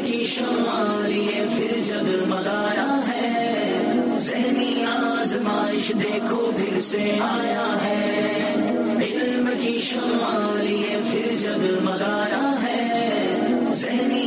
کی شمالیے پھر جگمگایا ہے، ذہنی آزمائش دیکھو پھر سے آیا ہے، علم کی شمالیے پھر جگمگایا ہے، ذہنی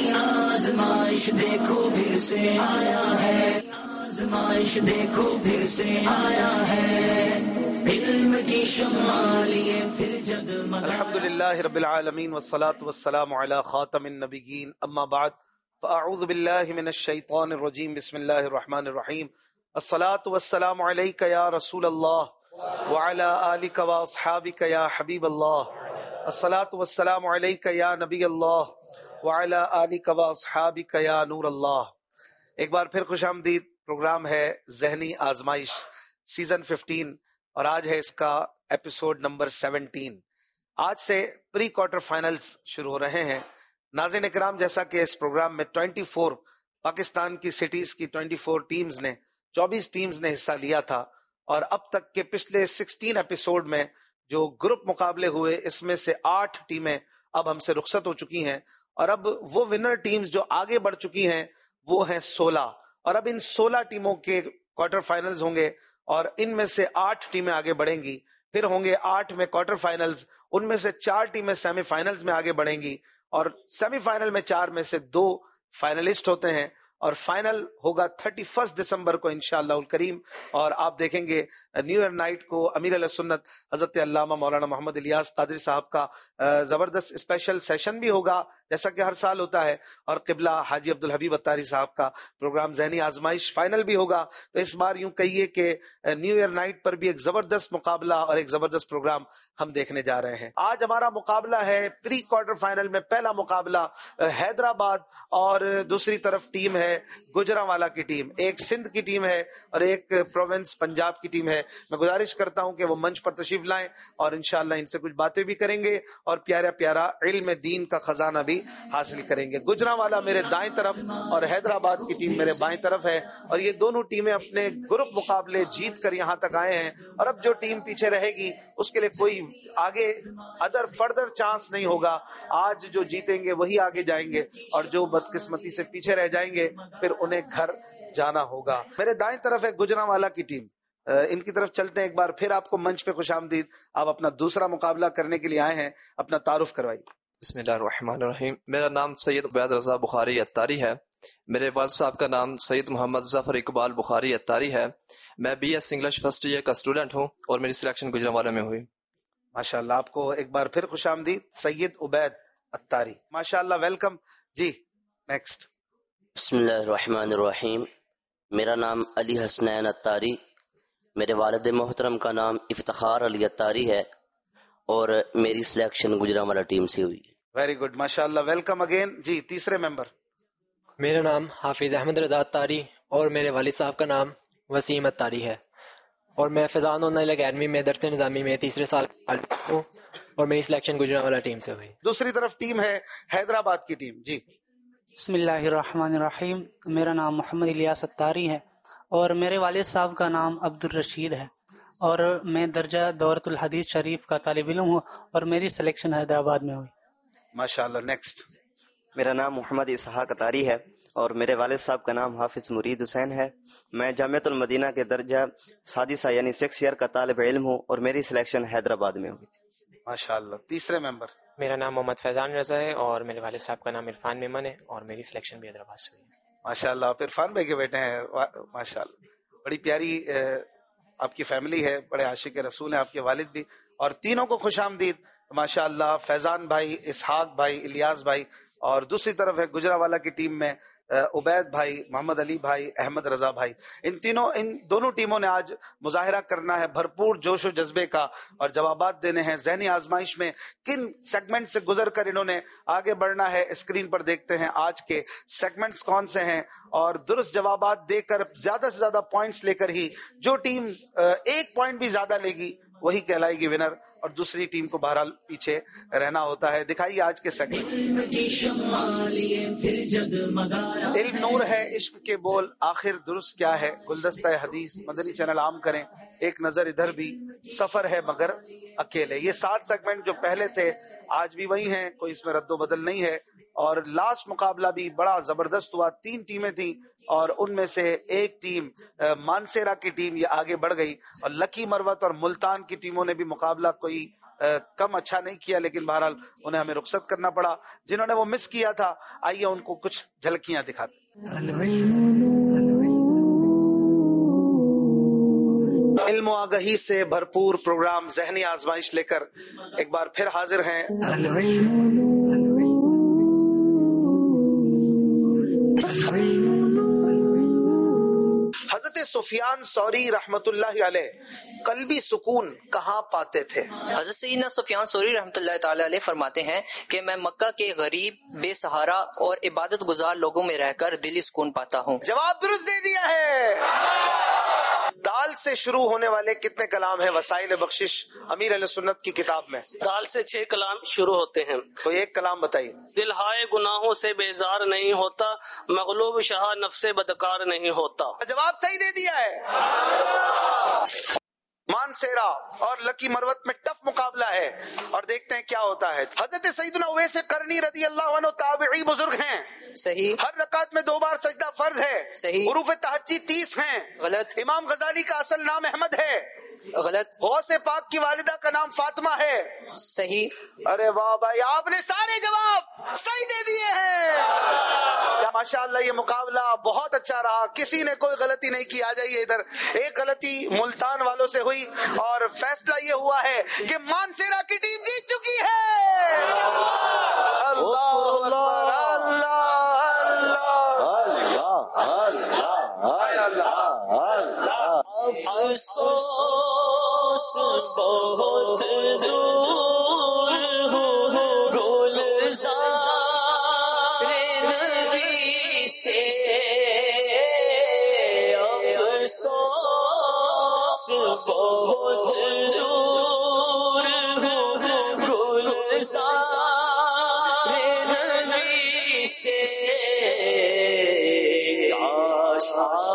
آزمائش دیکھو پھر سے آیا ہے، آزمائش دیکھو پھر سے آیا ہے، علم کی شمالیے پھر جگمگایا۔ الحمدللہ رب العالمین والصلاة والسلام علی خاتم النبیین، اما بعد فاعوذ باللہ من الشیطان الرجیم، بسم اللہ الرحمن الرحیم، الصلاة والسلام علیک یا رسول اللہ وعلی آلک واصحابک یا حبیب اللہ، الصلاة والسلام علیک یا نبی اللہ وعلی آلک واصحابک یا نور اللہ۔ ایک بار پھر خوش آمدید، پروگرام ہے ذہنی آزمائش سیزن 15 اور آج ہے اس کا ایپیسوڈ نمبر 17۔ آج سے پری کوارٹر فائنلز شروع ہو رہے ہیں۔ ناظرین اکرام، جیسا کہ اس پروگرام میں 24 پاکستان کی سٹیز کی 24 ٹیمز نے 24 ٹیمز نے حصہ لیا تھا، اور اب تک کے پچھلے 16 ایپیسوڈ میں جو گروپ مقابلے ہوئے اس میں سے 8 ٹیمیں اب ہم سے رخصت ہو چکی ہیں، اور اب وہ ونر ٹیمز جو آگے بڑھ چکی ہیں وہ ہیں 16، اور اب ان 16 ٹیموں کے کوارٹر فائنلز ہوں گے، اور ان میں سے 8 ٹیمیں آگے بڑھیں گی، پھر ہوں گے 8 میں کوارٹر فائنلز، ان میں سے 4 ٹیمیں سیمی فائنلز میں آگے بڑھیں گی، اور سیمی فائنل میں 4 میں سے 2 فائنلسٹ ہوتے ہیں، اور فائنل ہوگا 31 دسمبر کو انشاءاللہ الکریم۔ اور آپ دیکھیں گے نیو ایئر نائٹ کو امیر علیہ سنت حضرت علامہ مولانا محمد الیاس قادری صاحب کا زبردست اسپیشل سیشن بھی ہوگا جیسا کہ ہر سال ہوتا ہے، اور قبلہ حاجی عبدالحبیب اتاری صاحب کا پروگرام ذہنی آزمائش فائنل بھی ہوگا۔ تو اس بار یوں کہیے کہ نیو ایئر نائٹ پر بھی ایک زبردست مقابلہ اور ایک زبردست پروگرام ہم دیکھنے جا رہے ہیں۔ آج ہمارا مقابلہ ہے پری کوارٹر فائنل میں، پہلا مقابلہ حیدرآباد اور دوسری طرف ٹیم ہے گجرانوالہ کی ٹیم، ایک سندھ کی ٹیم ہے اور ایک پروونس پنجاب کی ٹیم ہے۔ میں گزارش کرتا ہوں کہ وہ منچ پر تشریف لائیں اور انشاءاللہ ان سے کچھ باتیں بھی کریں گے اور پیارا پیارا علم دین کا خزانہ بھی حاصل کریں گے۔ گجرانوالہ میرے دائیں طرف اور حیدرآباد کی ٹیم میرے بائیں طرف ہے، اور یہ دونوں ٹیمیں اپنے گروپ مقابلے جیت کر یہاں تک آئے ہیں، اور اب جو ٹیم پیچھے رہے گی اس کے لیے کوئی آگے فردر چانس نہیں ہوگا۔ آج جو جیتیں گے وہی آگے جائیں گے، اور جو بدقسمتی سے پیچھے رہ جائیں گے پھر انہیں گھر جانا ہوگا۔ میرے دائیں طرف ہے گجرانوالہ کی ٹیم، ان کی طرف چلتے ہیں۔ ایک بار پھر آپ کو منچ پہ خوش آمدید، آپ اپنا دوسرا مقابلہ کرنے کے لیے آئے ہیں، اپنا تعارف کروائیے۔ بسم اللہ الرحمن الرحیم۔ میرا نام سید عبید رضا بخاری اتاری ہے۔ میرے والد صاحب کا نام سید محمد ظفر اقبال بخاری اتاری ہے۔ میں B S English first year کا اسٹوڈنٹ ہوں، اور میری سلیکشن گجرانوالہ میں ہوئی۔ ماشاءاللہ، آپ کو ایک بار پھر خوش آمدید سید عبید اتاری، ماشاءاللہ، ویلکم جی۔ نیکسٹ۔ بسم اللہ الرحمن الرحیم۔ میرا نام علی حسنین اتاری، میرے والد محترم کا نام افتخار علی اتاری ہے، اور میری سلیکشن گجرانوالہ ٹیم سے ہوئی ہے۔ ویری گڈ، ماشاءاللہ، ویلکم اگین جی۔ تیسرے ممبر۔ میرا نام حافظ احمد رضا اتاری، اور میرے والد صاحب کا نام وسیم اتاری ہے، اور میں فیضان اونائل اکیڈمی میں درس نظامی میں تیسرے سال ہوں، اور میری سلیکشن گجرانوالہ ٹیم سے ہوئی۔ دوسری طرف ٹیم ہے حیدرآباد کی ٹیم جی۔ بسم اللہ الرحمن الرحیم۔ میرا نام محمد الیاس اتاری ہے، اور میرے والد صاحب کا نام عبد الرشید ہے، اور میں درجہ دورۃ الحدیث شریف کا طالب علم ہوں، اور میری سلیکشن حیدرآباد میں ہوئی۔ ماشاءاللہ، نیکسٹ۔ میرا نام محمد اسحاق اتاری ہے، اور میرے والد صاحب کا نام حافظ مرید حسین ہے۔ میں جامعۃ المدینہ کے درجہ سادسہ یعنی 6 ایئر کا طالب علم ہوں، اور میری سلیکشن حیدرآباد میں ہوئی۔ ماشاءاللہ، تیسرے ممبر۔ میرا نام محمد فیضان رضا ہے، اور میرے والد صاحب کا نام عرفان میمن ہے، اور میری سلیکشن بھی حیدرآباد سے ہوئی ہے۔ ماشاءاللہ، آپ عرفان بھائی کے بیٹے ہیں، ماشاءاللہ، بڑی پیاری آپ کی فیملی ہے، بڑے عاشق رسول ہیں آپ کے والد بھی، اور تینوں کو خوش آمدید ماشاءاللہ۔ فیضان بھائی، اسحاق بھائی، الیاس بھائی، اور دوسری طرف ہے گجرانوالہ کی ٹیم میں عبید بھائی، محمد علی بھائی، احمد رضا بھائی۔ ان دونوں ٹیموں نے آج مظاہرہ کرنا ہے بھرپور جوش و جذبے کا، اور جوابات دینے ہیں ذہنی آزمائش میں کن سیگمنٹ سے گزر کر انہوں نے آگے بڑھنا ہے۔ اسکرین پر دیکھتے ہیں آج کے سیگمنٹس کون سے ہیں، اور درست جوابات دے کر زیادہ سے زیادہ پوائنٹس لے کر ہی جو ٹیم ایک پوائنٹ بھی زیادہ لے گی وہی کہلائے گی ونر، اور دوسری ٹیم کو بہرحال پیچھے رہنا ہوتا ہے۔ دکھائیے آج کے سیگمنٹ۔ علم نور ہے، عشق کے بول، آخر درست کیا ہے، گلدستہ حدیث، مدنی چینل عام کریں، ایک نظر ادھر بھی، سفر ہے مگر اکیلے۔ یہ 7 سیگمنٹ جو پہلے تھے آج بھی وہی ہیں، کوئی اس میں رد و بدل نہیں ہے۔ اور لاسٹ مقابلہ بھی بڑا زبردست ہوا. 3 ٹیمیں تھیں اور ان میں سے ایک ٹیم مانسیرا کی ٹیم یہ آگے بڑھ گئی اور لکی مروت اور ملتان کی ٹیموں نے بھی مقابلہ کوئی کم اچھا نہیں کیا، لیکن بہرحال انہیں ہمیں رخصت کرنا پڑا. جنہوں نے وہ مس کیا تھا آئیے ان کو کچھ جھلکیاں دکھاتے. علم و آگہی سے بھرپور پروگرام ذہنی آزمائش لے کر ایک بار پھر حاضر ہیں. حضرت سفیان ثوری رحمت اللہ علیہ قلبی سکون کہاں پاتے تھے؟ حضرت سیدنا سفیان ثوری رحمۃ اللہ تعالی علیہ فرماتے ہیں کہ میں مکہ کے غریب، بے سہارا اور عبادت گزار لوگوں میں رہ کر دلی سکون پاتا ہوں. جواب درست دے دیا ہے. دال سے شروع ہونے والے کتنے کلام ہیں وسائل بخشش امیر علیہ سنت کی کتاب میں؟ دال سے 6 کلام شروع ہوتے ہیں. کوئی ایک کلام بتائیے. دل ہائے گناہوں سے بیزار نہیں ہوتا، مغلوب شاہ نفس بدکار نہیں ہوتا. جواب صحیح دے دیا ہے. مانسیرا اور لکی مروت میں ٹف مقابلہ ہے اور دیکھتے ہیں کیا ہوتا ہے. حضرت سیدنا اویس قرنی رضی اللہ عنہ تابعی بزرگ ہیں. صحیح. ہر رکعت میں 2 بار سجدہ فرض ہے. صحیح. حروف تہجی 30 ہیں. غلط. امام غزالی کا اصل نام احمد ہے. غلط. غوث پاک کی والدہ کا نام فاطمہ ہے. صحیح. ارے واہ بھائی، آپ نے سارے جواب صحیح دے دیے ہیں. ماشاءاللہ یہ مقابلہ بہت اچھا رہا، کسی نے کوئی غلطی نہیں کی. آ جائیے ادھر. ایک غلطی ملتان والوں سے ہوئی اور فیصلہ یہ ہوا ہے کہ مانسیرا کی ٹیم جیت چکی ہے. اللہ افسوس بہت دور ہوں گلزار نبی سے، افسوس بہت دور ہوں گلزار نبی سے. کاش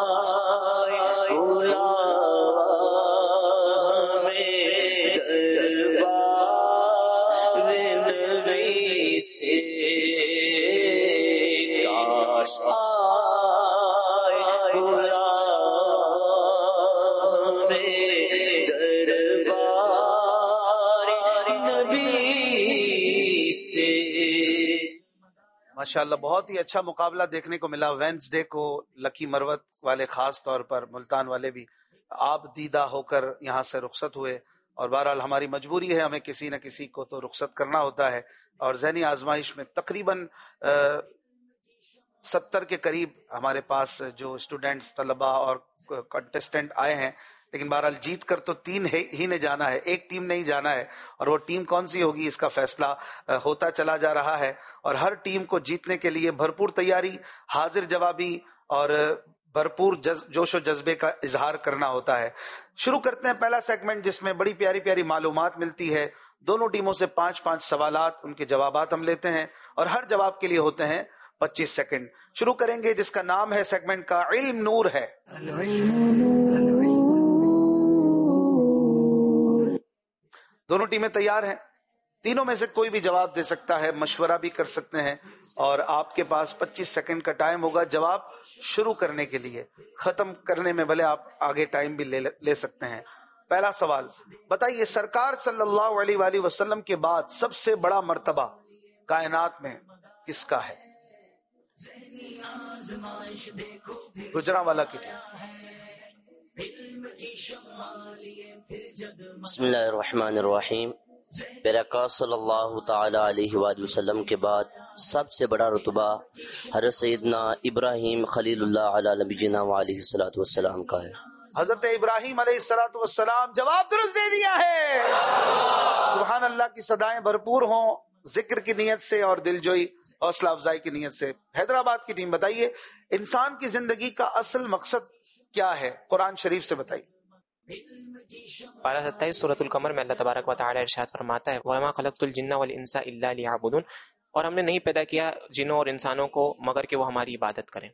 ماشاءاللہ بہت ہی اچھا مقابلہ دیکھنے کو ملا. وینسڈے کو لکی مروت والے خاص طور پر ملتان والے بھی آپ دیدہ ہو کر یہاں سے رخصت ہوئے اور بہرحال ہماری مجبوری ہے، ہمیں کسی نہ کسی کو تو رخصت کرنا ہوتا ہے. اور ذہنی آزمائش میں تقریباً 70 کے قریب ہمارے پاس جو اسٹوڈنٹس طلباء اور کنٹسٹنٹ آئے ہیں، لیکن بہرحال جیت کر تو 3 ہی نے جانا ہے، ایک ٹیم نہیں جانا ہے. اور وہ ٹیم کون سی ہوگی اس کا فیصلہ ہوتا چلا جا رہا ہے. اور ہر ٹیم کو جیتنے کے لیے بھرپور تیاری، حاضر جوابی اور بھرپور جوش و جذبے کا اظہار کرنا ہوتا ہے. شروع کرتے ہیں پہلا سیگمنٹ جس میں بڑی پیاری پیاری معلومات ملتی ہے. دونوں ٹیموں سے 5 سوالات، ان کے جوابات ہم لیتے ہیں اور ہر جواب کے لیے ہوتے ہیں 25 سیکنڈ. شروع کریں گے جس کا نام ہے سیگمنٹ کا علم نور ہے. دونوں ٹیمیں تیار ہیں. تینوں میں سے کوئی بھی جواب دے سکتا ہے، مشورہ بھی کر سکتے ہیں اور آپ کے پاس 25 سیکنڈ کا ٹائم ہوگا جواب شروع کرنے کے لیے. ختم کرنے میں بھلے آپ آگے ٹائم بھی لے سکتے ہیں. پہلا سوال بتائیے، سرکار صلی اللہ علیہ وآلہ وسلم کے بعد سب سے بڑا مرتبہ کائنات میں کس کا ہے؟ گجرانوالا کی بسم اللہ الرحمن الرحیم. پیارے آقا صلی اللہ تعالی علیہ وآلہ وسلم کے بعد سب سے بڑا رتبہ حضرت سیدنا ابراہیم خلیل اللہ علی نبینا وعلیہ الصلوۃ والسلام کا ہے. حضرت ابراہیم علیہ الصلوۃ والسلام. جواب درست دے دیا ہے. سبحان اللہ کی صدائیں بھرپور ہوں ذکر کی نیت سے اور دلجوئی حوصلہ افزائی کی نیت سے. حیدرآباد کی ٹیم بتائیے، انسان کی زندگی کا اصل مقصد کیا ہے؟ قرآن شریف سے بتائیے. پارہ 27 سورۃ القمر میں اللہ تبارک و تعالی ارشاد فرماتا ہے وَمَا خَلَقْتُ الْجِنَّ وَالْإِنسَ إِلَّا لِيَعْبُدُونَ، اور ہم نے نہیں پیدا کیا جنوں اور انسانوں کو مگر کہ وہ ہماری عبادت کریں.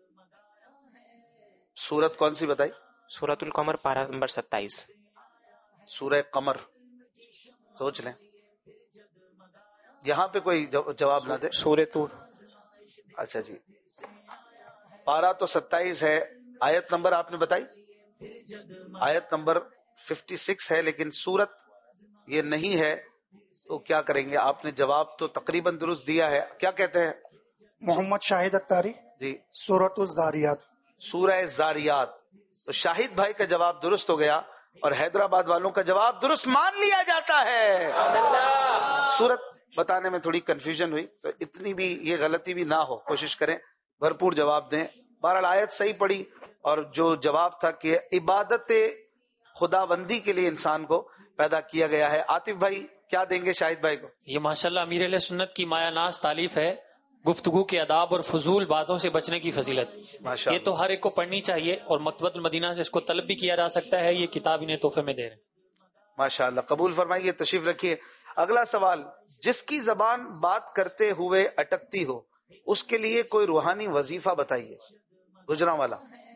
سورت کون سی بتائی؟ سورۃ القمر پارہ نمبر 27. سورہ قمر. سوچ لیں. یہاں پہ کوئی جواب نہ دے. سورہ طور. اچھا جی, پارہ تو 27 ہے, آیت نمبر آپ نے بتائی, آیت نمبر 56 ہے, لیکن سورت یہ نہیں ہے, تو کیا کریں گے؟ آپ نے جواب تو تقریباً درست دیا ہے. کیا کہتے ہیں؟ محمد شاہد اتاری جی, سورۃ الزاریات. سورہ زاریات. تو شاہد بھائی کا جواب درست ہو گیا اور حیدرآباد والوں کا جواب درست مان لیا جاتا ہے. سورت بتانے میں تھوڑی کنفیوژن ہوئی, تو اتنی بھی یہ غلطی بھی نہ ہو, کوشش کریں بھرپور جواب دیں. بہرحال آیت صحیح پڑی, اور جو جواب تھا کہ عبادت خدا بندی کے لیے انسان کو پیدا کیا گیا ہے. عاطف بھائی کیا دیں گے شاہد بھائی کو؟ یہ ماشاءاللہ امیر علیہ سنت کی مایہ ناز تالیف ہے, گفتگو کے آداب اور فضول باتوں سے بچنے کی فضیلت. یہ تو ہر ایک کو پڑھنی چاہیے, اور مکتبۃ المدینہ سے اس کو طلب بھی کیا جا سکتا ہے. یہ کتاب انہیں تحفے میں دے رہے ہیں. ماشاءاللہ, قبول فرمائیے, تشریف رکھیے. اگلا سوال, جس کی زبان بات کرتے ہوئے اٹکتی ہو اس کے لیے کوئی روحانی وظیفہ بتائیے. گجرانوالا.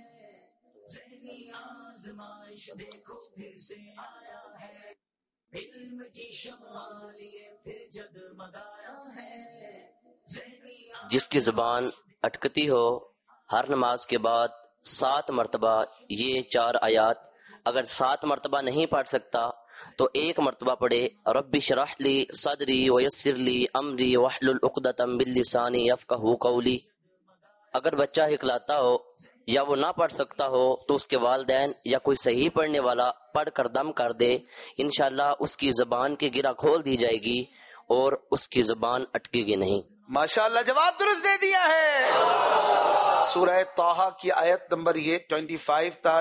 جس کی زبان اٹکتی ہو ہر نماز کے بعد 7 مرتبہ یہ 4 آیات, اگر 7 مرتبہ نہیں پڑھ سکتا تو 1 مرتبہ پڑھے. رب اشرح لی صدری ویسر لی امری واحلل عقدۃ من لسانی یفقہوا قولی. اگر بچہ ہکلاتا ہو یا وہ نہ پڑھ سکتا ہو تو اس کے والدین یا کوئی صحیح پڑھنے والا پڑھ کر دم کر دے. انشاءاللہ اس کی زبان کی گرہ کھول دی جائے گی اور اس کی زبان اٹکے گی نہیں. ماشاءاللہ, جواب درست دے دیا ہے. سورہ طٰہٰ کی آیت نمبر یہ 25 تا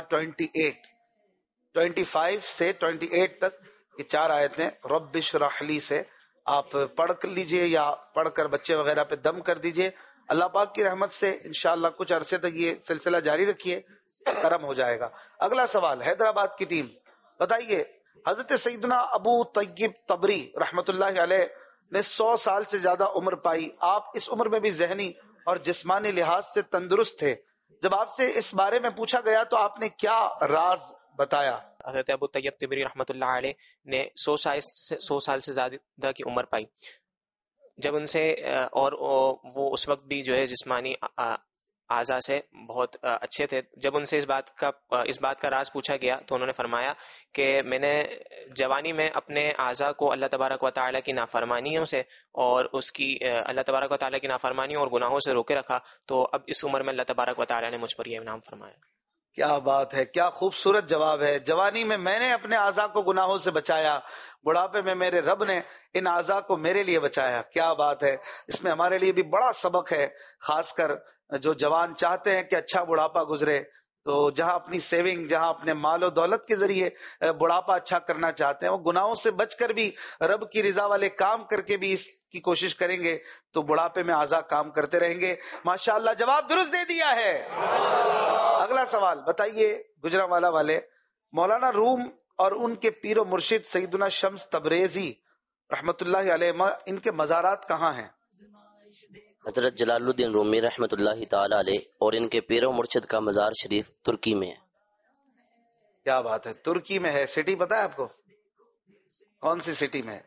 25 سے 28 تک یہ 4 آیتیں رب اشرح لی سے آپ پڑھ کر لیجئے, یا پڑھ کر بچے وغیرہ پہ دم کر دیجئے. اللہ پاک کی رحمت سے انشاءاللہ کچھ عرصے تک یہ سلسلہ جاری رکھیے, کرم ہو جائے گا. اگلا سوال, حیدرآباد کی ٹیم بتائیے, حضرت سیدنا ابو طیب طبری رحمت اللہ علیہ نے 100 سال سے زیادہ عمر پائی. آپ اس عمر میں بھی ذہنی اور جسمانی لحاظ سے تندرست تھے. جب آپ سے اس بارے میں پوچھا گیا تو آپ نے کیا راز بتایا؟ حضرت ابو طیب طبری رحمۃ اللہ علیہ نے 100 سال سے زیادہ کی عمر پائی. جب ان سے اور وہ اس وقت بھی جو ہے جسمانی اعضاء سے بہت اچھے تھے. جب ان سے اس بات کا راز پوچھا گیا تو انہوں نے فرمایا کہ میں نے جوانی میں اپنے اعضاء کو اللہ تبارک و تعالیٰ کی نافرمانیوں سے اور اس کی اللہ تبارک و تعالیٰ کی نافرمانیوں اور گناہوں سے روکے رکھا, تو اب اس عمر میں اللہ تبارک و تعالیٰ نے مجھ پر یہ انعام فرمایا. کیا بات ہے, کیا خوبصورت جواب ہے. جوانی میں میں نے اپنے اعضاء کو گناہوں سے بچایا, بڑھاپے میں میرے رب نے ان اعضاء کو میرے لیے بچایا. کیا بات ہے. اس میں ہمارے لیے بھی بڑا سبق ہے, خاص کر جو جوان چاہتے ہیں کہ اچھا بڑھاپا گزرے, تو جہاں اپنی سیونگ, جہاں اپنے مال و دولت کے ذریعے بڑھاپا اچھا کرنا چاہتے ہیں, وہ گناہوں سے بچ کر بھی رب کی رضا والے کام کر کے بھی اس کی کوشش کریں گے تو بڑھاپے میں اعضاء کام کرتے رہیں گے. ماشاءاللہ, جواب درست دے دیا ہے. اگلا سوال بتائیے گجرانوالا والے, مولانا روم اور ان کے پیر و مرشد سیدنا شمس تبریزی رحمت اللہ علیہ, ان کے مزارات کہاں ہیں؟ حضرت جلال الدین رومی رحمۃ اللہ تعالی علیہ اور ان کے پیر و مرشد کا مزار شریف ترکی میں ہے. کیا بات ہے, ترکی میں ہے. سٹی پتہ ہے آپ کو کون سی سٹی میں ہے؟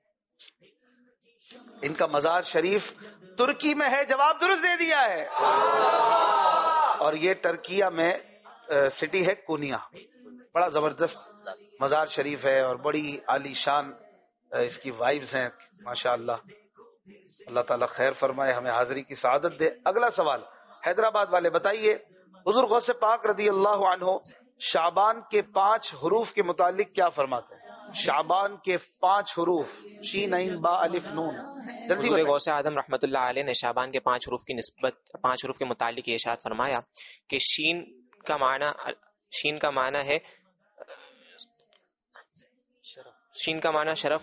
ان کا مزار شریف ترکی میں ہے. جواب درست دے دیا ہے. اور یہ ترکیہ میں سٹی ہے کونیا. بڑا زبردست مزار شریف ہے اور بڑی عالی شان اس کی وائبز ہیں. ماشاءاللہ, اللہ تعالیٰ خیر فرمائے, ہمیں حاضری کی سعادت دے. اگلا سوال حیدرآباد والے بتائیے, حضور غوث پاک رضی اللہ عنہ شعبان کے 5 حروف کے متعلق کیا فرماتے ہیں؟ شعبان کے 5 حروف, شین عین با الف نون. جلدی حضور غوث اعظم رحمۃ اللہ علیہ نے شعبان کے 5 حروف کی نسبت 5 حروف کے متعلق یہ ارشاد فرمایا کہ شین کا معنی ہے شرف,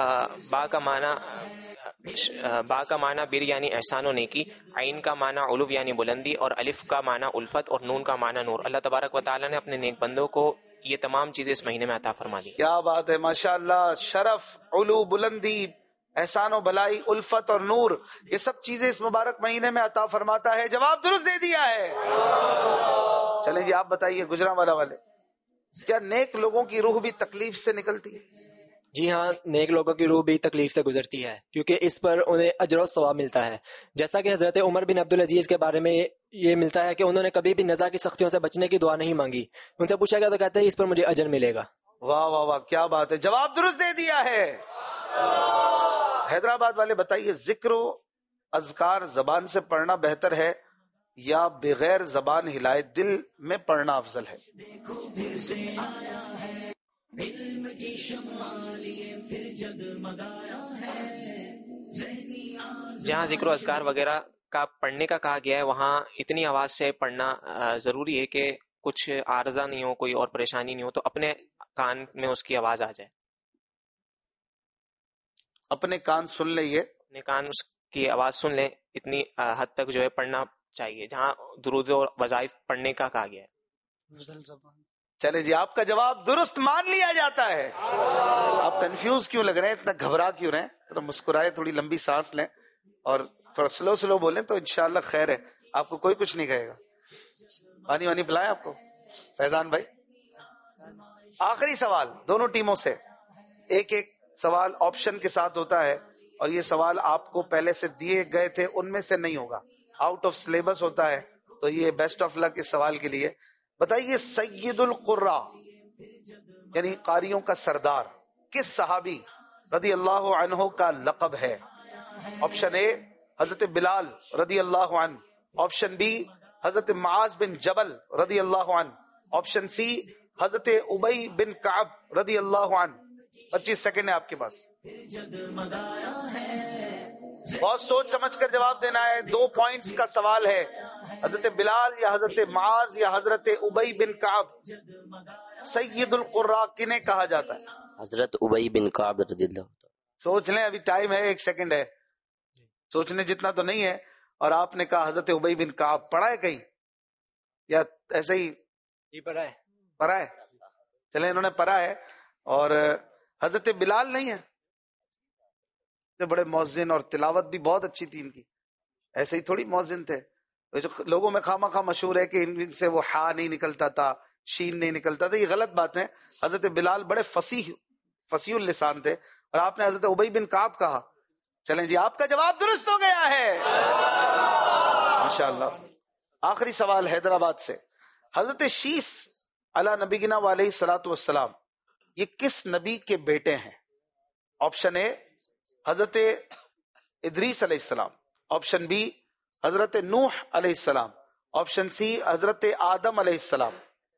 با کا معنی بر یعنی احسان و نیکی, عین کا معنی علو یعنی بلندی, اور الف کا معنی الفت, اور نون کا معنی نور. اللہ تبارک و تعالیٰ نے اپنے نیک بندوں کو یہ تمام چیزیں اس مہینے میں عطا فرما دی. کیا بات ہے, ماشاءاللہ. شرف, علو, بلندی, احسان و بلائی, الفت اور نور, یہ سب چیزیں اس مبارک مہینے میں عطا فرماتا ہے. جواب درست دے دیا ہے. چلیں جی, آپ بتائیے گجرانوالا والے, کیا نیک لوگوں کی روح بھی تکلیف سے نکلتی ہے؟ جی ہاں، نیک لوگوں کی روح بھی تکلیف سے گزرتی ہے کیونکہ اس پر انہیں اجر و ثواب ملتا ہے. جیسا کہ حضرت عمر بن عبدالعزیز کے بارے میں یہ ملتا ہے کہ انہوں نے کبھی بھی نزا کی سختیوں سے بچنے کی دعا نہیں مانگی. ان سے پوچھا گیا تو کہتے ہیں اس پر مجھے اجر ملے گا. واہ واہ واہ، کیا بات ہے، جواب درست دے دیا ہے. حیدرآباد والے بتائیے، ذکر و اذکار زبان سے پڑھنا بہتر ہے یا بغیر زبان ہلائے دل میں پڑھنا افضل ہے؟ جہاں ذکر و اذکار وغیرہ کا پڑھنے کا کہا گیا ہے وہاں اتنی آواز سے پڑھنا ضروری ہے کہ کچھ عارضہ نہیں ہو، کوئی اور پریشانی نہیں ہو، تو اپنے کان میں اس کی آواز آ جائے. اپنے کان سن لئیے، اپنے کان اس کی آواز سن لیں، اتنی حد تک جو ہے پڑھنا چاہیے جہاں درود و وظائف پڑھنے کا کہا گیا ہے. چلے جی، آپ کا جواب درست مان لیا جاتا ہے. آپ کنفیوز کیوں لگ رہے ہیں، اتنا گھبرا کیوں رہے ہیں؟ تھوڑا مسکرائے، تھوڑی لمبی سانس لیں اور تھوڑا سلو بولیں تو انشاءاللہ خیر ہے، آپ کو کوئی کچھ نہیں کہے گا. پانی وانی پلائیں آپ کو فیضان بھائی. آخری سوال دونوں ٹیموں سے، ایک سوال آپشن کے ساتھ ہوتا ہے اور یہ سوال آپ کو پہلے سے دیے گئے تھے ان میں سے نہیں ہوگا، آؤٹ آف سلیبس ہوتا ہے، تو یہ بیسٹ آف لک اس سوال کے لیے. بتائیے سید القراء یعنی قاریوں کا سردار کس صحابی رضی اللہ عنہ کا لقب ہے؟ آپشن اے حضرت بلال رضی اللہ عنہ، آپشن بی حضرت معاذ بن جبل رضی اللہ عنہ، آپشن سی حضرت ابی بن کعب رضی اللہ عنہ. 25 سیکنڈ ہے آپ کے پاس، بہت سوچ سمجھ کر جواب دینا ہے. 2 پوائنٹس کا سوال ہے، حضرت بلال یا حضرت معاذ یا حضرت ابی بن کعب. سید القراء کنہیں کہا جاتا ہے؟ حضرت ابی بن کعب رضی اللہ عنہ. سوچ لیں، ابھی ٹائم ہے، 1 سیکنڈ ہے، سوچنے جتنا تو نہیں ہے. اور آپ نے کہا حضرت ابی بن کعب. پڑھا ہے کہیں یا ایسے ہی پڑھا ہے؟ چلیں، انہوں نے پڑھا ہے. اور حضرت بلال نہیں ہے؟ بڑے مؤذن اور تلاوت بھی بہت اچھی تھی ان کی، ایسے ہی تھوڑی مؤذن تھے. لوگوں میں خواہ مخواہ مشہور ہے کہ ان سے وہ ہا نہیں نکلتا تھا، شین نہیں نکلتا تھا، یہ غلط بات ہے. حضرت بلال بڑے فصیح اللسان تھے اور آپ نے حضرت ابی بن کعب کہا. چلیں جی، آپ کا جواب درست ہو گیا ہے ماشاءاللہ. آخری سوال حیدرآباد سے، حضرت شیس علی نبینا علیہ الصلوۃ والسلام یہ کس نبی کے بیٹے ہیں؟ آپشن اے حضرت ادریس علیہ السلام، آپشن بی حضرت نوح علیہ السلام، آپشن سی حضرت آدم علیہ السلام.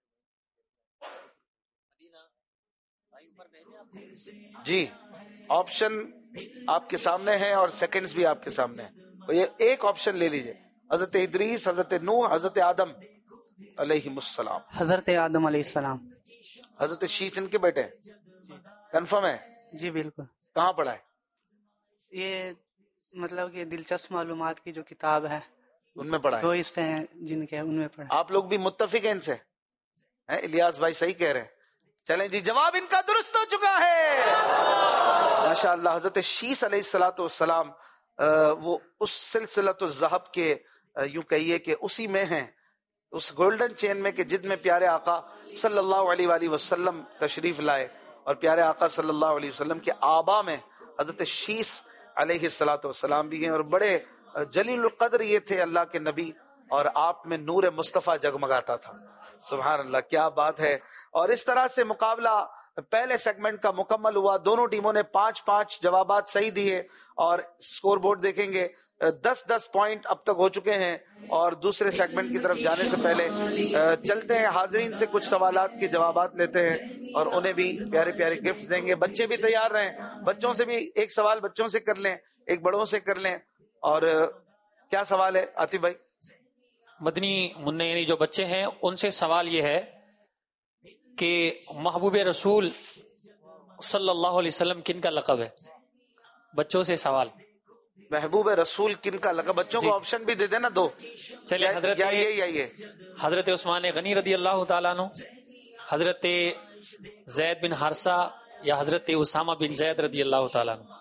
جی، آپشن آپ کے سامنے ہیں اور سیکنڈز بھی آپ کے سامنے ہیں. یہ ایک آپشن لے لیجئے، حضرت ادریس، حضرت نوح، حضرت آدم علیہ السلام. حضرت آدم علیہ السلام. حضرت شیس ان کے بیٹے ہیں؟ کنفرم ہے؟ جی بالکل. کہاں پڑھا ہے؟ یہ مطلب کہ دلچسپ معلومات کی جو کتاب ہے ان میں پڑھا ہے. 2 حصے ہیں جن کے، ان میں پڑھا. آپ لوگ بھی متفق ہیں ان سے؟ الیاس بھائی صحیح کہہ رہے ہیں. چلیں جی، جواب ان کا درست ہو چکا ہے ماشاءاللہ. حضرت شیس علیہ الصلوۃ والسلام وہ اس سلسلۃ الذہب کے یوں کہیے کہ اسی میں ہیں، اس گولڈن چین میں کہ جن میں پیارے آقا صلی اللہ علیہ وآلہ وسلم تشریف لائے، اور پیارے آقا صلی اللہ علیہ وسلم کے آبا میں حضرت شیس علیہ الصلوۃ والسلام بھی ہیں. اور بڑے جلیل القدر یہ تھے اللہ کے نبی، اور آپ میں نور مصطفیٰ جگمگاتا تھا. سبحان اللہ، کیا بات ہے. اور اس طرح سے مقابلہ پہلے سیگمنٹ کا مکمل ہوا. دونوں ٹیموں نے 5-5 جوابات صحیح دیے اور سکور بورڈ دیکھیں گے 10-10 پوائنٹ اب تک ہو چکے ہیں. اور دوسرے سیگمنٹ کی طرف جانے سے پہلے چلتے ہیں، حاضرین سے کچھ سوالات کے جوابات لیتے ہیں اور انہیں بھی پیارے پیارے گفٹس دیں گے. بچے بھی تیار رہیں، بچوں سے بھی ایک سوال بچوں سے کر لیں، ایک بڑوں سے کر لیں. اور کیا سوال ہے عاطف بھائی؟ مدنی منع یعنی جو بچے ہیں ان سے سوال یہ ہے کہ محبوب رسول صلی اللہ علیہ وسلم کن کا لقب ہے؟ بچوں سے سوال. محبوب رسول کن کا لقب؟ بچوں کو آپشن بھی دے دینا 2. چلے، حضرت عثمان غنی رضی اللہ تعالیٰ عنہ، حضرت زید بن حارثہ، یا حضرت اسامہ بن زید رضی اللہ تعالیٰ عنہ.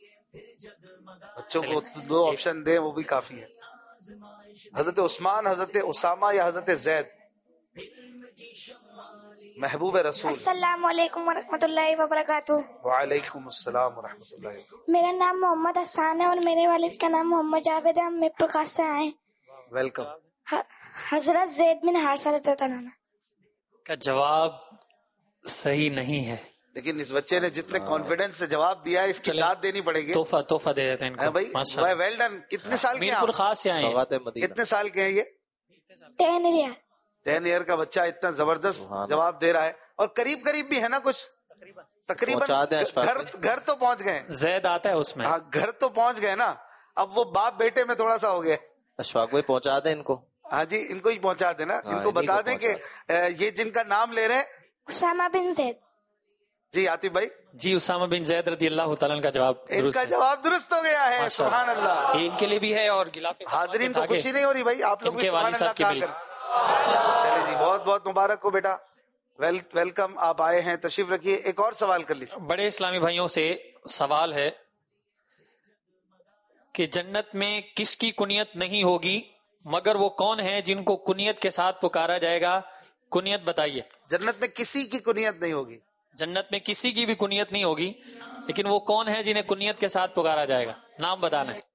بچوں کو 2 آپشن دیں وہ بھی کافی ہے. حضرت عثمان، حضرت اسامہ یا حضرت زید؟ محبوب رسول. السلام علیکم ورحمۃ اللہ وبرکاتہ. وعلیکم السلام ورحمۃ اللہ. میرا نام محمد حسان ہے اور میرے والد کا نام محمد جاوید ہے. ہم میں پرکاش سے آئے. ویلکم. حضرت زید بن حارثہ رضی اللہ عنہ کا جواب صحیح نہیں ہے، لیکن اس بچے نے جتنے کانفیڈنس سے جواب دیا ہے اس کی داد دینی پڑے گی. تحفہ دے دیتے ہیں ان کو. بھائی ویل ڈن. کتنے سال کے ہیں میر خاص سے آئے ہیں؟ کتنے سال کے ہیں یہ؟ 10 ایئر کا بچہ اتنا زبردست جواب دے رہا ہے. اور قریب بھی ہے نا کچھ تقریباً. گھر تو پہنچ گئے. زید آتا ہے اس میں. ہاں گھر تو پہنچ گئے نا. اب وہ باپ بیٹے میں تھوڑا سا ہو گیا. اشفاق بھائی پہنچا دیں ان کو. ہاں جی ان کو ہی پہنچا دینا. ان کو بتا دیں کہ یہ جن کا نام لے رہے ہیں اسامہ بن زید. جی عاطف بھائی. جی اسامہ بن زید رضی اللہ تعالیٰ کا جواب ان کا جواب درست ہو گیا ہے. سبحان اللہ. ان کے لیے بھی ہے اور حاضرین کو خوشی نہیں ہو رہی بھائی؟ آپ لوگ بھی سبحان اللہ کیا کریں. چلے جی بہت بہت مبارک ہو بیٹا. ویلکم. آپ آئے ہیں تشریف رکھیے. ایک اور سوال کر لیجیے. بڑے اسلامی بھائیوں سے سوال ہے کہ جنت میں کس کی کنیت نہیں ہوگی مگر وہ کون ہے جن کو کنیت کے ساتھ پکارا جائے گا؟ کنیت بتائیے. جنت میں کسی کی کنیت نہیں ہوگی. جنت میں کسی کی بھی کنیت نہیں ہوگی لیکن وہ کون ہے جنہیں کنیت کے ساتھ پکارا جائے گا؟ نام بتانا ہے.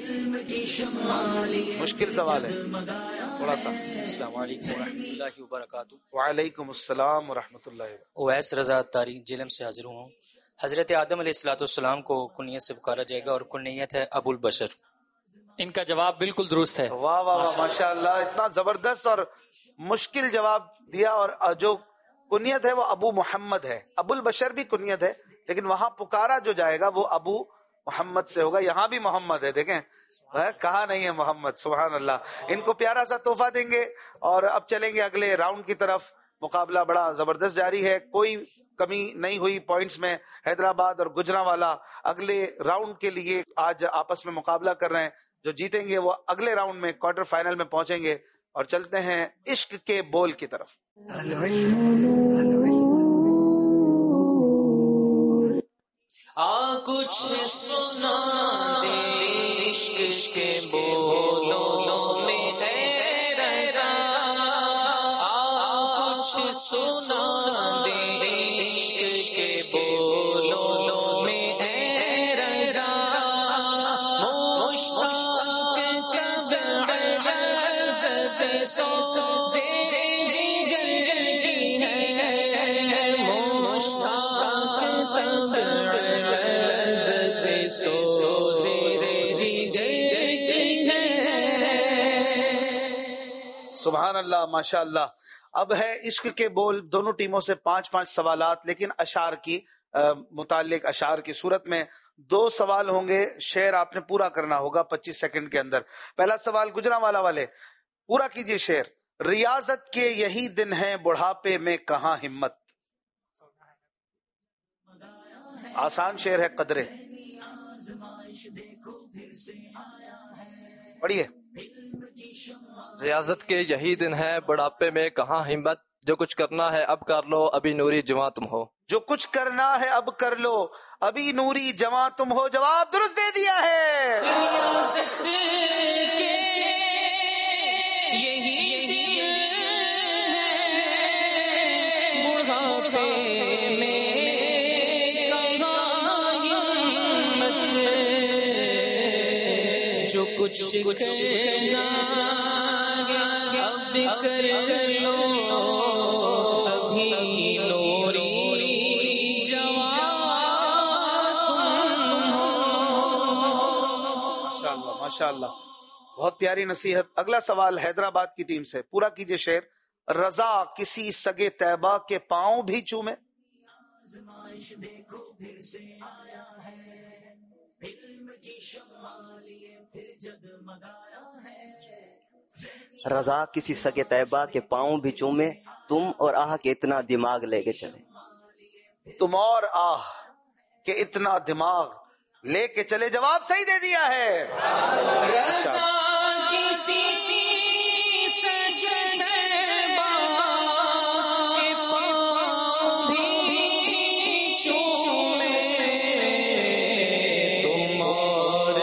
مشکل سوال ہے تھوڑا سا. السلام علیکم ورحمۃ اللہ وبرکاتہ. وعلیکم السلام ورحمۃ اللہ. اویس رضا تاری جیلم سے حاضر ہوں. حضرت آدم علیہ الصلوۃ والسلام کو کنیت سے پکارا جائے گا اور کنیت ہے ابو البشر. ان کا جواب بالکل درست ہے. واہ واہ واہ ماشاء اللہ. اتنا زبردست اور مشکل جواب دیا. اور جو کنیت ہے وہ ابو محمد ہے. ابو البشر بھی کنیت ہے لیکن وہاں پکارا جو جائے گا وہ ابو محمد سے ہوگا. یہاں بھی محمد ہے دیکھیں کہا نہیں ہے محمد. سبحان اللہ. ان کو پیارا سا تحفہ دیں گے اور اب چلیں گے اگلے راؤنڈ کی طرف. مقابلہ بڑا زبردست جاری ہے. کوئی کمی نہیں ہوئی پوائنٹس میں. حیدرآباد اور گجرانوالہ اگلے راؤنڈ کے لیے آج آپس میں مقابلہ کر رہے ہیں. جو جیتیں گے وہ اگلے راؤنڈ میں کوارٹر فائنل میں پہنچیں گے. اور چلتے ہیں عشق کے بول کی طرف. کچھ سنا دے عشق کے بولوں میں اے رضا. کچھ سنا دے عشق کے بولوں میں اے رضا. مشتاق کب عرض سے سوزے جی جل جل کی ہے. مشتاق کب عرض سے سوزے جی جل جل کی ہے. سبحان اللہ ماشاء اللہ. اب ہے عشق کے بول. دونوں ٹیموں سے 5-5 سوالات لیکن اشعار کی متعلق اشعار کی صورت میں 2 سوال ہوں گے. شعر آپ نے پورا کرنا ہوگا 25 سیکنڈ کے اندر. پہلا سوال گجرانوالہ والے پورا کیجئے شعر. ریاضت کے یہی دن ہیں بڑھاپے میں کہاں ہمت. آسان شعر ہے قدرے. پڑھیے. ریاضت کے یہی دن ہے بڑھاپے میں کہاں ہمت. جو کچھ کرنا ہے اب کر لو ابھی نوری جواں تم ہو. جو کچھ کرنا ہے اب کر لو ابھی نوری جواں تم ہو. جواب درست دے دیا ہے. ریاضت کے یہی دن ہے بڑھاپے میں کہاں ہمت. جو کچھ کرنا اب کر لو ابھی نوری جواں تم ہو. ماشاء اللہ بہت پیاری نصیحت. اگلا سوال حیدرآباد کی ٹیم سے. پورا کیجئے شعر. رضا کسی سگے طیبہ کے پاؤں بھی چومے. رضا کسی سگے طیبہ کے پاؤں بھی چومے. تم اور آہ کے اتنا دماغ لے کے چلے. تم اور آہ کہ اتنا دماغ لے کے چلے. جواب صحیح دے دیا ہے. رضا کسی سگے طیبہ کے پاؤں بھی چومے. تم اور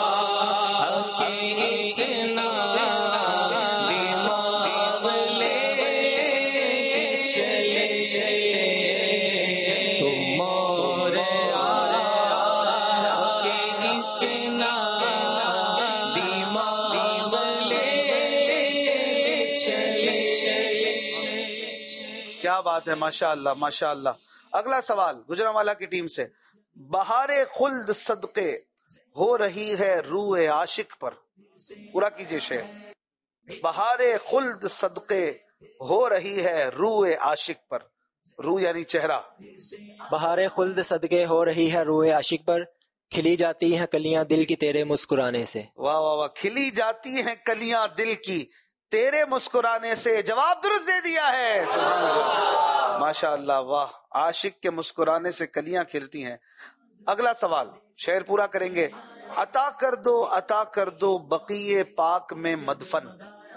آہ کے اتنا دماغ لے کیا بات ہے، ماشاء اللہ ماشاء اللہ. اگلا سوال گجرانوالہ کی ٹیم سے. بہار خلد صدقے ہو رہی ہے روح عاشق پر. پورا کیجئے شعر. بہار خلد صدقے ہو رہی ہے روح عاشق پر. روح یعنی چہرہ. بہار خلد صدقے ہو رہی ہے روح عاشق پر، کھلی جاتی ہیں کلیاں دل کی تیرے مسکرانے سے. واہ واہ واہ. کھلی جاتی ہیں کلیاں دل کی تیرے مسکرانے سے. جواب درست دے دیا ہے. سبحان اللہ ماشاء اللہ. واہ. عاشق کے مسکرانے سے کلیاں کھلتی ہیں. اگلا سوال شعر پورا کریں گے. عطا کر دو بقیے پاک میں مدفن.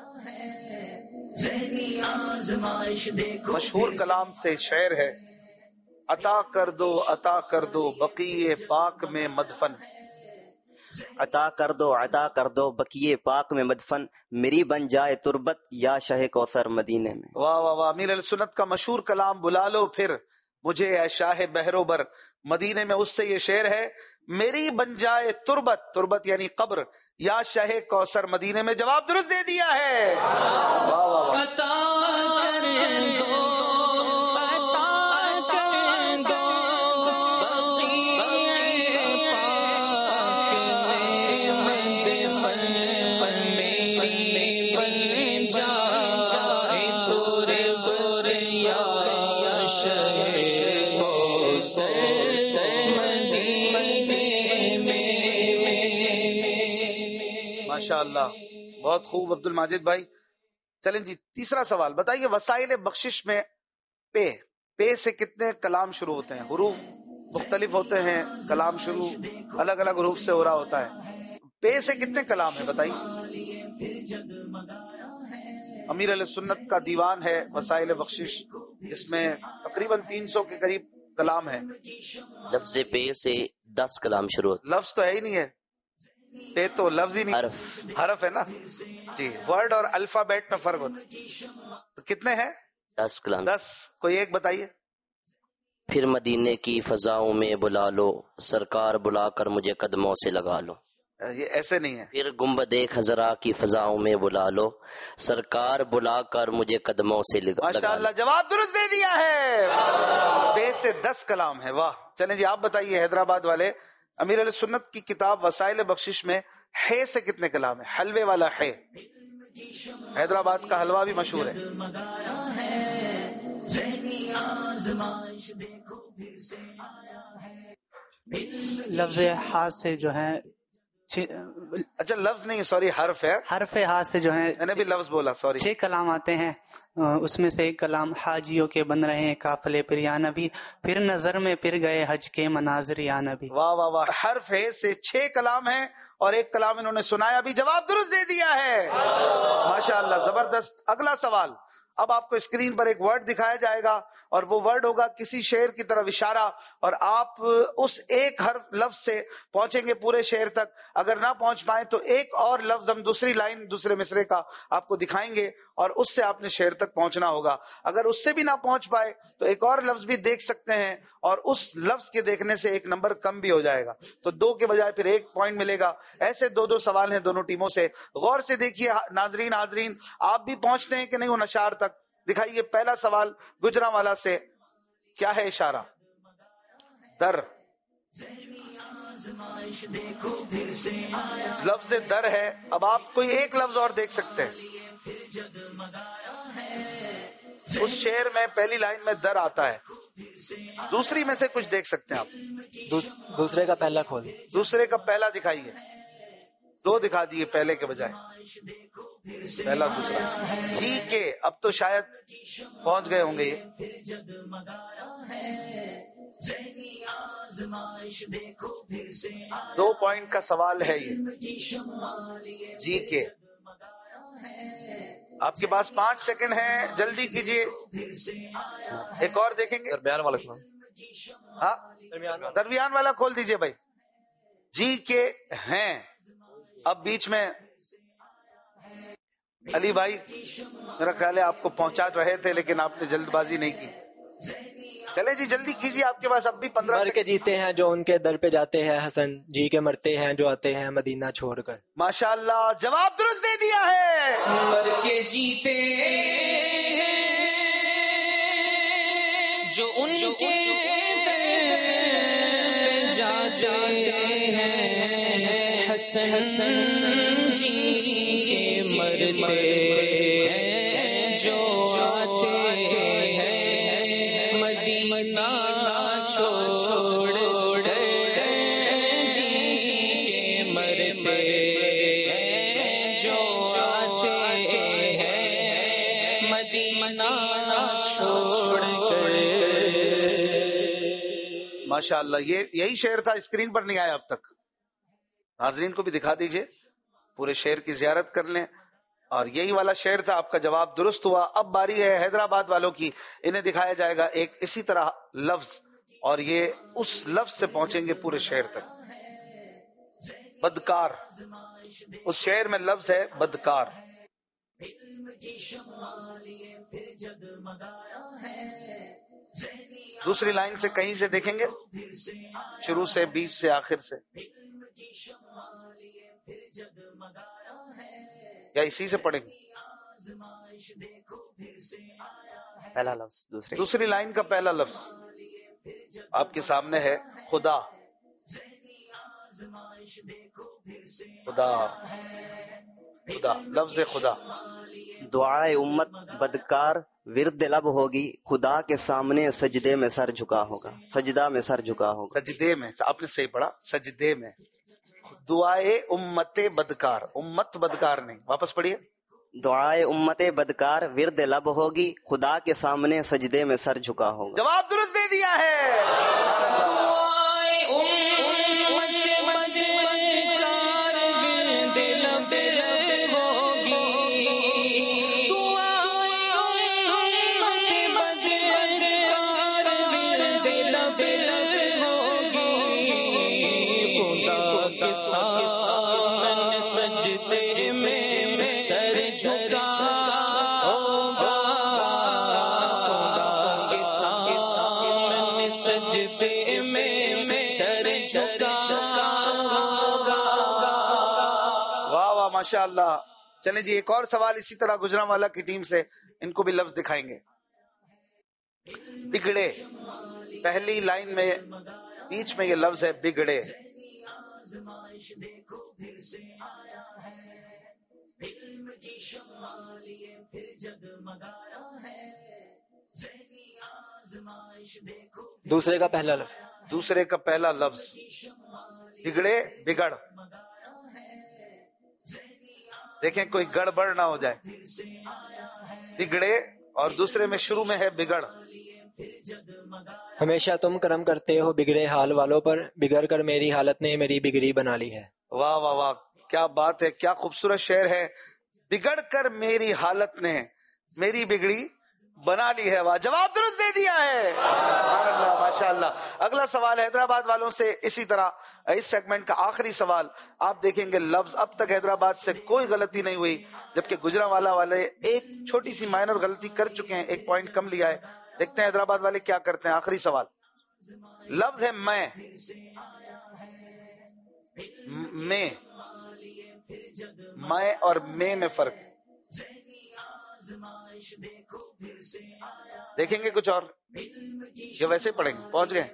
مشہور کلام سے شعر ہے. عطا کر دو بقیے پاک میں مدفن. عطا کر دو بقیے پاک میں مدفن، میری بن جائے تربت یا شہ کوثر مدینے میں. واہ واہ واہ. امیر السنت کا مشہور کلام بلا لو پھر مجھے اے شاہ بہروبر مدینے میں، اس سے یہ شعر ہے. میری بن جائے تربت یعنی قبر، یا شہ کوثر مدینے میں. جواب درست دے دیا ہے. واہ واہ واہ. ماشاء اللہ بہت خوب عبد الماجد بھائی. چلیں جی تیسرا سوال بتائیے. وسائل بخشش میں پے سے کتنے کلام شروع ہوتے ہیں؟ حروف مختلف ہوتے ہیں، کلام شروع الگ الگ حروف سے ہو رہا ہوتا ہے. پے سے کتنے کلام ہیں بتائیے؟ امیر علیہ سنت کا دیوان ہے وسائل بخشش، اس میں تقریباً 300 کے قریب کلام ہیں. لفظ پے سے 10 کلام شروع ہوتے. لفظ تو ہے ہی نہیں ہے، پے تو لفظ ہی نہیں، حرف ہے نا جی. ورڈ اور الفابیٹ میں فرق ہوتا ہے. تو کتنے ہیں؟ 10 کلام. 10. کوئی ایک بتائیے. پھر مدینے کی فضاؤں میں بلا لو، سرکار بلا کر مجھے قدموں سے لگا لو. یہ ایسے نہیں ہے. پھر گنبد خضرا کی فضاؤں میں بلا لو، سرکار بلا کر مجھے قدموں سے لگا لو. ماشاء اللہ جواب درست دے دیا ہے. پے سے 10 کلام ہے. واہ. چلیں جی آپ بتائیے حیدرآباد والے. امیر علیہ سنت کی کتاب وسائل بخشش میں ہے سے کتنے کلام ہیں؟ حلوے والا ہے. حیدرآباد کا حلوہ بھی مشہور ہے. لفظ ہاتھ سے جو ہے اچھا لفظ نہیں سوری حرف ہے. حرف ہاتھ سے جو ہے میں نے بھی لفظ بولا سوری. 6 کلام آتے ہیں. اس میں سے ایک کلام حاجیوں کے بن رہے ہیں قافلے پر یا نبی، پھر نظر میں پھر گئے حج کے مناظر یا نبی. واہ واہ واہ. حرف ہے سے 6 کلام ہیں اور ایک کلام انہوں نے سنایا بھی. جواب درست دے دیا ہے. ماشاء اللہ زبردست. اگلا سوال. اب آپ کو اسکرین پر ایک ورڈ دکھایا جائے گا اور وہ ورڈ ہوگا کسی شعر کی طرف اشارہ، اور آپ اس ایک حرف لفظ سے پہنچیں گے پورے شعر تک. اگر نہ پہنچ پائیں تو ایک اور لفظ ہم دوسری لائن دوسرے مصرے کا آپ کو دکھائیں گے اور اس سے آپ نے شعر تک پہنچنا ہوگا. اگر اس سے بھی نہ پہنچ پائے تو ایک اور لفظ بھی دیکھ سکتے ہیں اور اس لفظ کے دیکھنے سے ایک نمبر کم بھی ہو جائے گا، تو 2 کے بجائے پھر 1 پوائنٹ ملے گا. ایسے 2 سوال ہیں دونوں ٹیموں سے. غور سے دیکھیے ناظرین آپ بھی پہنچتے ہیں کہ نہیں وہ نشار تک. دکھائیے پہلا سوال گجرانوالہ سے. کیا ہے اشارہ؟ در. لفظ در ہے. اب آپ کوئی ایک لفظ اور دیکھ سکتے ہیں. اس شعر میں پہلی لائن میں در آتا ہے. دوسری میں سے کچھ دیکھ سکتے ہیں آپ. دوسرے کا پہلا کھول. دوسرے کا پہلا دکھائیے. 2 دکھا دیے پہلے کے بجائے. پہلا دوسرا. ٹھیک ہے اب تو شاید پہنچ گئے ہوں گے. یہ 2 پوائنٹ کا سوال ہے یہ. جی کے آپ کے پاس 5 سیکنڈ ہیں، جلدی کیجیے. ایک اور دیکھیں گے. درمیان والا. ہاں درمیان والا کھول دیجیے بھائی. جی کے ہیں. اب بیچ میں علی بھائی میرا خیال ہے آپ کو پہنچا رہے تھے لیکن آپ نے جلد بازی نہیں کی. چلے جی جلدی کیجیے، آپ کے پاس اب بھی 15 مر کے جیتے ہیں جو ان کے در پہ جاتے ہیں حسن، جی کے مرتے ہیں جو آتے ہیں مدینہ چھوڑ کر. ماشاء اللہ جواب درست دے دیا ہے. مر کے جیتے جو ان کے جاتے ہیں حسن جی کے مرتے ہیں جو آتے ہیں مدینہ چھوڑ جی کے مرتے ہیں جو آتے ہیں مدینہ چھوڑ ماشاءاللہ. یہی شعر تھا، اسکرین پر نہیں آیا اب تک. حاضرین کو بھی دکھا دیجئے، پورے شعر کی زیارت کر لیں. اور یہی والا شعر تھا، آپ کا جواب درست ہوا. اب باری ہے حیدرآباد والوں کی. انہیں دکھایا جائے گا ایک اسی طرح لفظ، اور یہ اس لفظ سے پہنچیں گے پورے شعر تک. بدکار، اس شعر میں لفظ ہے بدکار. دوسری لائن سے کہیں سے دیکھیں گے، شروع سے، بیچ سے، آخر سے، یا اسی سے پڑھیں گے؟ پہلا لفظ دوسری لائن کا پہلا لفظ آپ کے سامنے ہے، خدا. خدا، خدا، لفظ خدا. دعائے امت بدکار ورد لب ہوگی، خدا کے سامنے سجدے میں سر جھکا ہوگا. سجدہ میں سر جھکا ہوگا. سجدے میں، آپ نے صحیح پڑھا، سجدے میں. دعائے امت بدکار، امت بدکار نہیں. واپس پڑھیے. دعائے امت بدکار ورد لب ہوگی، خدا کے سامنے سجدے میں سر جھکا ہوگا. جواب درست دے دیا ہے. واہ واہ ماشاء اللہ. چلیں جی، ایک اور سوال اسی طرح گجرانوالا کی ٹیم سے، ان کو بھی لفظ دکھائیں گے. بگڑے، پہلی لائن میں بیچ میں یہ لفظ ہے بگڑے. دوسرے کا پہلا لفظ، دوسرے کا پہلا لفظ بگڑے، بگڑ. دیکھیں کوئی گڑبڑ نہ ہو جائے. بگڑے اور دوسرے میں شروع میں ہے بگڑ. ہمیشہ تم کرم کرتے ہو بگڑے حال والوں پر، بگڑ کر میری حالت نے میری بگڑی بنا لی ہے. واہ واہ واہ، کیا بات ہے، کیا خوبصورت شعر ہے. بگڑ کر میری حالت نے میری بگڑی بنا لی ہے. واہ، جواب درست دے دیا ہے. سبحان اللہ، ماشاء اللہ. اگلا سوال حیدرآباد والوں سے اسی طرح، اس سیگمنٹ کا آخری سوال. آپ دیکھیں گے لفظ اب تک حیدرآباد سے کوئی غلطی نہیں ہوئی، جبکہ گجرانوالا والے ایک چھوٹی سی مائنر غلطی کر چکے ہیں، ایک پوائنٹ کم لیا ہے. دیکھتے ہیں حیدرآباد والے کیا کرتے ہیں. آخری سوال، لفظ ہے میں. میں اور میں فرق ہے. دیکھیں گے کچھ اور، یہ ویسے پڑھیں گے. پہنچ گئے؟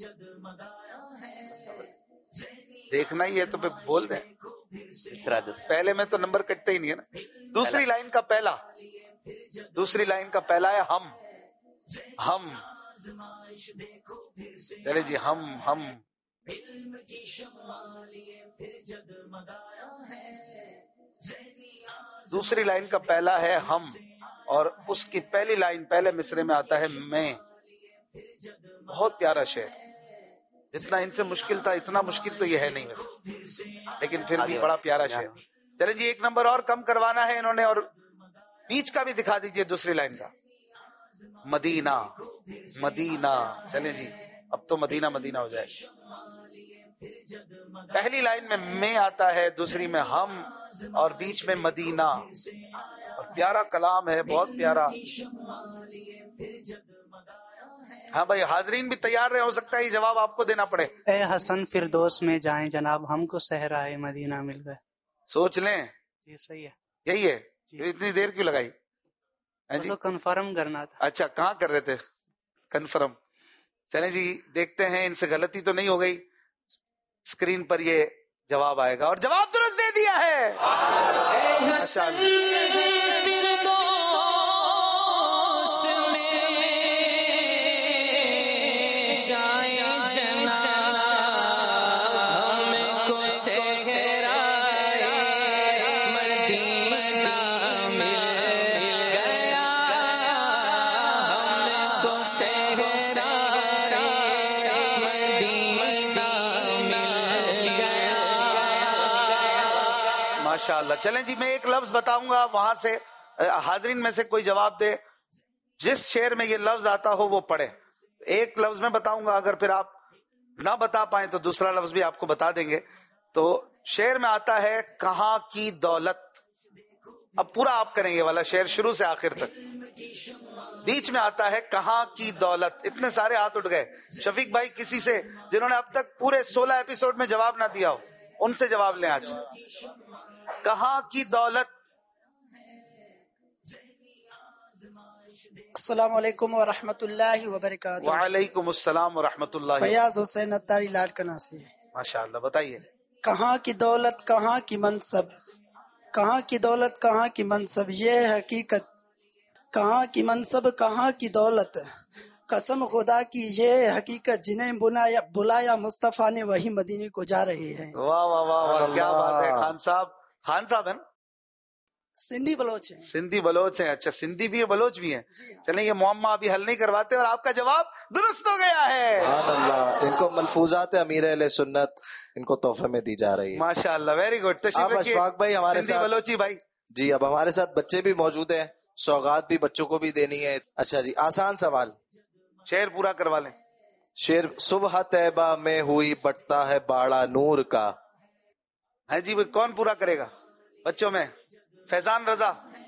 دیکھنا ہی ہے تو پھر بول دیں. پہلے میں تو نمبر کٹتے ہی نہیں ہے نا. دوسری لائن کا پہلا، دوسری لائن کا پہلا ہے ہم. ہم، چلے جی، ہم. دوسری لائن کا پہلا ہے ہم، اور اس کی پہلی لائن پہلے مصرے میں آتا ہے میں. بہت پیارا شعر. جتنا ان سے مشکل تھا اتنا مشکل تو یہ ہے نہیں ویسے، لیکن پھر بھی بڑا پیارا شعر. چلے جی، ایک نمبر اور کم کروانا ہے انہوں نے، اور بیچ کا بھی دکھا دیجئے دوسری لائن کا. مدینہ، مدینہ. چلے جی، اب تو مدینہ مدینہ ہو جائے. پہلی لائن میں آتا ہے، دوسری میں ہم، اور بیچ میں مدینہ. اور پیارا کلام ہے، بہت پیارا. ہاں بھائی، حاضرین بھی تیار رہے، ہو سکتا ہے یہ جواب آپ کو دینا پڑے. اے حسن فردوس میں جائیں جناب، ہم کو صحرائے مدینہ مل گئے. سوچ لیں. یہ صحیح ہے. یہی ہے. تو اتنی دیر کیوں لگائی؟ تو کنفرم کرنا تھا. اچھا، کہاں کر رہے تھے؟ کنفرم. چلیں جی دیکھتے ہیں ان سے غلطی تو نہیں ہو گئی. اسکرین پر یہ جواب آئے گا اور جواب درست دے دیا ہے. ماشاءاللہ. چلیں جی میں ایک لفظ بتاؤں گا, وہاں سے حاضرین میں سے کوئی جواب دے. جس شعر میں یہ لفظ آتا ہو وہ پڑھے. ایک لفظ میں بتاؤں گا, اگر پھر آپ نہ بتا پائیں تو دوسرا لفظ بھی آپ کو بتا دیں گے. تو شعر میں آتا ہے کہاں کی دولت. اب پورا آپ کریں گے والا شعر شروع سے آخر تک. بیچ میں آتا ہے کہاں کی دولت. اتنے سارے ہاتھ اٹھ گئے. شفیق بھائی کسی سے جنہوں نے اب تک پورے 16 ایپیسوڈ میں جواب نہ دیا ہو ان سے جواب لیں آج. کہاں کی دولت. السلام علیکم ورحمۃ اللہ وبرکاتہ. وعلیکم السلام ورحمۃ اللہ. فیاض حسین اتاری لاڑکانہ سے. ماشاءاللہ بتائیے. کہاں کی دولت کہاں کی منصب, کہاں کی دولت کہاں کی منصب, یہ حقیقت کہاں کی منصب کہاں کی دولت, قسم خدا کی یہ حقیقت جنہیں بلایا مصطفیٰ نے وہی مدینے کو جا رہے ہیں. واہ واہ واہ کیا بات ہے. خان صاحب, خان صاحب ہیں نا, سندھی بلوچ ہیں. سندھی بلوچ ہیں. اچھا سندھی بھی ہے بلوچ بھی ہیں. چلیں یہ معمہ ابھی حل نہیں کرواتے اور آپ کا جواب درست ہو گیا ہے. سبحان اللہ. ان کو ملفوظات امیر اہل سنت ان کو تحفے میں دی جا رہی ہے. ماشاءاللہ ویری گڈ. اب اشفاق بھائی ہمارے ساتھ بلوچی بھائی. جی اب ہمارے ساتھ بچے بھی موجود ہیں, سوغات بھی بچوں کو بھی دینی ہے. اچھا جی آسان سوال, شعر پورا کروا لیں. شعر صبح طیبہ میں ہوئی بٹتا ہے باڑا نور کا. ہے جی کون پورا کرے گا بچوں میں؟ فیضان رضا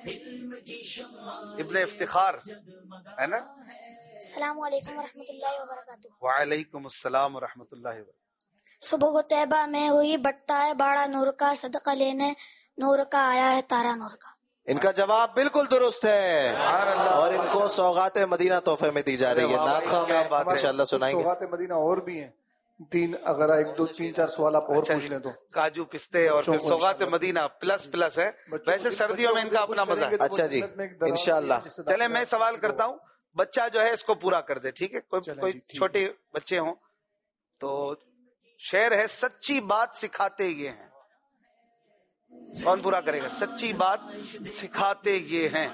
ابن افتخار ہے نا. السلام علیکم ورحمۃ اللہ وبرکاتہ. وعلیکم السلام ورحمۃ اللہ وبرکاتہ. صبح کو طیبہ میں ہوئی بٹتا ہے باڑا نور کا, صدقہ لینے نور کا آیا ہے تارا نور کا. ان کا جواب بالکل درست ہے اور ان کو سوغات مدینہ تحفے میں دی جا رہی ہے. نعت خواہ میں انشاءاللہ سنائیں گے. سوغات مدینہ اور بھی ہیں تین, اگر ایک دو تین چار سوال آپ اور پوچھ لیں تو. کاجو پستے اور پھر سوغات مدینہ پلس ہے. ویسے سردیوں میں ان کا اپنا مزہ ہے. اچھا جی انشاءاللہ. چلے میں سوال کرتا ہوں, بچہ جو ہے اس کو پورا کر دے, ٹھیک ہے؟ کوئی چھوٹے بچے ہوں تو شعر ہے سچی بات سکھاتے یہ ہیں. کون پورا کرے گا؟ سچی بات سکھاتے یہ ہیں.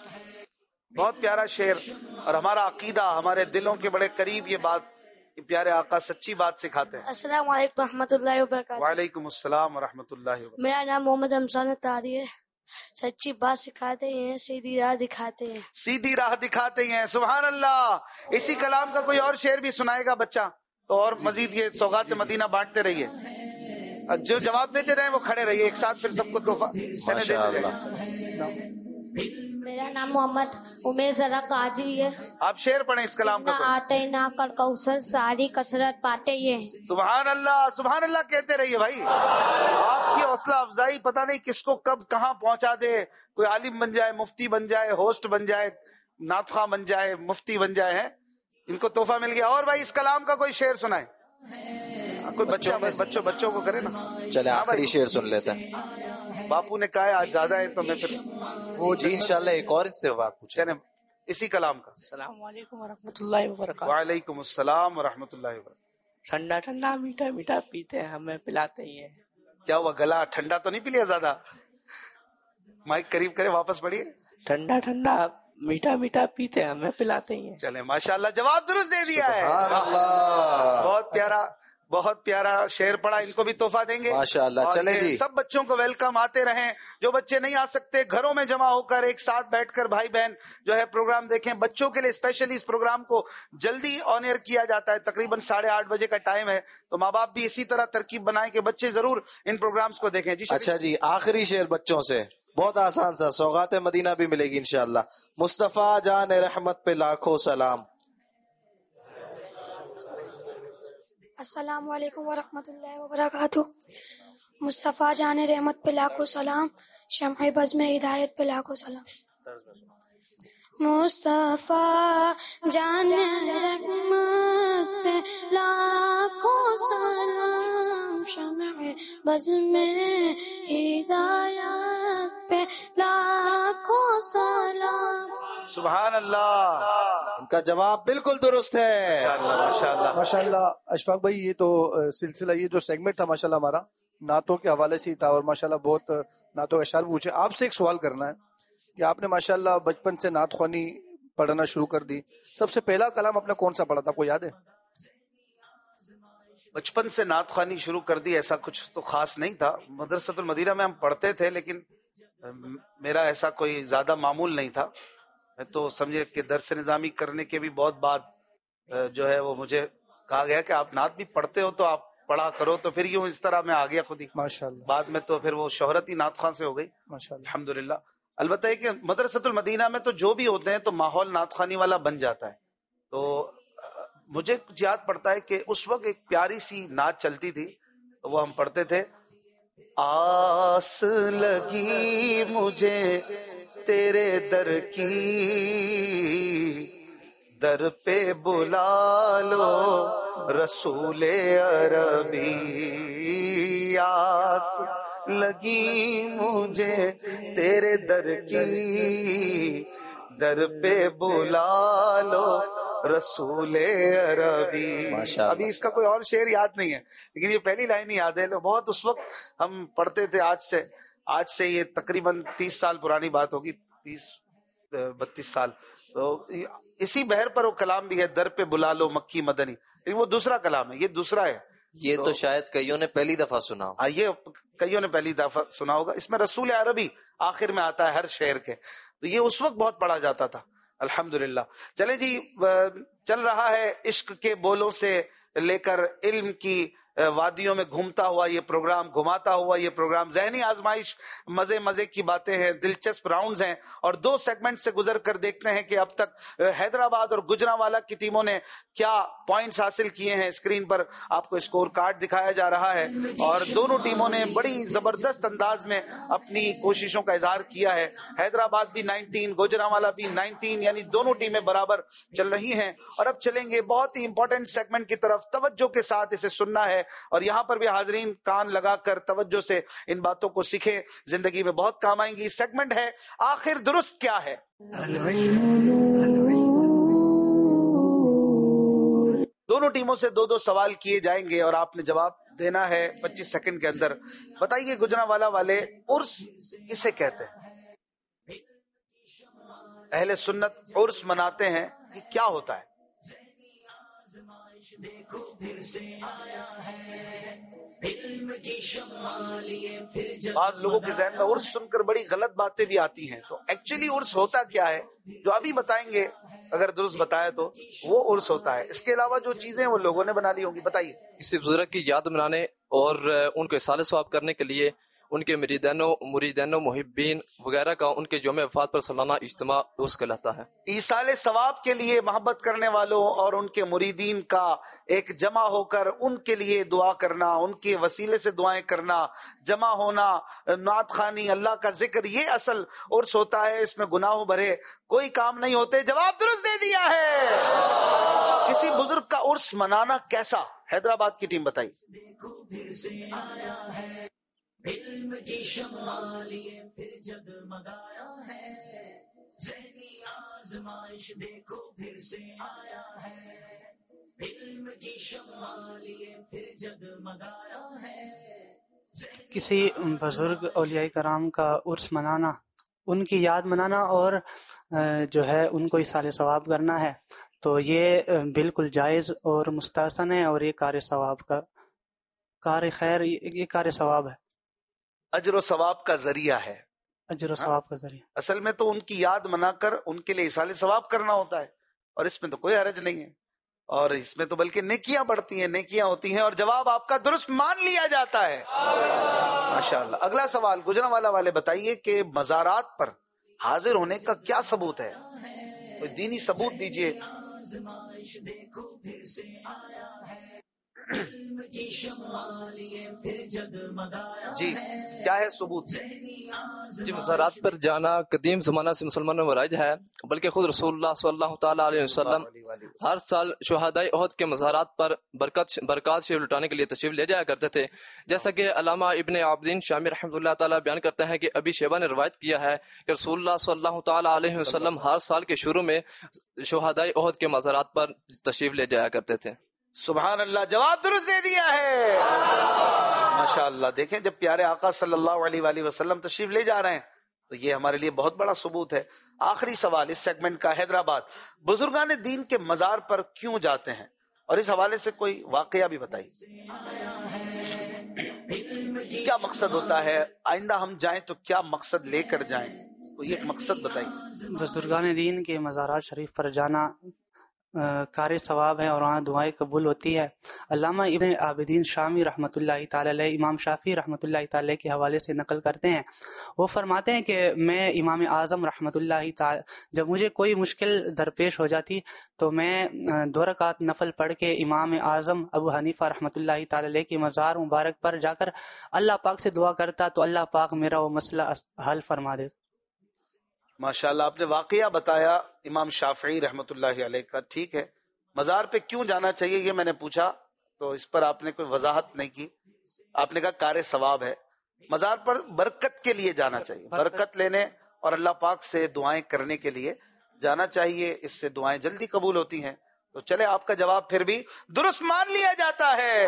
بہت پیارا شعر اور ہمارا عقیدہ, ہمارے دلوں کے بڑے قریب یہ بات. پیارے آقا سچی بات سکھاتے ہیں. السلام علیکم ورحمۃ اللہ وبرکاتہ. وعلیکم السلام ورحمۃ اللہ وبرکاتہ. میرا نام محمد حمزان اتاری ہے. سچی بات سکھاتے ہیں سیدھی راہ دکھاتے ہیں. سیدھی راہ دکھاتے ہیں. سبحان اللہ. اسی کلام کا کوئی اور شعر بھی سنائے گا بچہ تو اور مزید یہ سوغات مدینہ بانٹتے رہیے. جو جواب دیتے رہے وہ کھڑے رہیے ایک ساتھ, پھر سب کو تحفہ دیتے رہے. میرا نام محمد عمیر ذرا قادری ہے. آپ شعر پڑھیں اس کلام کا. آتے نہ کر کوثر ساری کثرت پاتے یہ. سبحان اللہ کہتے رہیے بھائی. آپ کی حوصلہ افزائی پتہ نہیں کس کو کب کہاں پہنچا دے. کوئی عالم بن جائے, مفتی بن جائے, ہوسٹ بن جائے, نعت خواہ بن جائے, مفتی بن جائے. ہیں ان کو تحفہ مل گیا. اور بھائی اس کلام کا کوئی شعر سنائے. کوئی بچوں کو کرے نا. چلے آخری شعر سن لیتے ہیں. باپو نے کہا ہے آج زیادہ ہے تو میں پھر وہ جی انشاءاللہ ایک اور اس سے بات پوچھیں اسی کلام کا. السلام علیکم ورحمۃ اللہ وبرکاتہ. وعلیکم السلام ورحمۃ اللہ وبرکاتہ. ٹھنڈا ٹھنڈا میٹھا میٹھا پیتے ہیں ہمیں پلاتے ہی ہیں. کیا ہوا گلا ٹھنڈا تو نہیں پی لیا زیادہ؟ مائک قریب کرے واپس پڑھیے. ٹھنڈا ٹھنڈا میٹھا میٹھا پیتے ہیں ہمیں پلاتے ہی ہیں. چلے ماشاءاللہ جواب درست دے دیا ہے. بہت پیارا شعر پڑھا. ان کو بھی تحفہ دیں گے ماشاءاللہ. چلے جی سب بچوں کو ویلکم. آتے رہیں. جو بچے نہیں آ سکتے گھروں میں جمع ہو کر ایک ساتھ بیٹھ کر بھائی بہن جو ہے پروگرام دیکھیں. بچوں کے لیے اسپیشلی اس پروگرام کو جلدی آن ایئر کیا جاتا ہے. تقریباً 8:30 بجے کا ٹائم ہے. تو ماں باپ بھی اسی طرح ترکیب بنائیں کہ بچے ضرور ان پروگرامز کو دیکھیں. اچھا جی آخری شعر بچوں سے بہت آسان سا, سوغات مدینہ بھی ملے گی انشاءاللہ. مصطفیٰ جان رحمت پہ لاکھوں سلام. السلام علیکم ورحمۃ اللہ وبرکاتہ. مصطفیٰ جان رحمت پہ لاکھوں سلام, شمع بزم ہدایت پہ لاکھوں سلام. मुस्तफा जान रहमत पे लाखों सलाम, शम्ए बज़्म में हिदायत पे लाखों सलाम। सुभान अल्लाह, उनका जवाब बिल्कुल दुरुस्त है। माशाअल्लाह माशाल्लाह। अशफाक भाई, ये तो सिलसिला, ये जो सेगमेंट था माशाल्लाह हमारा नातों के हवाले से ही था, और माशाल्लाह बहुत नातों के अशआर पूछे। आपसे एक सवाल करना है कि आपने माशाल्लाह बचपन से नात ख्वानी पढ़ना शुरू कर दी, सबसे पहला कलाम आपने कौन सा पढ़ा था, कोई याद है? बचपन से नात ख्वानी शुरू कर दी, ऐसा कुछ तो खास नहीं था। मदरसतुल मदीना में हम पढ़ते थे, लेकिन मेरा ऐसा कोई ज्यादा मामूल नहीं था। तो समझे कि दर्स निजामी करने के भी बहुत बाद जो है वो मुझे कहा गया कि आप नात भी पढ़ते हो तो आप पढ़ा करो, तो फिर यूं इस तरह मैं आ गया खुद ही माशाल्लाह। बाद में तो फिर वो शोहरत ही नात खां से हो गई माशाल्लाह, अल्हम्दुलिल्लाह। अलबत्ता है कि मदरसतुल मदीना में तो जो भी होते हैं तो माहौल नात खानी वाला बन जाता है। तो मुझे कुछ याद पड़ता है कि उस वक्त एक प्यारी सी नात चलती थी, तो वो हम पढ़ते थे। आस लगी मुझे तेरे दर की, दर पे बुला लो रसूले अरबी। आस लगी मुझे तेरे दर की, दर पे बुला लो रसूले अरबी। अभी इसका कोई और शेर याद नहीं है, लेकिन ये पहली लाइन ही याद है। तो बहुत उस वक्त हम पढ़ते थे, आज से ये तकरीबन 30 साल पुरानी बात होगी, 30-32 साल। तो इसी बहर पर वो कलाम भी है, दर पे बुला लो मक्की मदनी, लेकिन वो दूसरा कलाम है, ये दूसरा है। ये तो शायद कईयों ने पहली दफा सुना हो। ये कईयों ने पहली दफा सुना होगा। इसमें रसूल अरबी आखिर में आता है हर शेर के, तो ये उस वक्त बहुत पढ़ा जाता था अल्हम्दुलिल्लाह। चले जी, चल रहा है इश्क के बोलों से लेकर इल्म की वादियों में घूमता हुआ ये प्रोग्राम, घुमाता हुआ ये प्रोग्राम। ज़हनी आजमाइश, मजे मजे की बातें हैं, दिलचस्प राउंड्स हैं, और 2 सेगमेंट से गुजर कर देखते हैं कि अब तक हैदराबाद और गुजरांवाला की टीमों ने क्या पॉइंट्स हासिल किए हैं। स्क्रीन पर आपको स्कोर कार्ड दिखाया जा रहा है, और दोनों टीमों ने बड़ी जबरदस्त अंदाज में अपनी कोशिशों का इजहार किया है। हैदराबाद भी 19, गुजरांवाला भी 19, यानी दोनों टीमें बराबर चल रही हैं। और अब चलेंगे बहुत ही इंपॉर्टेंट सेगमेंट की तरफ, तवज्जो के साथ इसे सुनना है, और यहां पर भी हाजरीन कान लगाकर तवज्जो से इन बातों को सीखे, जिंदगी में बहुत काम आएंगी। सेगमेंट है आखिर दुरुस्त क्या है। दोनों टीमों से 2-2 सवाल किए जाएंगे और आपने जवाब देना है 25 सेकंड के अंदर। बताइए गुजरांवाला वाले, उर्स किसे कहते हैं? अहले सुन्नत उर्स मनाते हैं, ये क्या होता है? देखो फिर से आया है इल्म की शम्मा लिए फिर। आज लोगों के जहन में उर्स सुनकर बड़ी गलत बातें भी आती हैं, तो एक्चुअली उर्स होता क्या है जो अभी बताएंगे, अगर दुरुस्त बताया तो वो उर्स होता है। इसके अलावा जो चीजें वो लोगों ने बना ली होंगी, बताइए। किसी बुजुर्ग की याद मनाने और उनके साले सवाब करने के लिए उनके मुरीदानों मुहिब्बीन वगैरह का उनके यौम वफात पर सालाना इज्तिमा उर्स कहलाता है। ईसाले सवाब के लिए मोहब्बत करने वालों और उनके मुरीदीन का एक जमा होकर उनके लिए दुआ करना, उनके वसीले से दुआएं करना, जमा होना, नात खानी, अल्लाह का जिक्र, ये असल उर्स होता है। इसमें गुनाहों भरे कोई काम नहीं होते। जवाब दुरुस्त दे दिया है। किसी बुजुर्ग का उर्स मनाना कैसा? हैदराबाद की टीम बताई। देखो फिर से आया है इल्म की शम्मा लिए फिर जगमगाया है, ज़हनी आजमाइश देखो फिर से आया है इल्म की शम्मा लिए फिर जगमगाया है। किसी बुजुर्ग औलिया कराम का उर्स मनाना, उनकी याद मनाना और जो है उनको इसाले सवाब करना है, तो ये बिल्कुल जायज़ और मुस्तहसन है, और ये कार्य सवाब का कार्य खैर, ये कार्य सवाब है, अजर सवाब का जरिया है। अजर सवाब का जरिया। असल में तो उनकी याद मनाकर उनके लिए इसाले सवाब करना होता है, और इसमें तो कोई हरज नहीं है, और इसमें तो बल्कि नेकियां बढ़ती हैं, नेकियां होती हैं, और जवाब आपका दुरुस्त मान लिया जाता है। माशाअल्लाह। अगला सवाल गुजरांवाला वाले बताइए कि मज़ारात पर हाजिर होने का क्या सबूत है? कोई दीनी सबूत दीजिए। جی کیا ہے ثبوت؟ جی مزارات پر جانا قدیم زمانہ سے مسلمانوں میں رائج ہے، بلکہ خود رسول اللہ صلی اللہ تعالی علیہ وسلم ہر سال شہدائے احد کے مزارات پر برکات شریف لٹانے کے لیے تشریف لے جایا کرتے تھے، جیسا کہ علامہ ابن عابدین شامی رحمۃ اللہ تعالی بیان کرتے ہیں کہ ابی شیبہ نے روایت کیا ہے کہ رسول اللہ صلی اللہ تعالی علیہ وسلم ہر سال کے شروع میں شہدائے احد کے مزارات پر تشریف لے جایا کرتے تھے۔ سبحان اللہ، جواب درست دے دیا ہے ماشاء اللہ۔ دیکھیں جب پیارے آقا صلی اللہ علیہ وآلہ وسلم تشریف لے جا رہے ہیں تو یہ ہمارے لیے بہت بڑا ثبوت ہے۔ آخری سوال اس سیگمنٹ کا، حیدرآباد، بزرگان دین کے مزار پر کیوں جاتے ہیں اور اس حوالے سے کوئی واقعہ بھی بتائیے، کیا مقصد ہوتا ہے، آئندہ ہم جائیں تو کیا مقصد لے کر جائیں، کوئی ایک مقصد بتائیے۔ بزرگان دین کے مزارات شریف پر جانا کار ثواب ہے اور وہاں دعائیں قبول ہوتی ہے۔ علامہ ابن عابدین شامی رحمۃ اللہ تعالی علیہ امام شافعی رحمۃ اللہ تعالی کے حوالے سے نقل کرتے ہیں، وہ فرماتے ہیں کہ میں امام اعظم رحمۃ اللہ تعالی جب مجھے کوئی مشکل درپیش ہو جاتی تو میں 2 رکعت نفل پڑھ کے امام اعظم ابو حنیفہ رحمۃ اللہ تعالی علیہ کے مزار مبارک پر جا کر اللہ پاک سے دعا کرتا تو اللہ پاک میرا وہ مسئلہ حل فرما دیتا۔ ماشاءاللہ، آپ نے واقعہ بتایا امام شافعی رحمۃ اللہ علیہ کا، ٹھیک ہے، مزار پہ کیوں جانا چاہیے یہ میں نے پوچھا تو اس پر آپ نے کوئی وضاحت نہیں کی، آپ نے کہا کار ثواب ہے۔ مزار پر برکت کے لیے جانا چاہیے، برکت لینے اور اللہ پاک سے دعائیں کرنے کے لیے جانا چاہیے، اس سے دعائیں جلدی قبول ہوتی ہیں۔ تو چلے آپ کا جواب پھر بھی درست مان لیا جاتا ہے۔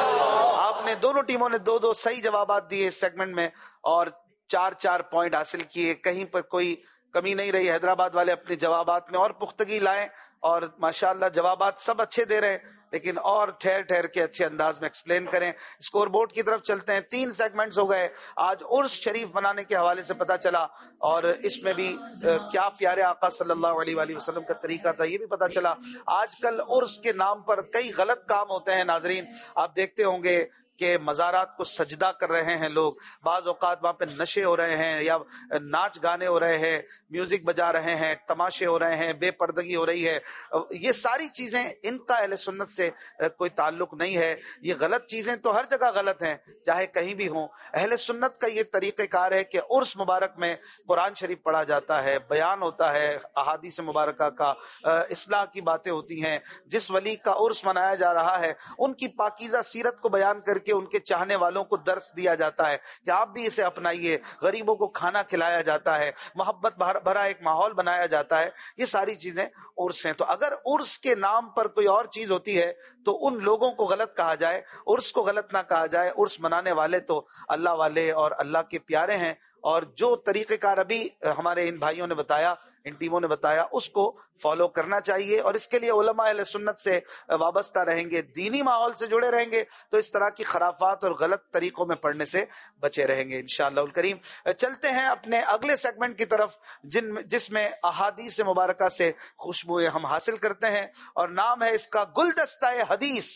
آپ نے دونوں ٹیموں نے 2 صحیح جوابات دیے اس سیگمنٹ میں اور 4 پوائنٹ حاصل کیے، کہیں پر کوئی کمی نہیں رہی۔ حیدرآباد والے اپنے جوابات میں اور پختگی لائیں اور ماشاءاللہ جوابات سب اچھے دے رہے ہیں، لیکن اور ٹھہر کے اچھے انداز میں ایکسپلین کریں۔ اسکور بورڈ کی طرف چلتے ہیں، 3 سیگمنٹس ہو گئے۔ آج عرس شریف منانے کے حوالے سے پتا چلا اور اس میں بھی کیا پیارے آقا صلی اللہ علیہ وآلہ وسلم کا طریقہ تھا یہ بھی پتا چلا۔ آج کل عرس کے نام پر کئی غلط کام ہوتے ہیں ناظرین، آپ دیکھتے ہوں گے کہ مزارات کو سجدہ کر رہے ہیں لوگ، بعض اوقات وہاں پہ نشے ہو رہے ہیں یا ناچ گانے ہو رہے ہیں، میوزک بجا رہے ہیں، تماشے ہو رہے ہیں، بے پردگی ہو رہی ہے۔ یہ ساری چیزیں ان کا اہل سنت سے کوئی تعلق نہیں ہے، یہ غلط چیزیں تو ہر جگہ غلط ہیں چاہے کہیں بھی ہوں۔ اہل سنت کا یہ طریقہ کار ہے کہ عرس مبارک میں قرآن شریف پڑھا جاتا ہے، بیان ہوتا ہے احادیث مبارکہ کا، اصلاح کی باتیں ہوتی ہیں۔ جس ولی کا عرس منایا جا رہا ہے ان کی پاکیزہ سیرت کو بیان کر کے ان کے چاہنے والوں کو درس دیا جاتا ہے کہ آپ بھی اسے اپنائیے، غریبوں کو کھانا کھلایا جاتا ہے، محبت بھرا ایک ماحول بنایا جاتا ہے۔ یہ ساری چیزیں عرس ہیں۔ تو اگر عرس کے نام پر کوئی اور چیز ہوتی ہے تو ان لوگوں کو غلط کہا جائے، عرس کو غلط نہ کہا جائے۔ عرس منانے والے تو اللہ والے اور اللہ کے پیارے ہیں، اور جو طریقہ کار ابھی ہمارے ان بھائیوں نے بتایا، ان ٹیموں نے بتایا، اس کو فالو کرنا چاہیے، اور اس کے لیے علماء اہل سنت سے وابستہ رہیں گے، دینی ماحول سے جڑے رہیں گے تو اس طرح کی خرافات اور غلط طریقوں میں پڑھنے سے بچے رہیں گے انشاءاللہ الکریم۔ چلتے ہیں اپنے اگلے سیگمنٹ کی طرف جس میں احادیث مبارکہ سے خوشبوئیں ہم حاصل کرتے ہیں، اور نام ہے اس کا گلدستہ حدیث۔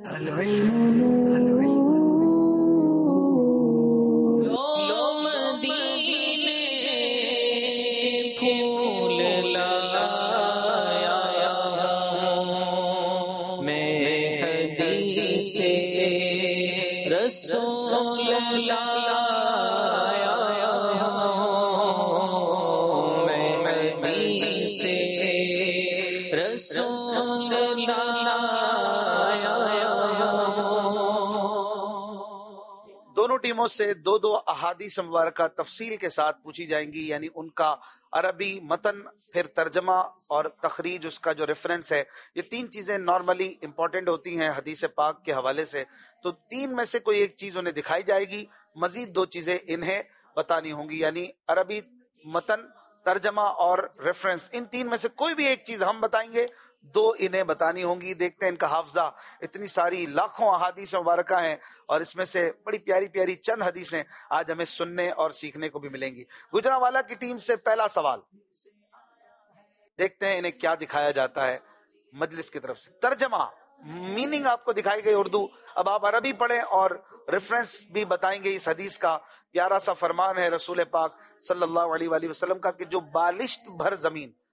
دونوں ٹیموں سے 2 احادیث مبارکہ تفصیل کے ساتھ پوچھی جائیں گی، یعنی ان کا عربی متن، پھر ترجمہ اور تخریج، اس کا جو ریفرنس ہے۔ یہ 3 چیزیں نارملی امپورٹنٹ ہوتی ہیں حدیث پاک کے حوالے سے، تو 3 میں سے کوئی ایک چیز انہیں دکھائی جائے گی، مزید 2 چیزیں انہیں بتانی ہوں گی، یعنی عربی متن، ترجمہ اور ریفرنس۔ ان 3 میں سے کوئی بھی ایک چیز ہم بتائیں گے، 2 انہیں بتانی ہوں گی۔ دیکھتے ہیں ان کا حافظہ، اتنی ساری لاکھوں احادیث مبارکہ ہیں اور اس میں سے بڑی پیاری پیاری چند حدیثیں آج ہمیں سننے اور سیکھنے کو بھی ملیں گی۔ گجرانوالہ کی ٹیم سے پہلا سوال، دیکھتے ہیں انہیں کیا دکھایا جاتا ہے مجلس کی طرف سے۔ ترجمہ، میننگ آپ کو دکھائی گئی اردو، اب آپ عربی پڑھیں اور ریفرنس بھی بتائیں گے اس حدیث کا۔ پیارا سا فرمان ہے رسول پاک صلی اللہ علیہ وآلہ وسلم کا کہ جو بالشت بھر زمین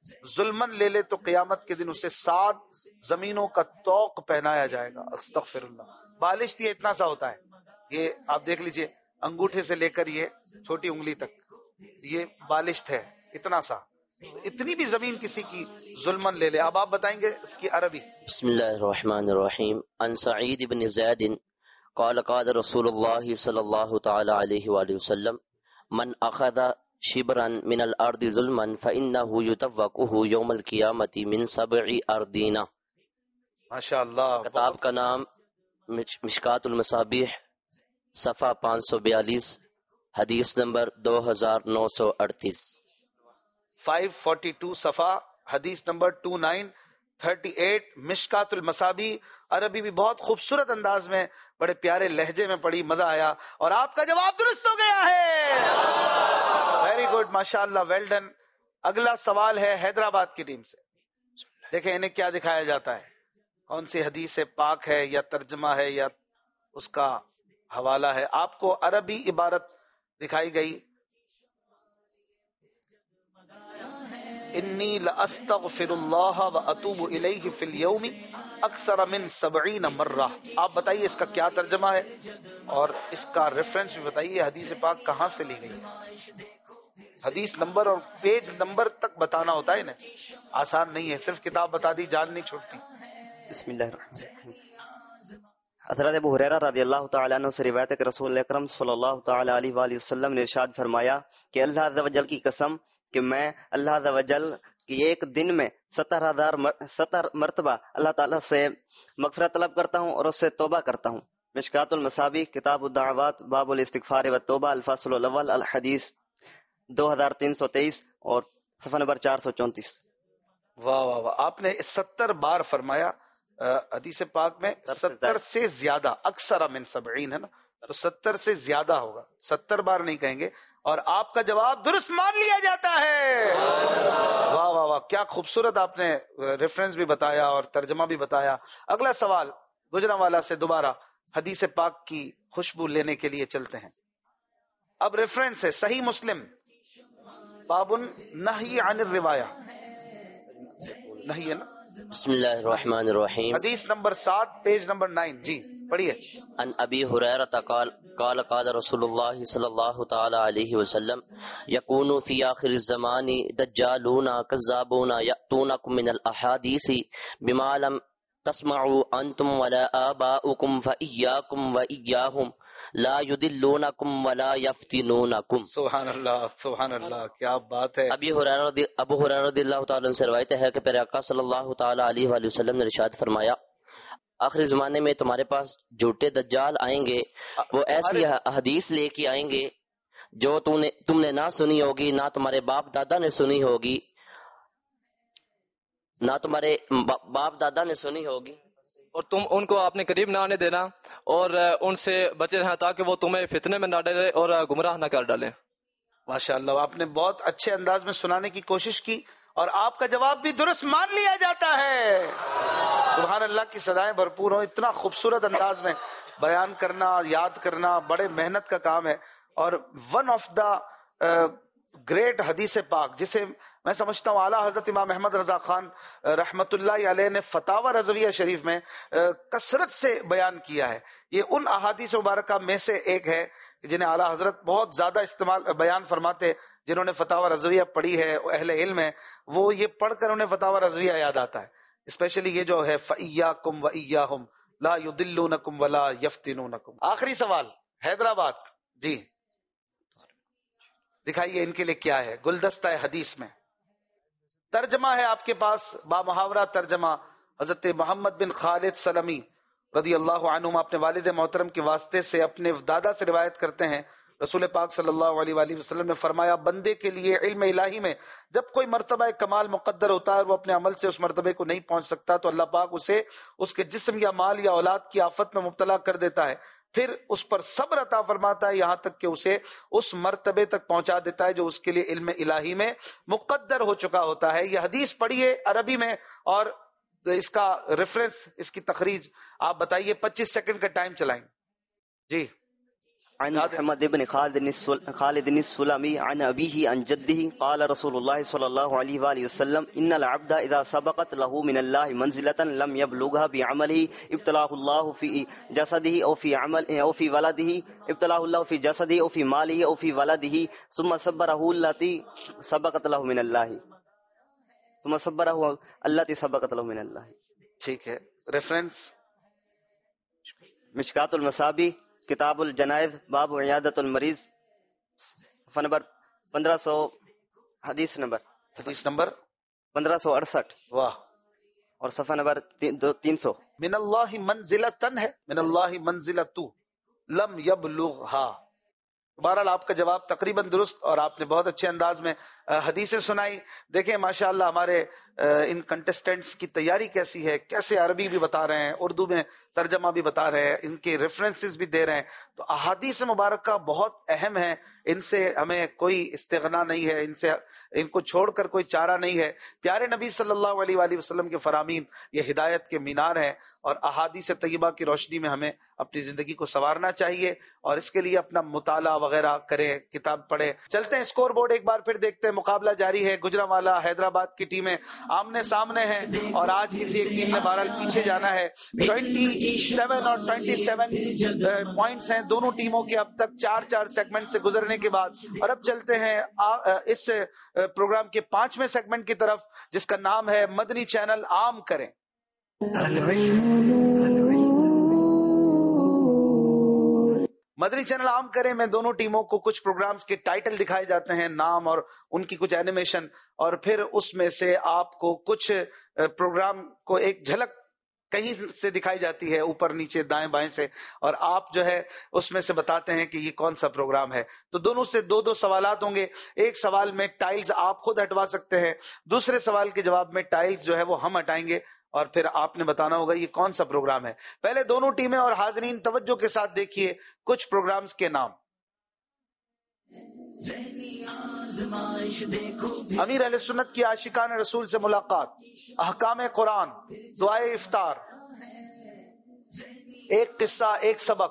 ظلمن لے لے تو قیامت کے دن اسے 7 زمینوں کا طوق پہنایا جائے گا. استغفر اللہ. بالشت یہ اتنا سا ہوتا ہے, یہ آپ دیکھ لیجئے انگوٹھے سے لے کر یہ چھوٹی انگلی تک یہ بالشت ہے, اتنا سا. اتنی بھی زمین کسی کی ظلمن لے لے. اب آپ بتائیں گے اس کی عربی. بسم اللہ الرحمن الرحیم. عن سعید بن زید قال قال رسول اللہ صلی اللہ تعالی علیہ وآلہ وسلم من اخذ شبرا من الارض ظلما فانه يتوقه يوم القیامت من 7 اردین. ماشاء اللہ. کتاب کا نام مشکات المصابیح, صفحہ 542, حدیث نمبر 2938. 542 صفحہ حدیث نمبر 2938. مشکات المصابیح. عربی بھی بہت خوبصورت انداز میں بڑے پیارے لہجے میں پڑھی, مزہ آیا. اور آپ کا جواب درست ہو گیا ہے. ویری گڈ, ماشاء اللہ, ویل ڈن. اگلا سوال ہے حیدرآباد کی ٹیم سے. دیکھیں انہیں کیا دکھایا جاتا ہے, کون سی حدیث پاک ہے یا ترجمہ ہے یا اس کا حوالہ ہے. آپ کو عربی عبارت دکھائی گئی, انی لاستغفر اللہ واتوب الیہ فی اليوم اکثر من 70 مرہ. آپ بتائیے اس کا کیا ترجمہ ہے اور اس کا ریفرنس بھی بتائیے. حدیث پاک کہاں سے لی گئی؟ حدیث نمبر اور پیج نمبر تک بتانا ہوتا ہے انہیں, آسان نہیں ہے, صرف کتاب بتا دی جان نہیں چھوٹتی. بسم اللہ الرحمن الرحیم. حضرت ابو ہریرہ رضی اللہ تعالیٰ عنہ سے روایت ہے کہ رسول اکرم صلی اللہ تعالیٰ علیہ وآلہ وسلم نے ارشاد فرمایا کہ اللہ عز و جل کی قسم کہ میں اللہ عز و جل کی ایک دن میں 70 مرتبہ اللہ تعالیٰ سے مغفرت طلب کرتا ہوں اور اس سے توبہ کرتا ہوں. مشکات المصابیح, کتاب الدعوات, باب الاستغفار والتوبہ, الفصل الاول, الحدیث 2323 اور صفحہ نمبر 434. واہ واہ واہ, آپ نے 70 بار فرمایا. حدیث پاک میں 70 سے زیادہ, اکثر من 70 ہے نا, تو 70 سے زیادہ ہوگا, 70 بار نہیں کہیں گے. اور آپ کا جواب درست مان لیا جاتا ہے. واہ واہ واہ, کیا خوبصورت آپ نے ریفرنس بھی بتایا اور ترجمہ بھی بتایا. اگلا سوال گجرانوالا سے دوبارہ حدیث پاک کی خوشبو لینے کے لیے چلتے ہیں. اب ریفرنس ہے صحیح مسلم, باب نہی عن الروایہ, نہیں ہے نا؟ بسم اللہ الرحمن الرحیم. حدیث نمبر 7, پیج نمبر 9. جی پڑھیے. عن ابی ہریرہ قال قال رسول اللہ صلی اللہ تعالی علیہ وسلم یکون فی آخر الزمان دجالون کذابون یأتونکم من الاحادیث بما لم تسمعوا انتم ولا آباؤکم فإیاکم وإیاہم لا یدلونکم ولا یفتنونکم. سبحان اللہ, سبحان اللہ, کیا بات ہے. ابو ہریرہ رضی اللہ تعالی عنہ سے روایت ہے کہ پیارے آقا صلی اللہ تعالی علیہ وآلہ وسلم نے ارشاد فرمایا آخری زمانے میں تمہارے پاس جھوٹے دجال آئیں گے, وہ ایسی حدیث لے کے آئیں گے جو تم نے نہ سنی ہوگی, نہ تمہارے باپ دادا نے سنی ہوگی, نہ تمہارے باپ دادا نے سنی ہوگی, اور تم ان کو اپنے قریب نہ آنے دینا اور ان سے بچے رہنا تاکہ وہ تمہیں فتنے میں نہ ڈالے اور گمراہ نہ کر ڈالیں. ماشاء اللہ, آپ نے بہت اچھے انداز میں سنانے کی کوشش کی اور آپ کا جواب بھی درست مان لیا جاتا ہے. سبحان اللہ کی صدائیں بھرپور ہوں. اتنا خوبصورت انداز میں بیان کرنا, یاد کرنا بڑے محنت کا کام ہے. اور ون آف دا گریٹ حدیث پاک جسے میں سمجھتا ہوں اعلیٰ حضرت امام احمد رضا خان رحمت اللہ علیہ نے فتاوی رضویہ شریف میں کثرت سے بیان کیا ہے. یہ ان احادیث مبارکہ میں سے ایک ہے جنہیں اعلیٰ حضرت بہت زیادہ استعمال بیان فرماتے. جنہوں نے فتاوی رضویہ پڑھی ہے, اہل علم ہے, وہ یہ پڑھ کر انہیں فتاوی رضویہ یاد آتا ہے. اسپیشلی یہ جو ہے فَإِيَّاكُمْ وَإِيَّاهُمْ لَا يُضِلُّونَكُمْ وَلَا يَفْتِنُونَكُمْ. آخری سوال حیدرآباد. جی دکھائیے ان کے لیے کیا ہے گلدستہ حدیث میں. ترجمہ ہے آپ کے پاس, با محاورہ ترجمہ حضرت محمد بن خالد سلمی رضی اللہ عنہما اپنے والد محترم کے واسطے سے اپنے دادا سے روایت کرتے ہیں. رسول پاک صلی اللہ علیہ وآلہ وسلم نے فرمایا بندے کے لیے علم الہی میں جب کوئی مرتبہ کمال مقدر ہوتا ہے اور وہ اپنے عمل سے اس مرتبے کو نہیں پہنچ سکتا تو اللہ پاک اسے اس کے جسم یا مال یا اولاد کی آفت میں مبتلا کر دیتا ہے, پھر اس پر صبر عطا فرماتا ہے یہاں تک کہ اسے اس مرتبے تک پہنچا دیتا ہے جو اس کے لیے علم الہی میں مقدر ہو چکا ہوتا ہے. یہ حدیث پڑھیے عربی میں اور اس کا ریفرنس, اس کی تخریج آپ بتائیے. 25 سیکنڈ کا ٹائم چلائیں. جی عن محمد بن خالد السلمي عن أبيه عن جده قال رسول الله صلى الله عليه وآله وسلم إن العبد إذا سبقت له من الله منزلة لم يبلغها بعمله ابتلاه الله في جسده أو في عمل أو في ولده ابتلاه الله في جسده أو في ماله أو في ولده ثم صبره التي سبقت له من الله ثم صبره التي سبقت له من الله. ٹھیک ہے. ریفرنس مشکات المصابی کتاب الجنائز باب عیادت المریض صفحہ نمبر 1500 حدیث نمبر 1568. واہ. اور صفحہ نمبر 300. من اللہ منزلتن ہے, من اللہ منزلتو لم یبلغھا. بہرحال آپ کا جواب تقریباً درست اور آپ نے بہت اچھے انداز میں حدیثیں سنائی. دیکھیں ماشاءاللہ ہمارے ان کنٹسٹنٹس کی تیاری کیسی ہے, کیسے عربی بھی بتا رہے ہیں, اردو میں ترجمہ بھی بتا رہے ہیں, ان کے ریفرنسز بھی دے رہے ہیں. تو احادیث مبارکہ بہت اہم ہیں, ان سے ہمیں کوئی استغنا نہیں ہے, ان کو چھوڑ کر کوئی چارہ نہیں ہے. پیارے نبی صلی اللہ علیہ وآلہ وسلم کے فرامین یہ ہدایت کے مینار ہیں, اور احادیث طیبہ کی روشنی میں ہمیں اپنی زندگی کو سنوارنا چاہیے, اور اس کے لیے اپنا مطالعہ وغیرہ کریں, کتاب پڑھیں. چلتے ہیں اسکور بورڈ ایک بار پھر دیکھتے ہیں. مقابلہ جاری ہے. گجرانوالہ حیدرآباد کی ٹیمیں آمنے سامنے ہیں, اور آج کسی ایک ٹیم نے بہرحال پیچھے جانا ہے. 27 اور 27 پوائنٹس ہیں دونوں ٹیموں کے اب تک 4 سیگمنٹ سے گزرنے کے بعد. اور اب چلتے ہیں اس پروگرام کے 5ویں سیگمنٹ کی طرف, جس کا نام ہے مدنی چینل عام کریں. مدنی چینل عام کریں میں دونوں ٹیموں کو کچھ پروگرامز کے ٹائٹل دکھائے جاتے ہیں, نام اور ان کی کچھ اینیمیشن, اور پھر اس میں سے آپ کو کچھ پروگرام کو ایک جھلک کہیں سے دکھائی جاتی ہے, اوپر نیچے دائیں بائیں سے, اور آپ جو ہے اس میں سے بتاتے ہیں کہ یہ کون سا پروگرام ہے. تو دونوں سے 2 سوالات ہوں گے. ایک سوال میں ٹائلز آپ خود ہٹوا سکتے ہیں, دوسرے سوال کے جواب میں ٹائلز جو ہے وہ ہم ہٹائیں گے, اور پھر آپ نے بتانا ہوگا یہ کون سا پروگرام ہے. پہلے دونوں ٹیمیں اور حاضرین توجہ کے ساتھ دیکھیے کچھ پروگرامز کے نام. امیر اہل سنت کی عاشقان رسول سے ملاقات, احکام قرآن, دعائے افطار, ایک قصہ ایک سبق,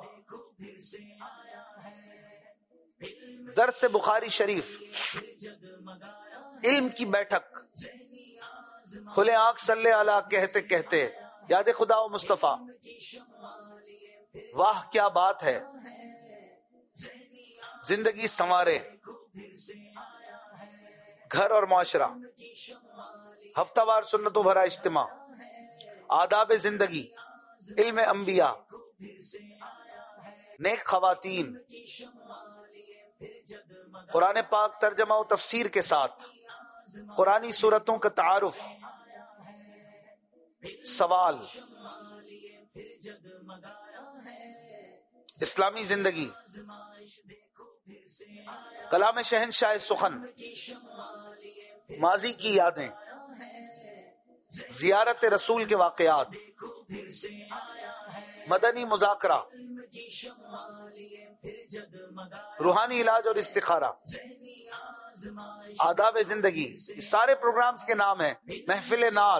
درس بخاری شریف, علم کی بیٹھک, کھلے آنکھ صلی اللہ کہتے کہتے, یاد خدا و مصطفیٰ, واہ کیا بات ہے, زندگی سنوارے, گھر اور معاشرہ, ہفتہ وار سنتوں بھرا اجتماع, آداب زندگی, علم انبیاء, نیک خواتین, قرآن پاک ترجمہ و تفسیر کے ساتھ, قرآنی سورتوں کا تعارف, سوال, اسلامی زندگی, کلام شہنشاہ سخن, ماضی کی یادیں, زیارت رسول کے واقعات, مدنی مذاکرہ, روحانی علاج اور استخارہ, آداب زندگی. سارے پروگرامز کے نام ہیں. محفل نعت,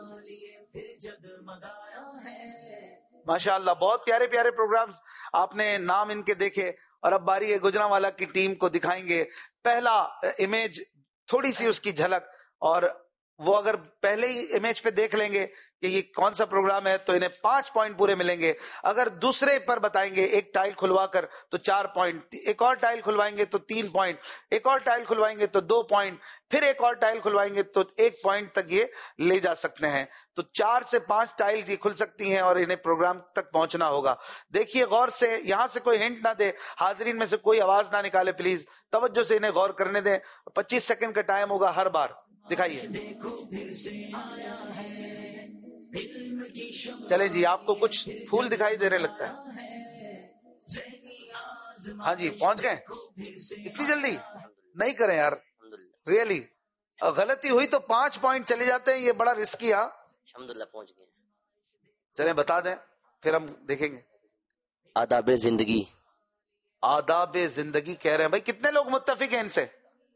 ماشاءاللہ بہت پیارے پیارے پروگرامز آپ نے نام ان کے دیکھے. اور اب باری ہے گجرانوالہ کی ٹیم کو دکھائیں گے پہلا امیج, تھوڑی سی اس کی جھلک, اور وہ اگر پہلے ہی امیج پہ دیکھ لیں گے کہ یہ کون سا پروگرام ہے تو انہیں 5 پوائنٹ پورے ملیں گے. اگر دوسرے پر بتائیں گے ایک ٹائل کھلوا کر تو 4 پوائنٹ, ایک اور ٹائل کھلوائیں گے تو 3 پوائنٹ, ایک اور ٹائل کھلوائیں گے تو 2 پوائنٹ, پھر ایک اور ٹائل کھلوائیں گے تو 1 پوائنٹ تک یہ لے جا سکتے ہیں. تو 4 سے 5 ٹائلز یہ کھل سکتی ہیں اور انہیں پروگرام تک پہنچنا ہوگا. دیکھیے غور سے, یہاں سے کوئی ہنٹ نہ دے, حاضرین میں سے کوئی آواز نہ نکالے پلیز, توجہ سے انہیں غور کرنے دیں. 25 سیکنڈ کا ٹائم ہوگا ہر بار. دکھائیے. چلے جی, آپ کو کچھ پھول دکھائی دے رہے لگتا ہے. ہاں جی پہنچ گئے. اتنی جلدی نہیں کریں یار, ریئلی غلطی ہوئی تو 5 پوائنٹ چلے جاتے ہیں, یہ بڑا رسکی. ہاں الحمدللہ پہنچ گئے. چلیں بتا دیں پھر ہم دیکھیں گے. آداب زندگی, آداب زندگی کہہ رہے ہیں بھائی. کتنے لوگ متفق ہیں ان سے؟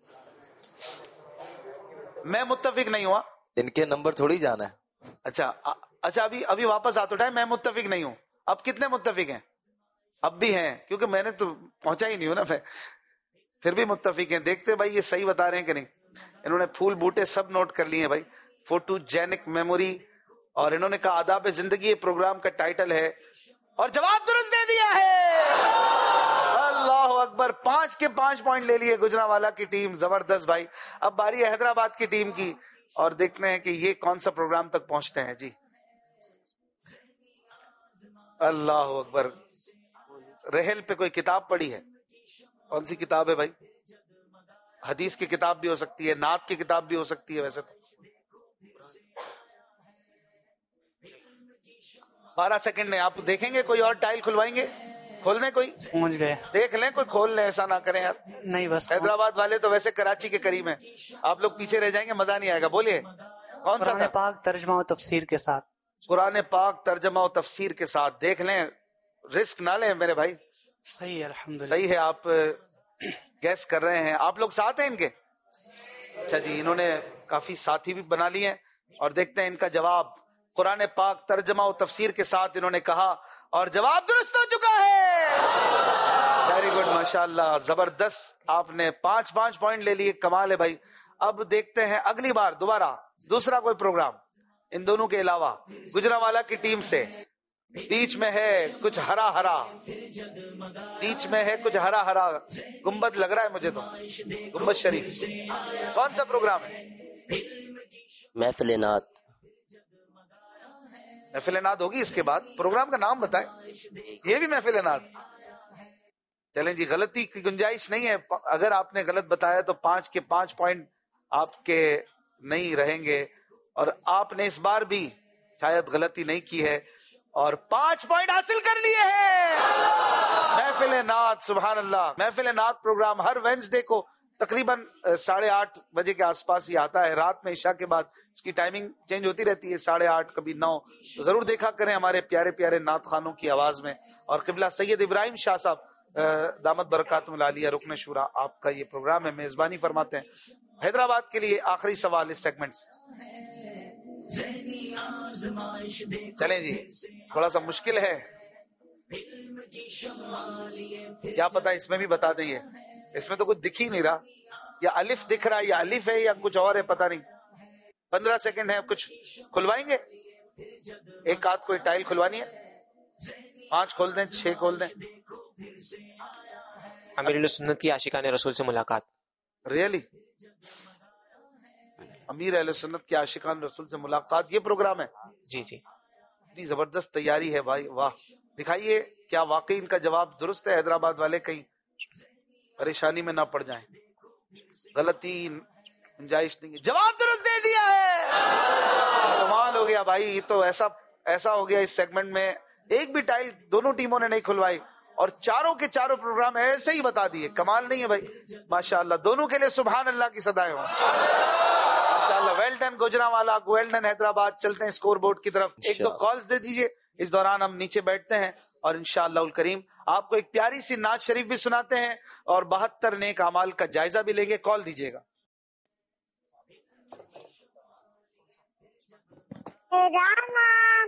میں متفق نہیں ہوا. ان کے نمبر تھوڑی جانا ہے. اچھا ابھی واپس آتا ہے. میں متفق نہیں ہوں. اب کتنے متفق ہیں؟ اب بھی ہیں کیونکہ میں نے تو پہنچا ہی نہیں ہوں نا میں. پھر بھی متفق ہیں. دیکھتے بھائی یہ صحیح بتا رہے ہیں کہ نہیں. انہوں نے پھول بوٹے سب نوٹ کر لیے بھائی. Photogenic memory. اور انہوں نے کہا آداب زندگی یہ پروگرام کا ٹائٹل ہے اور جواب درست دے دیا ہے. اللہ اکبر. 5 کے 5 پوائنٹ لے لیے گجرانوالہ کی ٹیم. زبردست بھائی. اب باری ہے حیدرآباد کی ٹیم کی اور دیکھتے ہیں کہ یہ کون سا پروگرام تک پہنچتے ہیں. جی اللہ اکبر. رحل پہ کوئی کتاب پڑھی ہے؟ کون سی کتاب ہے بھائی؟ حدیث کی کتاب بھی ہو سکتی ہے, نعت کی کتاب بھی ہو سکتی ہے. ویسے تو 12 سیکنڈ نے آپ دیکھیں گے کوئی اور ٹائل کھلوائیں گے؟ کھول دیں کوئی؟ پہنچ گئے. دیکھ لیں کوئی کھول لیں, ایسا نہ کریں یار. نہیں بس حیدرآباد والے تو ویسے کراچی کے قریب ہیں, آپ لوگ پیچھے رہ جائیں گے, مزہ نہیں آئے گا. بولیے کون سا؟ قرآن پاک ترجمہ و تفسیر کے ساتھ. قرآن پاک ترجمہ و تفسیر کے ساتھ. دیکھ لیں, رسک نہ لیں میرے بھائی. صحیح ہے الحمدللہ. صحیح ہے. آپ گیس کر رہے ہیں. آپ لوگ ساتھ ہیں ان کے؟ اچھا جی, انہوں نے کافی ساتھی بھی بنا لیے ہیں اور دیکھتے ہیں ان کا جواب. قرآن پاک ترجمہ و تفسیر کے ساتھ انہوں نے کہا اور جواب درست ہو چکا ہے. ویری گڈ, ماشاءاللہ, زبردست. آپ نے 5 پوائنٹ لے لیے. کمال ہے بھائی. اب دیکھتے ہیں اگلی بار دوبارہ دوسرا کوئی پروگرام ان دونوں کے علاوہ گجرانوالہ کی ٹیم سے. بیچ میں ہے کچھ ہرا ہرا, بیچ میں ہے کچھ ہرا ہرا. گنبد لگ رہا ہے مجھے تو, گنبد شریف. کون سا پروگرام ہے؟ محفل نعت. محفل نعت ہوگی اس کے بعد. پروگرام کا نام بتائیں. یہ بھی محفل نعت. چلیں جی, غلطی کی گنجائش نہیں ہے. اگر آپ نے غلط بتایا تو 5 کے 5 پوائنٹ آپ کے نہیں رہیں گے. اور آپ نے اس بار بھی شاید غلطی نہیں کی ہے اور 5 پوائنٹ حاصل کر لیے ہیں. محفل نعت, سبحان اللہ. محفل نعت پروگرام ہر وینسڈے کو تقریباً 8:30 بجے کے آس پاس ہی آتا ہے. رات میں عشاء کے بعد اس کی ٹائمنگ چینج ہوتی رہتی ہے, 8:30 کبھی 9. تو ضرور دیکھا کریں ہمارے پیارے پیارے نعت خوانوں کی آواز میں. اور قبلہ سید ابراہیم شاہ صاحب دامت برکاتہم العالیہ رکن شورا, آپ کا یہ پروگرام ہے, میزبانی فرماتے ہیں. حیدرآباد کے لیے آخری سوال اس سیگمنٹ سے. چلیں جی, تھوڑا سا مشکل ہے, کیا پتا اس میں بھی بتا دیں. اس میں تو کچھ دکھ ہی نہیں رہا, یا الف دکھ رہا ہے, یا الف ہے یا کچھ اور ہے, پتا نہیں. 15 سیکنڈ ہے. کچھ کھلوائیں گے؟ ایک آدھ کوئی ٹائل کھلوانی ہے؟ 5 کھول دیں, 6 کھول دیں. امیر السنت کی عاشقان رسول سے ملاقات. ریئلی؟ امیر اہل سنت کے عاشقان رسول سے ملاقات, یہ پروگرام ہے؟ جی جی. اتنی زبردست تیاری ہے بھائی, واہ. دکھائیے کیا واقعی ان کا جواب درست ہے. حیدرآباد والے کہیں پریشانی میں نہ پڑ جائیں. غلطی گنجائش نہیں ہے. جواب درست دے دیا ہے. کمال ہو گیا بھائی. یہ تو ایسا ہو گیا اس سیگمنٹ میں ایک بھی ٹائل دونوں ٹیموں نے نہیں کھلوائی اور چاروں کے چاروں پروگرام ایسے ہی بتا دیے. کمال نہیں ہے بھائی, ماشاءاللہ. دونوں کے لیے سبحان اللہ کی صدائیں ہوں. ماشاءاللہ. Well done Gujranwala, well done Hyderabad. چلتے ہیں اسکور بورڈ کی طرف. 1-2 کالز دے دیجئے, اس دوران ہم نیچے بیٹھتے ہیں اور انشاءاللہ الکریم آپ کو ایک پیاری سی نعت شریف بھی سناتے ہیں اور 72 نیک اعمال کا جائزہ بھی لیں گے. کال دیجئے گا. میرا نام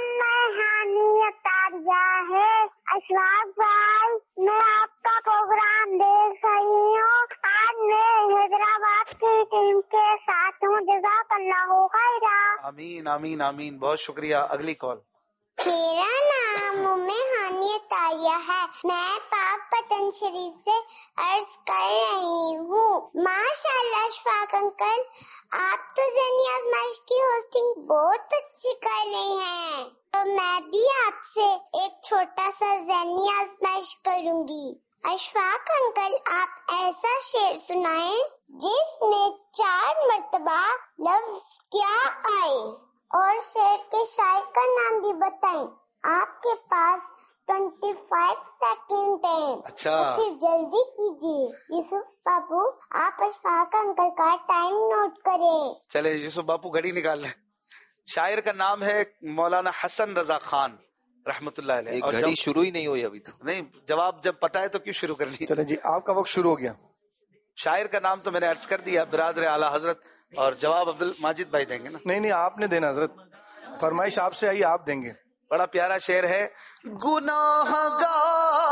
ہے اشفاق بھائی. میں آپ کا پروگرام دیکھ رہی ہوں. آج میں حیدرآباد کی ٹیم کے ساتھ ہوں. جزاک اللہ خیرا. آمین آمین آمین. بہت شکریہ. اگلی کال. میرا نام ہانیہ طاہرہ ہے. میں پاک پتن شریف سے عرض کر رہی ہوں. ماشاء اللہ اشفاق انکل, آپ تو ذہنی آزمائش کی ہوسٹنگ بہت اچھی کر رہے ہیں. تو میں بھی آپ سے ایک چھوٹا سا ذہنی آزمائش کروں گی. اشفاق انکل, آپ ایسا شعر سنائیں جس میں 4 مرتبہ لفظ کیا آئے, اور شعر کے شاعر کا نام بھی بتائیں. آپ کے پاس 25 سیکنڈ ہیں. اچھا, تو پھر جلدی کیجیے. یوسف بابو, آپ اشفاق انکل کا ٹائم نوٹ کریں. چلے یوسف باپو گھڑی نکال لیں. شاعر کا نام ہے مولانا حسن رضا خان رحمت اللہ علیہ. اور گھڑی شروع ہی نہیں ہوئی ابھی تو. نہیں, جواب جب پتا ہے تو کیوں شروع کر لی. چلیں جی, آپ کا وقت شروع ہو گیا. شاعر کا نام تو میں نے عرض کر دیا, برادر اعلیٰ حضرت, اور جواب عبد الماجد بھائی دیں گے نا. نہیں آپ نے دینا حضرت, فرمائش آپ سے آئی, آپ دیں گے. بڑا پیارا شعر ہے. گناہ گار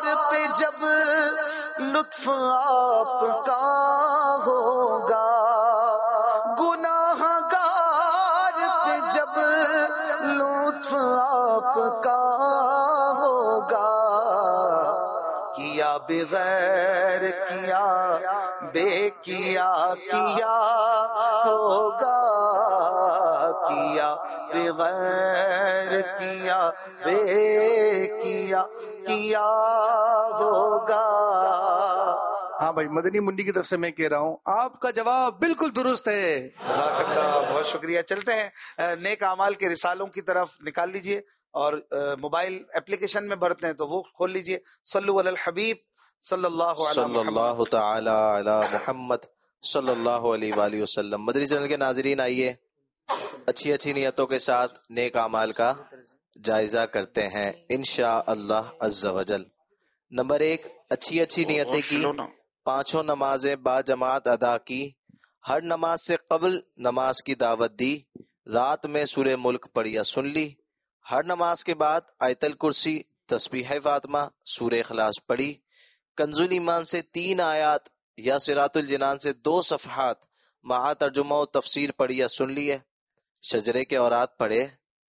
پہ جب لطف آپ کا ہوگا، گناہ گار پہ جب لطف آپ کا ہوگا، کیا بغیر کیا بے کیا ہوگا، کیا بغیر کیا بے کیا ہوگا۔ ہاں بھائی، مدنی منڈی کی طرف سے میں کہہ رہا ہوں آپ کا جواب بالکل درست ہے۔ جزاک اللہ، بہت شکریہ۔ چلتے ہیں نیک اعمال کے رسالوں کی طرف، نکال لیجئے اور موبائل اپلیکیشن میں بھرتے ہیں تو وہ کھول لیجئے۔ صلو علی الحبیب صلی اللہ تعالی علی محمد صلی اللہ علیہ وآلہ وسلم۔ مدنی چینل کے ناظرین، آئیے اچھی نیتوں کے ساتھ نیک اعمال کا جائزہ کرتے ہیں انشاءاللہ عز و جل۔ نمبر 1، اچھی نیتیں کی، 5 نمازیں با جماعت ادا کی، ہر نماز سے قبل نماز کی دعوت دی، رات میں سورہ ملک پڑھی یا سن لی، ہر نماز کے بعد آیت الکرسی، تسبیح فاطمہ، سورہ اخلاص پڑھی، کنز ایمان سے 3 آیات یا صراط الجنان سے 2 صفحات مع ترجمہ و تفسیر پڑھی یا سن لیے، شجرے کے اورات پڑھے،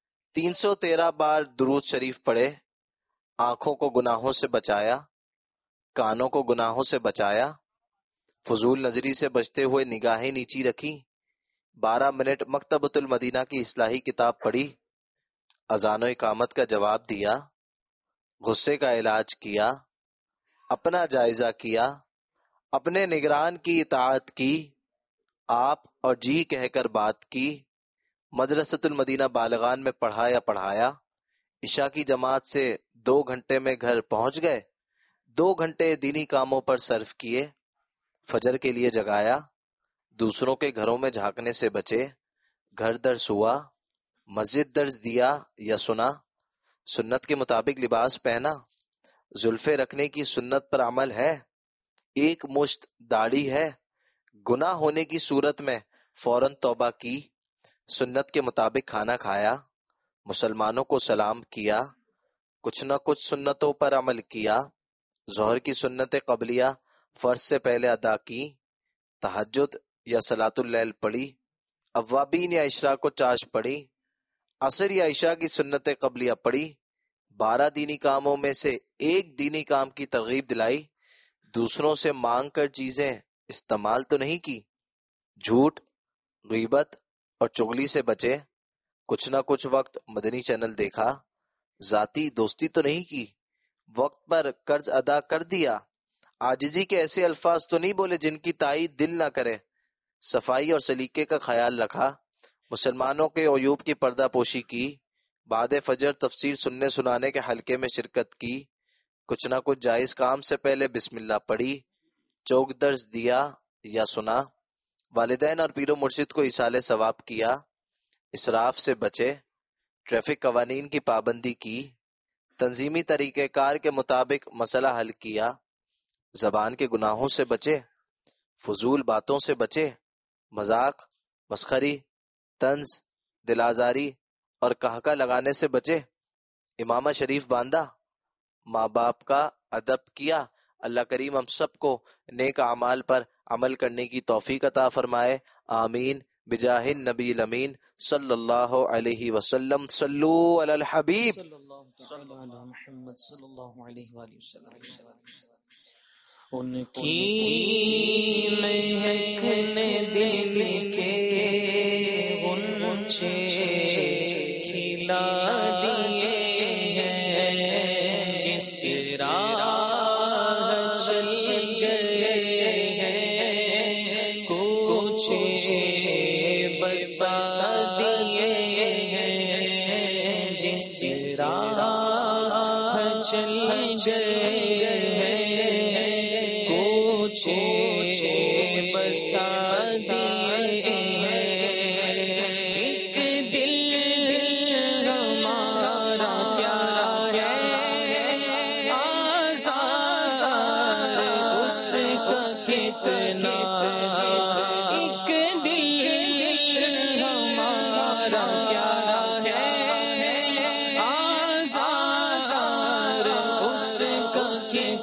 313 بار درود شریف پڑھے، آنکھوں کو گناہوں سے بچایا، کانوں کو گناہوں سے بچایا، فضول نظری سے بچتے ہوئے نگاہیں نیچی رکھی، 12 منٹ مکتبۃ المدینہ کی اصلاحی کتاب پڑھی، اذان و اقامت کا جواب دیا، غصے کا علاج کیا، اپنا جائزہ کیا، اپنے نگران کی اطاعت کی، آپ اور جی کہہ کر بات کی، مدرسۃ المدینہ بالغان میں پڑھایا، عشاء کی جماعت سے 2 گھنٹے میں گھر پہنچ گئے، 2 گھنٹے دینی کاموں پر صرف کیے، فجر کے لیے جگایا، دوسروں کے گھروں میں جھانکنے سے بچے، گھر درس ہوا، مسجد درس دیا یا سنا، سنت کے مطابق لباس پہنا، زلفے رکھنے کی سنت پر عمل ہے، 1 مشت داڑھی ہے، گناہ ہونے کی صورت میں فوراً توبہ کی، سنت کے مطابق کھانا کھایا، مسلمانوں کو سلام کیا، کچھ نہ کچھ سنتوں پر عمل کیا، ظہر کی سنت قبلیہ فرض سے پہلے ادا کی، تہجد یا صلاۃ اللیل پڑھی، اوابین یا اشراق و چاش پڑھی، عصر یا عشاء کی سنت قبلیہ پڑھی، 12 دینی کاموں میں سے 1 دینی کام کی ترغیب دلائی، دوسروں سے مانگ کر چیزیں استعمال تو نہیں کی، جھوٹ، غیبت اور چغلی سے بچے، کچھ نہ کچھ وقت مدنی چینل دیکھا، ذاتی دوستی تو نہیں کی، وقت پر قرض ادا کر دیا، عاجزی کے ایسے الفاظ تو نہیں بولے جن کی تائید دل نہ کرے، صفائی اور سلیقے کا خیال رکھا، مسلمانوں کے عیوب کی پردہ پوشی کی، بعد فجر تفسیر سننے سنانے کے حلقے میں شرکت کی، کچھ نہ کچھ جائز کام سے پہلے بسم اللہ پڑھی، چوک درس دیا یا سنا، والدین اور پیر و مرشد کو ایصال ثواب کیا، اسراف سے بچے، ٹریفک قوانین کی پابندی کی، تنظیمی طریقہ کار کے مطابق مسئلہ حل کیا، زبان کے گناہوں سے بچے، فضول باتوں سے بچے، مذاق، مسخری، طنز، دل آزاری اور کہکہ لگانے سے بچے، امامہ شریف باندھا، ماں باپ کا ادب کیا۔ اللہ کریم ہم سب کو نیک اعمال پر عمل کرنے کی توفیق عطا فرمائے، آمین بجاہ النبی الامین صلی اللہ علیہ وسلم۔ صلو علی الحبیب صلی اللہ علی محمد صلی اللہ علیہ وآلہ وسلم۔ ان کی مہکنے دل کے غنچے کھلا دیے ہیں، جس راہ چل گئے ہیں کوچے بسا دیے ہیں، جس راہ چل گئے بسا دیے ہیں، ایک دل ہمارا پیارا ہے، آزاد اس کا کتنا، ایک دل ہمارا پیارا ہے، آزاد اس کا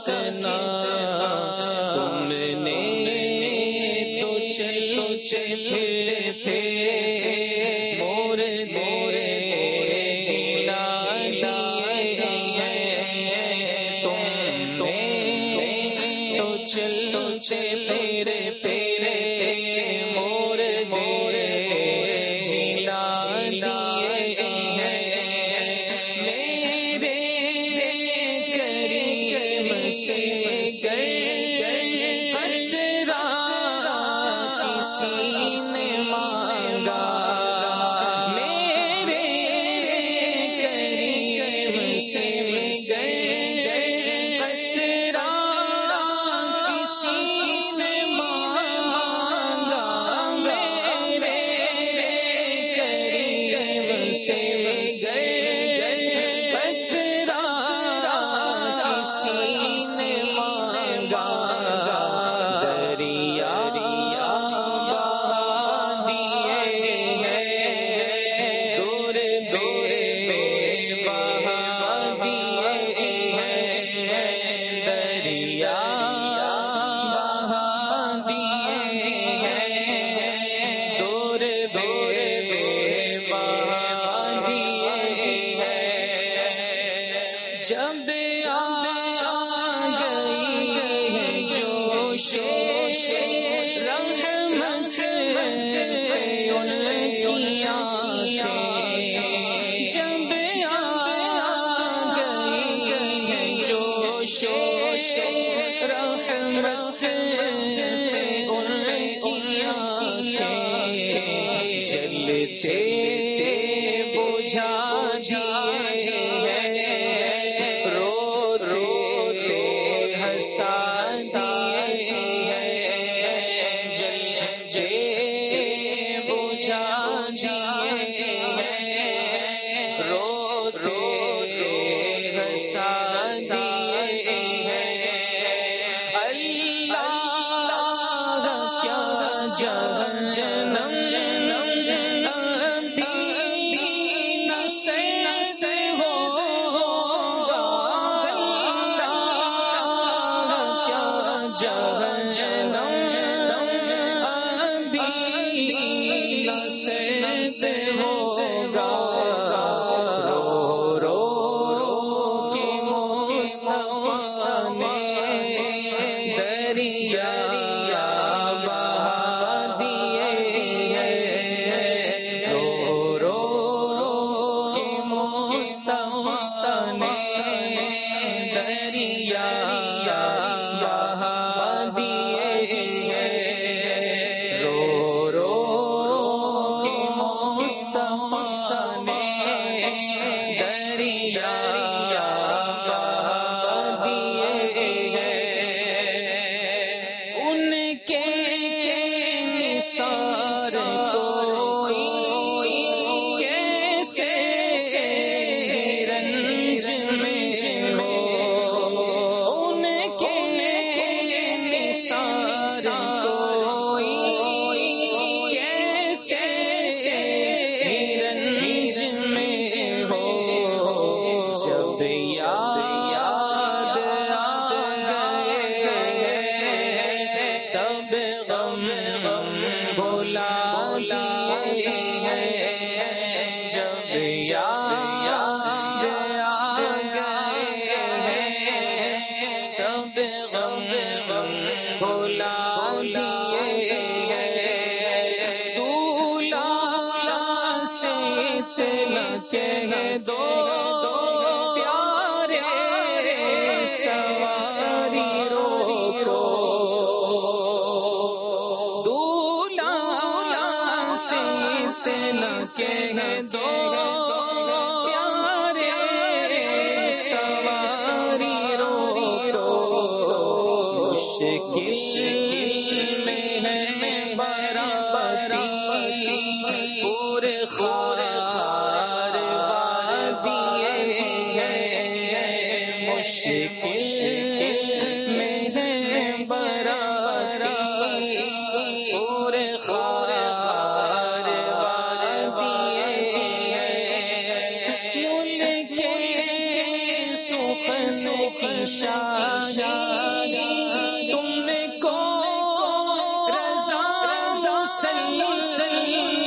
تم کو رضا مسلم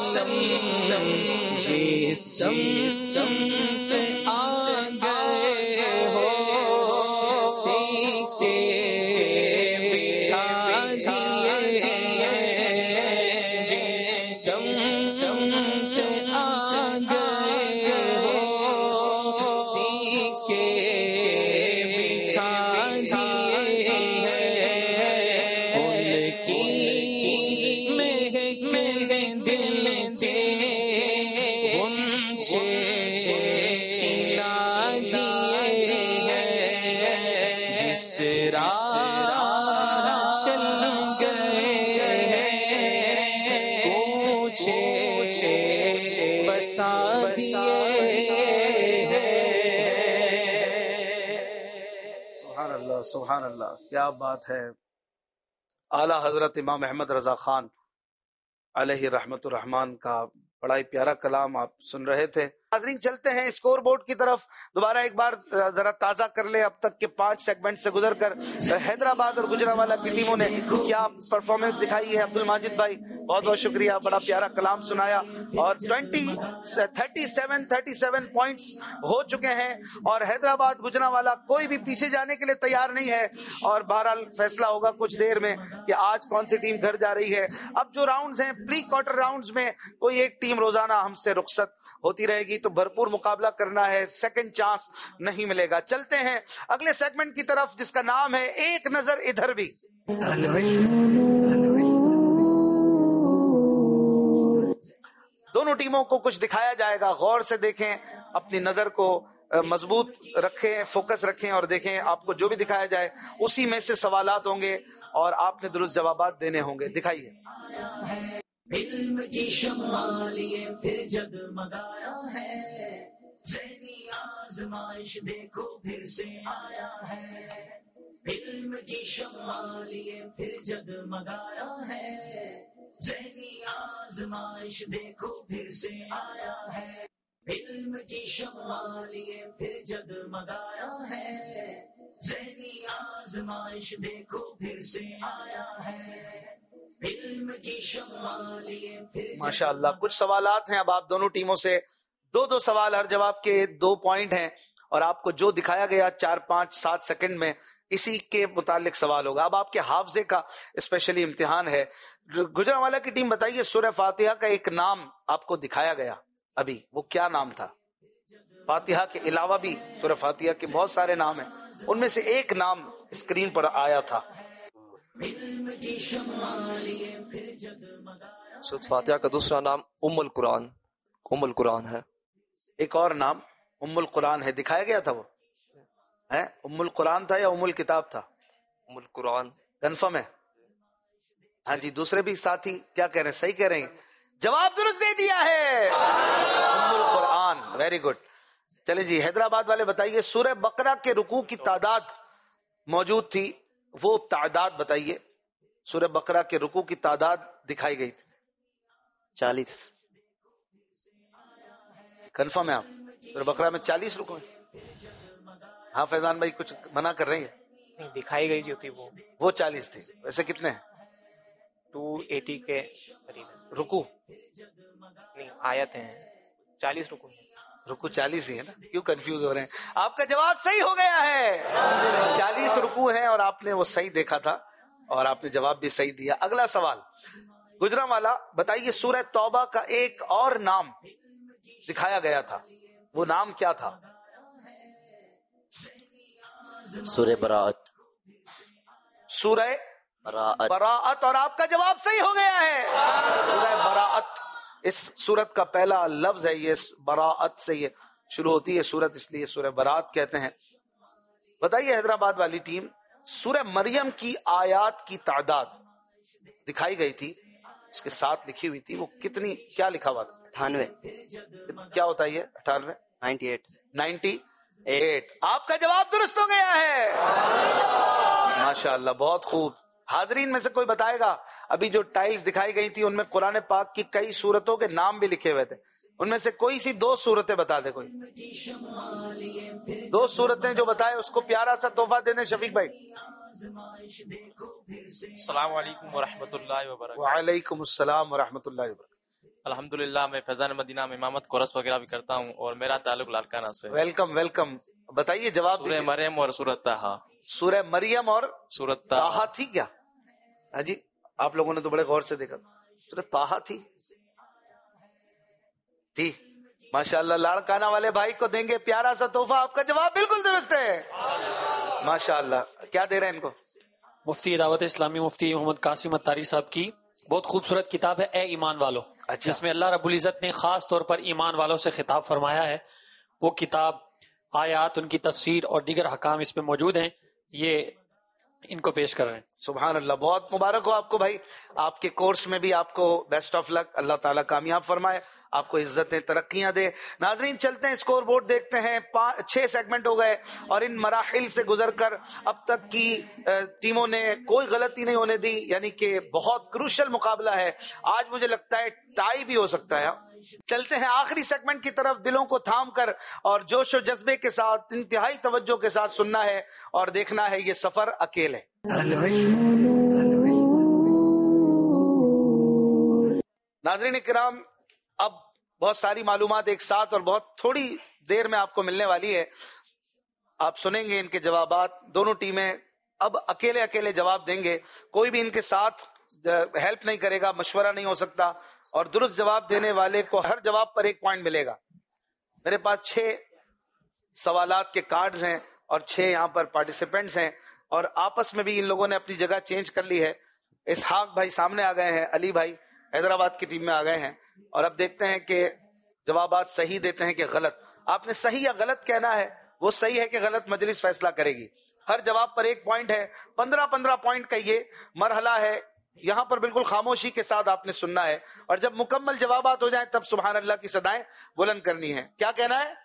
जिस्म से आ गए हो सीसे बिठा दिए जिस्म से आ गए हो सीसे बिठा दिए उनकी सुभान अल्लाह, क्या बात है। आला हजरत इमाम अहमद रजा खान अलैहि रहमतुर रहमान का बड़ा ही प्यारा कलाम आप सुन रहे थे। नाज़रीन, चलते हैं स्कोर बोर्ड की तरफ। दोबारा एक बार जरा ताजा कर ले अब तक के 5 सेगमेंट से गुजरकर हैदराबाद और गुजरांवाला की टीमों ने क्या परफॉर्मेंस दिखाई है। अब्दुल माजिद भाई बहुत बहुत शुक्रिया, बड़ा प्यारा कलाम सुनाया। और 37 पॉइंट्स हो चुके हैं और हैदराबाद गुजरांवाला कोई भी पीछे जाने के लिए तैयार नहीं है। और बहरहाल फैसला होगा कुछ देर में कि आज कौन सी टीम घर जा रही है। अब जो राउंड्स हैं, प्री क्वार्टर राउंड्स में कोई एक टीम रोजाना हमसे रुखसत होती रहेगी, तो भरपूर मुकाबला करना है, सेकंड चांस नहीं मिलेगा। चलते हैं अगले सेगमेंट की तरफ जिसका नाम है एक नजर इधर भी। दोनों टीमों को कुछ दिखाया जाएगा, गौर से देखें, अपनी नजर को मजबूत रखें, फोकस रखें और देखें। आपको जो भी दिखाया जाए उसी में से सवालात होंगे और आपने दुरुस्त जवाबात देने होंगे। दिखाइए। इल्म की शम्मा लिए फिर जगमगाया है, ज़हनी आज़माइश देखो फिर से आया है। इल्म की शम्मा लिए फिर जगमगाया है, ज़हनी आज़माइश देखो फिर से आया है। इल्म की शम्मा लिए फिर जगमगाया है, ज़हनी आज़माइश देखो फिर से आया है। माशाअल्लाह, कुछ सवालात हैं अब आप दोनों टीमों से। 2-2 सवाल, हर जवाब के 2 पॉइंट हैं और आपको जो दिखाया गया 4, 5, 7 सेकंड में इसी के मुतालिक सवाल होगा। अब आपके हाफजे का स्पेशली इम्तिहान है। गुजरांवाला की टीम बताइए, सूरह फातिहा का एक नाम आपको दिखाया गया अभी, वो क्या नाम था? फातिहा के अलावा भी सूरह फातिहा के बहुत सारे नाम हैं, उनमें से एक नाम स्क्रीन पर आया था। सूरह फातिहा का दूसरा नाम उम्मुल कुरान है। एक और नाम उम्मुल कुरान है, दिखाया गया था वो है? उम्मुल कुरान था या उम्मुल किताब था? उम्मुल कुरान। कंफर्म है? हाँ जी, दूसरे भी साथी क्या कह रहे हैं? सही कह रहे हैं, जवाब दुरुस्त दे दिया है, उम्मुल कुरान। Very good. चले जी, हैदराबाद वाले बताइए, सूरह बकरा के रुकू की तादाद मौजूद थी, वो तादाद बताइए। सूरह बकरा के रुकू की तादाद दिखाई गई थी 40। कंफर्म है आप? सूरह बकरा में 40 रुकू है? हाँ फैजान भाई कुछ मना कर रहे हैं? नहीं, दिखाई गई जो थी वो 40 थी। वैसे कितने हैं? 280 के करीब रुकू नहीं, आयत हैं 40 रुकू 40 ही है ना, क्यों कंफ्यूज हो रहे हैं? आपका जवाब सही हो गया है, 40 रुकू है और आपने वो सही देखा था और आपने जवाब भी सही दिया। अगला सवाल, गुजरांवाला बताइए, सूरह तौबा का एक और नाम दिखाया गया था, वो नाम क्या था? सूरह बराअत। सूरह बराअत, और आपका जवाब सही हो गया है, सूरह बराअत। इस सूरत का पहला लफ्ज है ये, बराअत से ये शुरू होती है सूरत, इसलिए सूरह बराअत कहते हैं। बताइए हैदराबाद वाली टीम, सूरह मरियम की आयात की तादाद दिखाई गई थी, उसके साथ लिखी हुई थी, वो कितनी, क्या लिखा हुआ था? 98। क्या होता है ये? 98? 98। आपका जवाब दुरुस्त हो गया है, माशाअल्लाह, बहुत खूब। हाजरीन में से कोई बताएगा, अभी जो टाइल्स दिखाई गई थी उनमें कुरान पाक की कई सूरतों के नाम भी लिखे हुए थे, उनमें से कोई सी 2 सूरतें बता दे कोई। 2 सूरतें जो बताए उसको प्यारा सा तोहफा देने शफीक भाई। अस्सलाम वालेकुम व रहमतुल्लाहि व बरकातहू। वालेकुम अस्सलाम व रहमतुल्लाहि व बरकातहू। الحمدللہ میں فیضان مدینہ میں امامت کورس وغیرہ بھی کرتا ہوں اور میرا تعلق لاڑکانہ سے. Welcome welcome. بتائیے جواب. سورہ مریم اور سورۃ طٰہٰ. سورہ مریم اور سورۃ طٰہٰ تھی کیا؟ ہاں جی آپ لوگوں نے تو بڑے غور سے دیکھا. سورہ طٰہٰ تھی. ماشاءاللہ لاڑکانہ والے بھائی کو دیں گے پیارا سا تحفہ. آپ کا جواب بالکل درست ہے. ماشاءاللہ. کیا دے رہے ہیں ان کو؟ مفتی دعوت اسلامی مفتی محمد قاسم اتاری صاحب کی بہت خوبصورت کتاب ہے اے ایمان والو، جس میں اللہ رب العزت نے خاص طور پر ایمان والوں سے خطاب فرمایا ہے. وہ کتاب، آیات، ان کی تفسیر اور دیگر حکام اس میں موجود ہیں. یہ ان کو پیش کر رہے ہیں. سبحان اللہ. بہت مبارک ہو آپ کو بھائی. آپ کے کورس میں بھی آپ کو بیسٹ آف لک. اللہ تعالیٰ کامیاب فرمائے، آپ کو عزتیں ترقیاں دے. ناظرین چلتے ہیں اسکور بورڈ دیکھتے ہیں. 6 سیگمنٹ ہو گئے اور ان مراحل سے گزر کر اب تک کی ٹیموں نے کوئی غلطی نہیں ہونے دی، یعنی کہ بہت کروشل مقابلہ ہے. آج مجھے لگتا ہے ٹائی بھی ہو سکتا ہے. چلتے ہیں آخری سیگمنٹ کی طرف. دلوں کو تھام کر اور جوش و جذبے کے ساتھ انتہائی توجہ کے ساتھ سننا ہے اور دیکھنا ہے یہ سفر اکیلے. ناظرین کرام، اب بہت ساری معلومات ایک ساتھ اور بہت تھوڑی دیر میں آپ کو ملنے والی ہے. آپ سنیں گے ان کے جوابات. دونوں ٹیمیں اب اکیلے اکیلے جواب دیں گے. کوئی بھی ان کے ساتھ ہیلپ نہیں کرے گا، مشورہ نہیں ہو سکتا. اور درست جواب دینے والے کو ہر جواب پر 1 پوائنٹ ملے گا. میرے پاس 6 سوالات کے کارڈز ہیں اور 6 یہاں پر پارٹیسپینٹس ہیں اور آپس میں بھی ان لوگوں نے اپنی جگہ چینج کر لی ہے. اسحاق بھائی سامنے آ گئے ہیں، علی بھائی حیدرآباد کی ٹیم میں آ گئے ہیں. اور اب دیکھتے ہیں کہ جوابات صحیح دیتے ہیں کہ غلط. آپ نے صحیح یا غلط کہنا ہے. وہ صحیح ہے کہ غلط مجلس فیصلہ کرے گی. ہر جواب پر 1 پوائنٹ ہے. 15 پوائنٹ کا یہ مرحلہ ہے. یہاں پر بالکل خاموشی کے ساتھ آپ نے سننا ہے اور جب مکمل جوابات ہو جائیں تب سبحان اللہ کی صدائیں بلند کرنی ہے. کیا کہنا ہے؟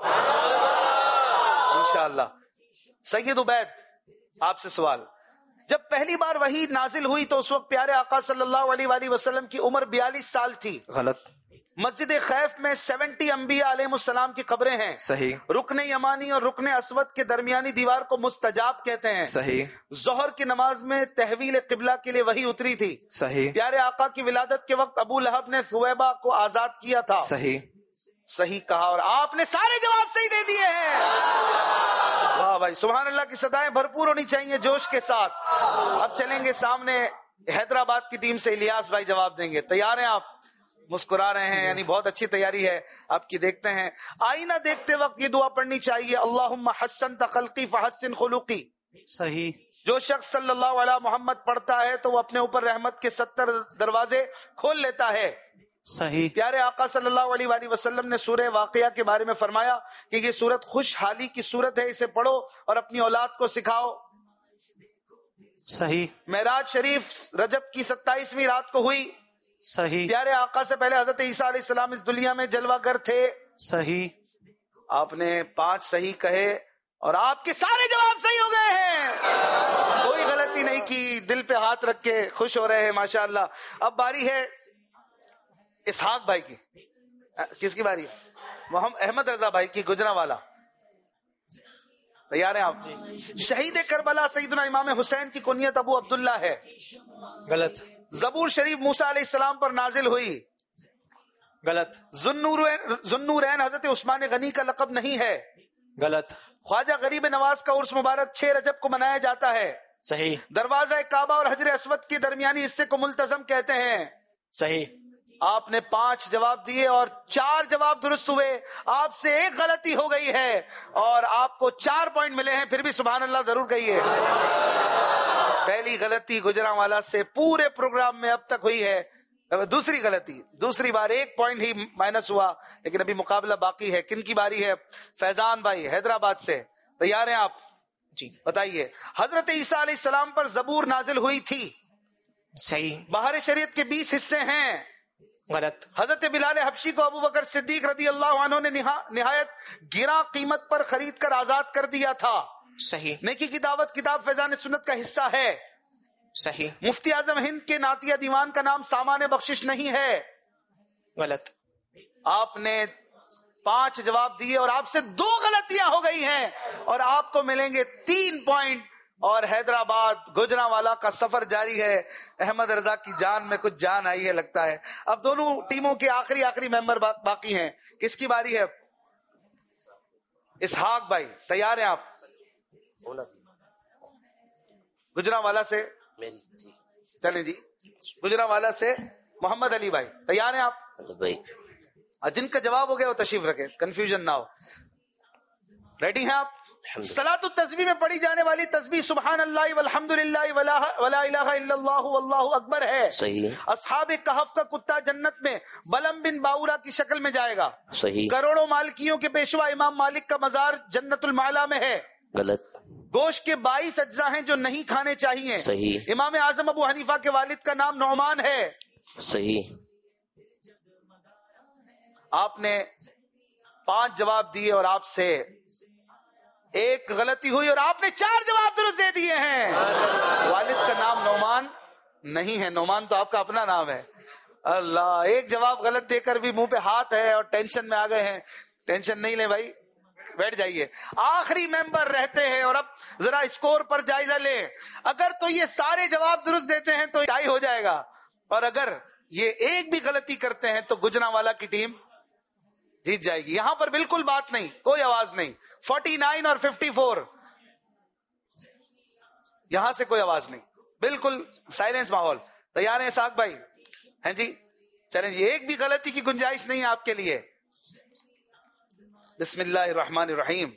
انشاءاللہ. سید عبید آپ سے سوال. جب پہلی بار وحی نازل ہوئی تو اس وقت پیارے آقا صلی اللہ علیہ وآلہ وسلم کی عمر 42 سال تھی. غلط. مسجد خیف میں 70 انبیاء علیہ السلام کی قبریں ہیں. صحیح. رکن یمانی اور رکن اسود کے درمیانی دیوار کو مستجاب کہتے ہیں. صحیح. ظہر کی نماز میں تحویل قبلہ کے لیے وحی اتری تھی. صحیح. پیارے آقا کی ولادت کے وقت ابو لہب نے ثویبہ کو آزاد کیا تھا. صحیح. صحیح کہا اور آپ نے سارے جواب صحیح دے دیے ہیں. واہ بھائی، سبحان اللہ کی صدائیں بھرپور ہونی چاہیے جوش کے ساتھ. اب چلیں گے سامنے حیدرآباد کی ٹیم سے. الیاس بھائی جواب دیں گے. تیار ہیں آپ؟ مسکرا رہے ہیں، یعنی بہت اچھی تیاری ہے آپ کی. دیکھتے ہیں. آئینہ دیکھتے وقت یہ دعا پڑھنی چاہیے، اللہم حسنت خلقی فحسن خلقی. صحیح. جو شخص صلی اللہ علیہ محمد پڑھتا ہے تو وہ اپنے اوپر رحمت کے 70 دروازے کھول لیتا ہے. صحیح. پیارے آقا صلی اللہ علیہ وآلہ وسلم نے سورہ واقعہ کے بارے میں فرمایا کہ یہ سورت خوشحالی کی سورت ہے، اسے پڑھو اور اپنی اولاد کو سکھاؤ. صحیح. معراج شریف رجب کی 27ویں رات کو ہوئی. صحیح. پیارے آقا سے پہلے حضرت عیسیٰ علیہ السلام اس دنیا میں جلوہ گر تھے. صحیح. آپ نے 5 صحیح کہے اور آپ کے سارے جواب صحیح ہو گئے ہیں. کوئی غلطی نہیں کی. دل پہ ہاتھ رکھ کے خوش ہو رہے ہیں ماشاءاللہ. اب باری ہے اسحاق بھائی کی. کس کی باری؟ محمد احمد رضا بھائی کی، گجرانوالا. تیار ہیں آپ؟ شہید کربلا سیدنا امام حسین کی کنیت ابو عبداللہ ہے. غلط. زبور شریف موسیٰ علیہ السلام پر نازل ہوئی. غلط. ذوالنورین حضرت عثمان غنی کا لقب نہیں ہے. غلط. خواجہ غریب نواز کا عرس مبارک 6 رجب کو منایا جاتا ہے. صحیح. دروازہ کعبہ اور حجر اسود کے درمیانی حصے کو ملتزم کہتے ہیں. صحیح. آپ نے 5 جواب دیے اور 4 جواب درست ہوئے. آپ سے 1 غلطی ہو گئی ہے اور آپ کو 4 پوائنٹ ملے ہیں. پھر بھی سبحان اللہ ضرور کہیے. پہلی غلطی گجرانوالا سے پورے پروگرام میں اب تک ہوئی ہے. دوسری غلطی، دوسری بار 1 پوائنٹ ہی مائنس ہوا، لیکن ابھی مقابلہ باقی ہے. کن کی باری ہے؟ فیضان بھائی حیدرآباد سے. تیار ہیں آپ؟ جی. بتائیے. حضرت عیسیٰ علیہ السلام پر زبور نازل ہوئی تھی. صحیح. بہار شریعت کے 20 حصے ہیں. غلط. حضرت بلال حبشی کو ابو بکر صدیق رضی اللہ عنہ نے نہایت گراں قیمت پر خرید کر آزاد کر دیا تھا. صحیح. نیکی کی دعوت کتاب فیضان سنت کا حصہ ہے. صحیح. مفتی اعظم ہند کے نعتیہ دیوان کا نام سامان بخشش نہیں ہے. غلط. آپ نے 5 جواب دیے اور آپ سے 2 غلطیاں ہو گئی ہیں اور آپ کو ملیں گے 3 پوائنٹ. اور حیدرآباد گوجرانوالا کا سفر جاری ہے. احمد رضا کی جان میں کچھ جان آئی ہے لگتا ہے. اب دونوں ٹیموں کے آخری ممبر باقی ہیں. کس کی باری ہے؟ اسحاق بھائی تیار ہیں آپ؟ گوجرانوالا سے چلیں جی. گوجرانوالا سے محمد علی بھائی تیار ہیں آپ؟ جن کا جواب ہو گیا وہ تشریف رکھیں, کنفیوژن نہ ہو. ریڈی ہیں آپ؟ صلاۃ التسبیح میں پڑھی جانے والی تسبیح سبحان اللہ والحمد للہ ولا الہ الا اللہ واللہ اکبر ہے. صحیح. اصحاب کہف کا کتا جنت میں بلم بن باورا کی شکل میں جائے گا. صحیح. کروڑوں مالکیوں کے پیشوا امام مالک کا مزار جنت المعلا میں ہے. غلط. گوشت کے 22 اجزاء ہیں جو نہیں کھانے چاہیے. صحیح. امام اعظم ابو حنیفہ کے والد کا نام نعمان ہے. صحیح. آپ نے 5 جواب دیے اور آپ سے ایک غلطی ہوئی اور آپ نے 4 جواب درست دے دیے ہیں. والد کا نام نعمان نہیں ہے. نعمان تو آپ کا اپنا نام ہے. اللہ, ایک جواب غلط دے کر بھی منہ پہ ہاتھ ہے اور ٹینشن میں آ گئے ہیں. ٹینشن نہیں لیں بھائی, بیٹھ جائیے. آخری ممبر رہتے ہیں اور اب ذرا اسکور پر جائزہ لیں. اگر تو یہ سارے جواب درست دیتے ہیں تو ٹائی ہو جائے گا, اور اگر یہ ایک بھی غلطی کرتے ہیں تو گوجرانوالا کی ٹیم جیت جائے گی. یہاں پر بالکل بات نہیں, کوئی آواز نہیں. 49 اور 54 یہاں سے کوئی آواز نہیں, بالکل سائلنس ماحول. تیار ہیں اسحاق بھائی؟ ہیں جی, چلیں جی. ایک بھی غلطی کی گنجائش نہیں ہے آپ کے لیے. بسم اللہ الرحمن الرحیم.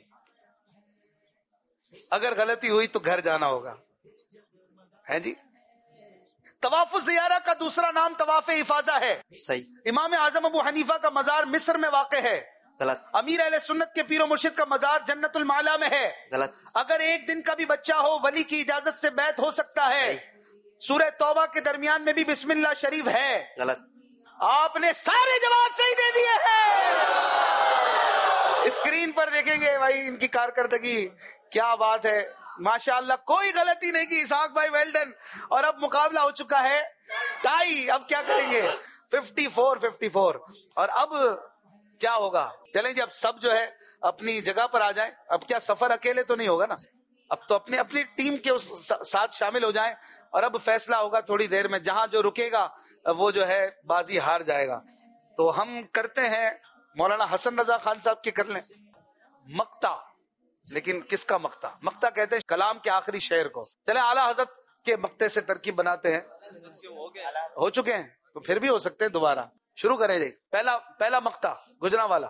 اگر غلطی ہوئی تو گھر جانا ہوگا. ہیں جی. طواف الزیارہ کا دوسرا نام طواف افاضہ ہے. صحیح. امام اعظم ابو حنیفہ کا مزار مصر میں واقع ہے. غلط. امیر اہل سنت کے پیر و مرشد کا مزار جنت المعلا میں ہے. غلط. اگر ایک دن کا بھی بچہ ہو ولی کی اجازت سے بیعت ہو سکتا ہے. سورہ توبہ کے درمیان میں بھی بسم اللہ شریف ہے. غلط. آپ نے سارے جواب صحیح دے دیے ہیں. اسکرین پر دیکھیں گے بھائی ان کی کارکردگی, کیا بات ہے ماشاءاللہ. کوئی غلطی نہیں کی. اسحاق بھائی ویل ڈن. اور اب مقابلہ ہو چکا ہے ٹائی. اب کیا کریں گے؟ 54. اور اب کیا ہوگا؟ چلیں جی, اب سب جو ہے اپنی جگہ پر آ جائیں. اب کیا سفر اکیلے تو نہیں ہوگا نا, اب تو اپنی ٹیم کے ساتھ شامل ہو جائیں. اور اب فیصلہ ہوگا تھوڑی دیر میں. جہاں جو رکے گا وہ جو ہے بازی ہار جائے گا. تو ہم کرتے ہیں مولانا حسن رضا خان صاحب کے کر لیں مقطع. لیکن کس کا مقطع؟ مقطع کہتے ہیں کلام کے آخری شعر کو. چلیں اعلیٰ حضرت کے مقطع سے ترکیب بناتے ہیں. ہو چکے ہیں تو پھر بھی ہو سکتے ہیں دوبارہ. شروع کریں جی. پہلا مقطع گوجرانوالا.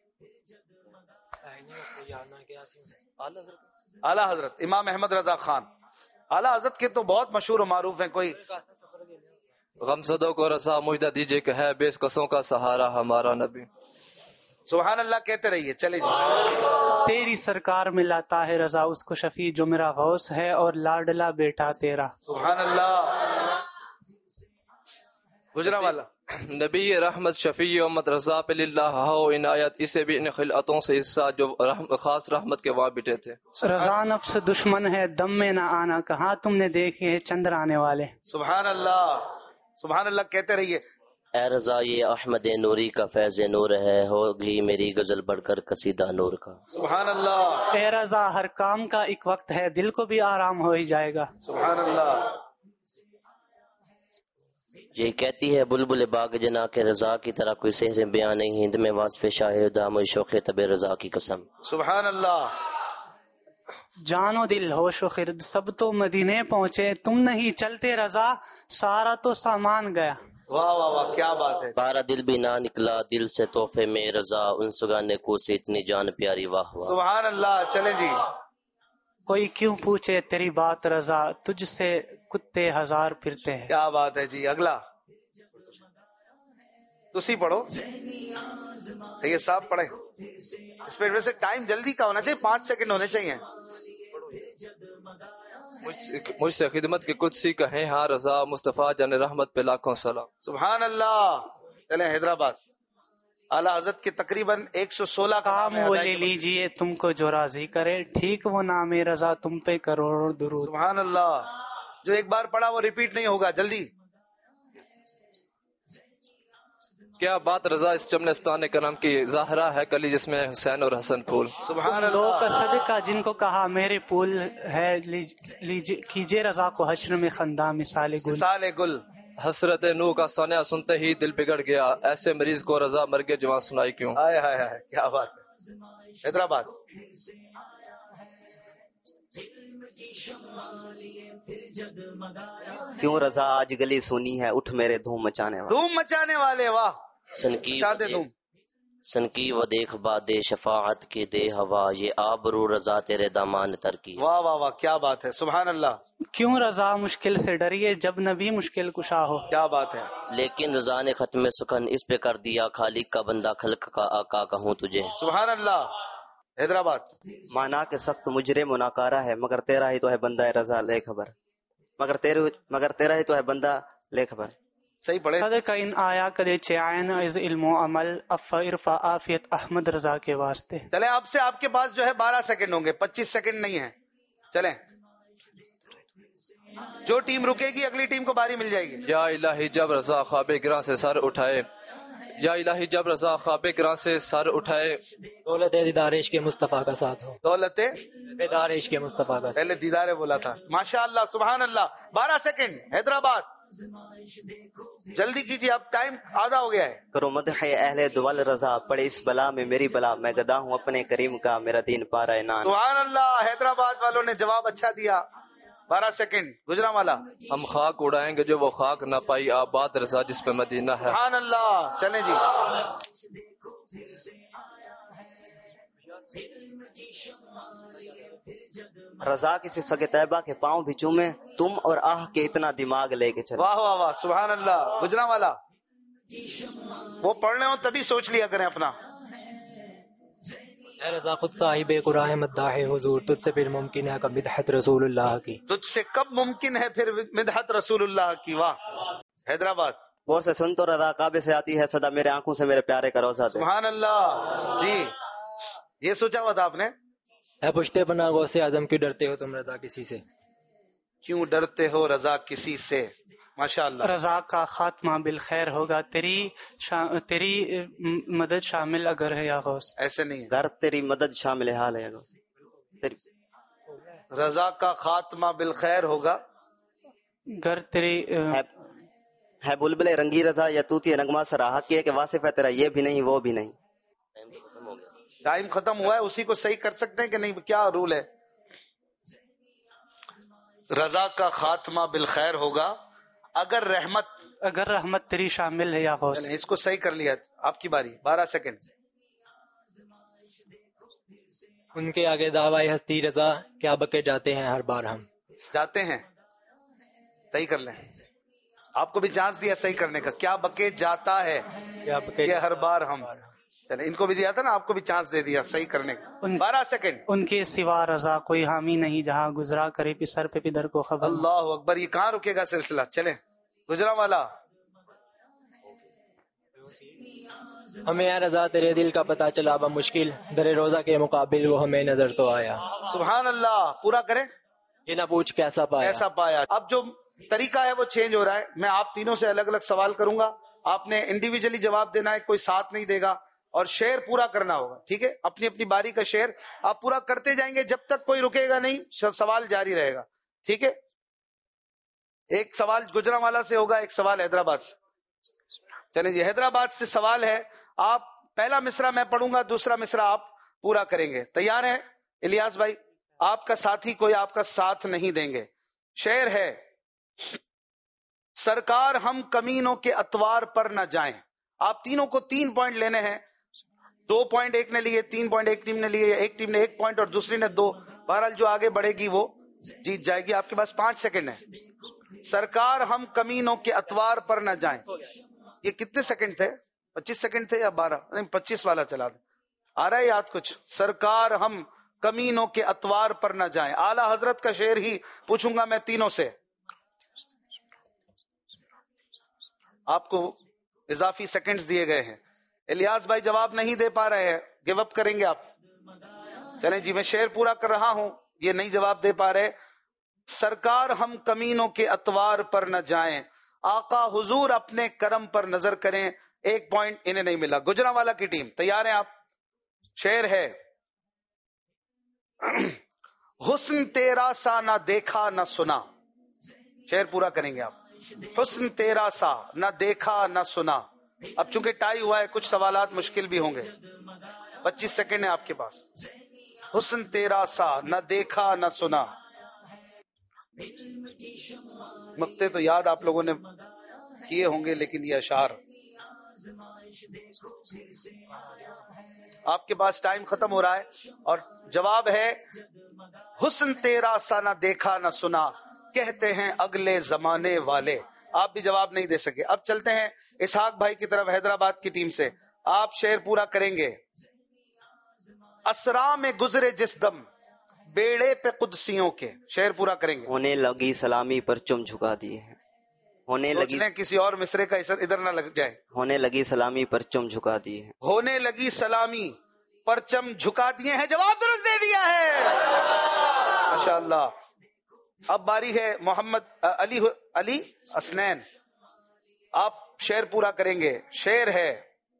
اعلیٰ حضرت امام احمد رضا خان. اعلیٰ حضرت کے تو بہت مشہور و معروف ہیں. کوئی غمزدوں کو رضا مجدہ دیجئے کہ ہے بیس قصوں کا سہارا ہمارا نبی. سبحان اللہ کہتے رہیے. چلے جی. تیری سرکار میں لاتا ہے رضا اس کو شفیع جو میرا غوث ہے اور لاڈلا بیٹا تیرا. سبحان اللہ. گوجرانوالا. نبی رحمت شفیع امت رضا پہ للہ ہو عنایت, اسے بھی ان خلعتوں سے حصہ جو خاص رحمت کے وہاں بٹے تھے. رضا نفس دشمن ہے دم میں نہ آنا, کہاں تم نے دیکھے ہیں چندر آنے والے. سبحان اللہ. سبحان اللہ کہتے رہیے. اے رضا یہ احمد نوری کا فیض نور ہے, ہوگی میری غزل بڑھ کر قصیدہ نور کا. سبحان اللہ. اے رضا ہر کام کا ایک وقت ہے, دل کو بھی آرام ہو ہی جائے گا. سبحان اللہ. یہ کہتی ہے بلبل باغ جنا کے رضا کی طرح کوئی صحیح بیان نہیں, ہند میں وصف شاہ دام شوق طب رضا کی قسم. سبحان اللہ. جان و دل ہوش و خرد سب تو مدینے پہنچے, تم نہیں چلتے رضا سارا تو سامان گیا. واہ واہ واہ کیا بات ہے. بارہ دل بھی نہ نکلا دل سے تحفے میں رضا, ان سگانے کو سے اتنی جان پیاری. واہ واہ. سبحان اللہ. چلیں جی. کوئی کیوں پوچھے تیری بات رضا, تجھ سے کتے ہزار پھرتے ہیں. کیا بات ہے جی. اگلا تسی پڑھو. یہ صاحب پڑھے. اس پہ ویسے ٹائم جلدی کا ہونا چاہیے, 5 سیکنڈ ہونے چاہیے. مجھ سے خدمت کی قدسی کہیں ہاں رضا, مصطفیٰ جان رحمت پہ لاکھوں سلام. سبحان اللہ. چلیں حیدرآباد. اعلیٰ حضرت کے تقریباً 116 کام وہ لے لیجئے تم کو جو راضی کرے, ٹھیک وہ نام رضا تم پہ کروڑوں درود. سبحان اللہ. جو ایک بار پڑھا وہ ریپیٹ نہیں ہوگا. جلدی. کیا بات رضا اس چمنستان کرم کی ظاہرہ ہے کلی جس میں حسین اور حسن پھول. سبحان دو اللہ. کا صدقہ جن کو کہا میرے پھول ہے کیجے رضا کو حشر میں خندہ مثال گل. مثال گل. حسرت نو کا سانیہ سنتے ہی دل بگڑ گیا، ایسے مریض کو رضا مرگ جوان سنائی کیوں. ہائے ہائے ہائے کیا بات ہے. حیدرآباد. کیوں رضا آج گلی سونی ہے، اٹھ میرے دھوم مچانے والے. دھوم مچانے والے. واہ. سنقیب دھوم. سنقیب و دیکھ باد شفاعت کے دے ہوا، یہ آبرو رضا تیرے دامان تر کی. واہ واہ واہ کیا بات ہے. سبحان اللہ. کیوں رضا مشکل سے ڈریے جب نبی مشکل کشا ہو. کیا بات ہے. لیکن رضا نے ختم سخن اس پہ کر دیا، خالق کا بندہ خلق کا آقا کہوں تجھے. سبحان اللہ. حیدرآباد. مانا کے سخت مجرم و ناکارہ ہے، مگر تیرا ہی تو ہے بندہ رضا لے خبر. مگر تیرا ہی تو ہے بندہ لے خبر. صحیح پڑھے. صدقہ ان آیا کدے چین از علم و عمل افا عرفا عافیت احمد رضا کے واسطے. چلیں اب سے آپ کے پاس جو ہے 12 سیکنڈ ہوں گے، 25 سیکنڈ نہیں ہے. چلیں جو ٹیم رکے گی اگلی ٹیم کو باری مل جائے گی. یا الہی جب رضا خواب گراں سے سر اٹھائے، یا الہی جب رضا خواب گراں سے سر اٹھائے، دولت دیدار عشق کے مصطفیٰ کا ساتھ ہو. دولت دیدار عشق کے مصطفیٰ کا ساتھ. پہلے دیدار بولا تھا. ماشاء اللہ سبحان اللہ. 12 سیکنڈ. حیدرآباد جلدی کیجیے، اب ٹائم آدھا ہو گیا ہے. کرو مدح اہل دول رضا، پڑے اس بلا میں میری بلا، میں گدا ہوں اپنے کریم کا، میرا دین پا رہا ہے نان. سبحان اللہ. حیدرآباد والوں نے جواب اچھا دیا. 12 سیکنڈ. گجرانوالا. ہم خاک اڑائیں گے جو وہ خاک نہ پائی، آباد رضا جس پہ مدینہ ہے. سبحان اللہ. چلیں جی. رضا کسی سگے طیبہ کے پاؤں بھی چومے، تم اور آہ کے اتنا دماغ لے کے چلے. واہ واہ واہ سبحان اللہ. گجرانوالا. وہ پڑھنے ہو تبھی سوچ لیا کریں اپنا. اے رضا خود صاحب قرآن مداح حضور، تجھ سے پھر ممکن ہے کب مدحت رسول اللہ کی. تجھ سے کب ممکن ہے پھر مدحت رسول اللہ کی. واہ. حیدرآباد. غور سے سن تو رضا کعبے سے آتی ہے صدا، میرے آنکھوں سے میرے پیارے کا روزہ دے. سبحان اللہ. جی یہ سوچا ہوا تھا آپ نے. اے پشتے پناہ غوث اعظم کیوں ڈرتے ہو تم رضا کسی سے. کیوں ڈرتے ہو رضا کسی سے. ماشاء اللہ. رضا کا خاتمہ بالخیر ہوگا، تیری مدد شامل اگر ہے یا غوث. ایسے نہیں. گھر تیری مدد شامل حال ہے غوث. رضا کا خاتمہ بالخیر ہوگا، گر تیری ہے بلبلے رنگی رضا، یا توتی نغمہ سرا، حق یہ کہ واصف ہے تیرا یہ بھی نہیں وہ بھی نہیں. ٹائم ختم ہوا ہے، اسی کو صحیح کر سکتے ہیں کہ نہیں؟ کیا رول ہے؟ رضا کا خاتمہ بالخیر ہوگا اگر رحمت تیری شامل ہے یا غوث. اس کو صحیح کر لیا. آپ کی باری. 12 سیکنڈ. ان کے آگے دعوی ہستی رضا، کیا بکے جاتے ہیں ہر بار ہم. جاتے ہیں. صحیح کر لیں. آپ کو بھی چانس دیا صحیح کرنے کا. کیا بکے جاتا ہے یہ ہر بار ہم. چلے ان کو بھی دیا تھا نا، آپ کو بھی چانس دے دیا صحیح کرنے کا. 12 سیکنڈ. ان کے سوا رضا کوئی حامی نہیں، جہاں گزرا کرے پسر پہ پدر کو خبر. اللہ اکبر. یہ کہاں رکے گا سلسلہ؟ چلیں گجرانوالا. ہمیں اے رضا تیرے دل کا پتہ چلا اب مشکل، در روزہ کے مقابل وہ ہمیں نظر تو آیا. سبحان اللہ. پورا کریں. یہ نہ پوچھ کیسا پایا. اب جو طریقہ ہے وہ چینج ہو رہا ہے. میں آپ تینوں سے الگ الگ سوال کروں گا، آپ نے انڈیویجلی جواب دینا ہے، کوئی ساتھ نہیں دے گا، اور شعر پورا کرنا ہوگا. ٹھیک ہے؟ اپنی اپنی باری کا شعر آپ پورا کرتے جائیں گے جب تک کوئی رکے گا نہیں، سوال جاری رہے گا. ٹھیک ہے؟ ایک سوال گجرانوالا سے ہوگا، ایک سوال حیدرآباد سے. چلیں جی. حیدرآباد سے سوال ہے، آپ پہلا مصرع میں پڑھوں گا، دوسرا مصرع آپ پورا کریں گے. تیار ہیں الیاس بھائی؟ آپ کا ساتھی کوئی آپ کا ساتھ نہیں دیں گے. شعر ہے، سرکار ہم کمینوں کے اتوار پر نہ جائیں. آپ تینوں کو 3 پوائنٹ لینے ہیں. 2 پوائنٹ ایک نے لیے، 3 پوائنٹ ایک ٹیم نے لیے، ایک ٹیم نے 1 پوائنٹ اور دوسری نے 2. بہرحال جو آگے بڑھے گی وہ جیت جائے گی. آپ کے پاس 5 سیکنڈ ہے. سرکار ہم کمینوں کے اتوار پر نہ جائیں. یہ کتنے سیکنڈ تھے؟ 25 سیکنڈ تھے یا 12؟ نہیں 25 والا چلا دیں. آ رہا ہے یاد کچھ؟ سرکار ہم کمینوں کے اتوار پر نہ جائیں. اعلی حضرت کا شعر ہی پوچھوں گا میں تینوں سے. آپ کو اضافی سیکنڈز دیے گئے ہیں. الیاس بھائی جواب نہیں دے پا رہے ہیں، گیو اپ کریں گے آپ؟ چلیں جی میں شعر پورا کر رہا ہوں، یہ نہیں جواب دے پا رہے. سرکار ہم کمینوں کے اتوار پر نہ جائیں، آقا حضور اپنے کرم پر نظر کریں، ایک پوائنٹ انہیں نہیں ملا. گجرانوالا کی ٹیم تیار ہیں آپ؟ شعر ہے حسن تیرا سا نہ دیکھا نہ سنا. شعر پورا کریں گے آپ. حسن تیرا سا نہ دیکھا نہ سنا. اب چونکہ ٹائی ہوا ہے کچھ سوالات مشکل بھی ہوں گے. 25 سیکنڈ ہے آپ کے پاس. حسن تیرا سا نہ دیکھا نہ سنا. مقطع تو یاد آپ لوگوں نے کیے ہوں گے لیکن یہ اشعار آپ کے پاس ٹائم ختم ہو رہا ہے اور جواب ہے حسن تیرا سا نہ دیکھا نہ سنا کہتے ہیں اگلے زمانے والے. آپ بھی جواب نہیں دے سکے. اب چلتے ہیں اسحاق بھائی کی طرف حیدرآباد کی ٹیم سے. آپ شعر پورا کریں گے. اسرا میں گزرے جس دم بیڑے پہ قدسیوں کے. شعر پورا کریں گے. ہونے لگی سلامی پر چم جھکا دیے ہیں. ہونے لگی کسی اور مصرے کا ادھر نہ لگ جائے. ہونے لگی سلامی پر چم جھکا دیے ہیں. ہونے لگی سلامی پرچم جھکا دیے ہیں. جواب درست دے دیا ہے ماشاءاللہ. اب باری ہے محمد علی حسنین. آپ شعر پورا کریں گے. شعر ہے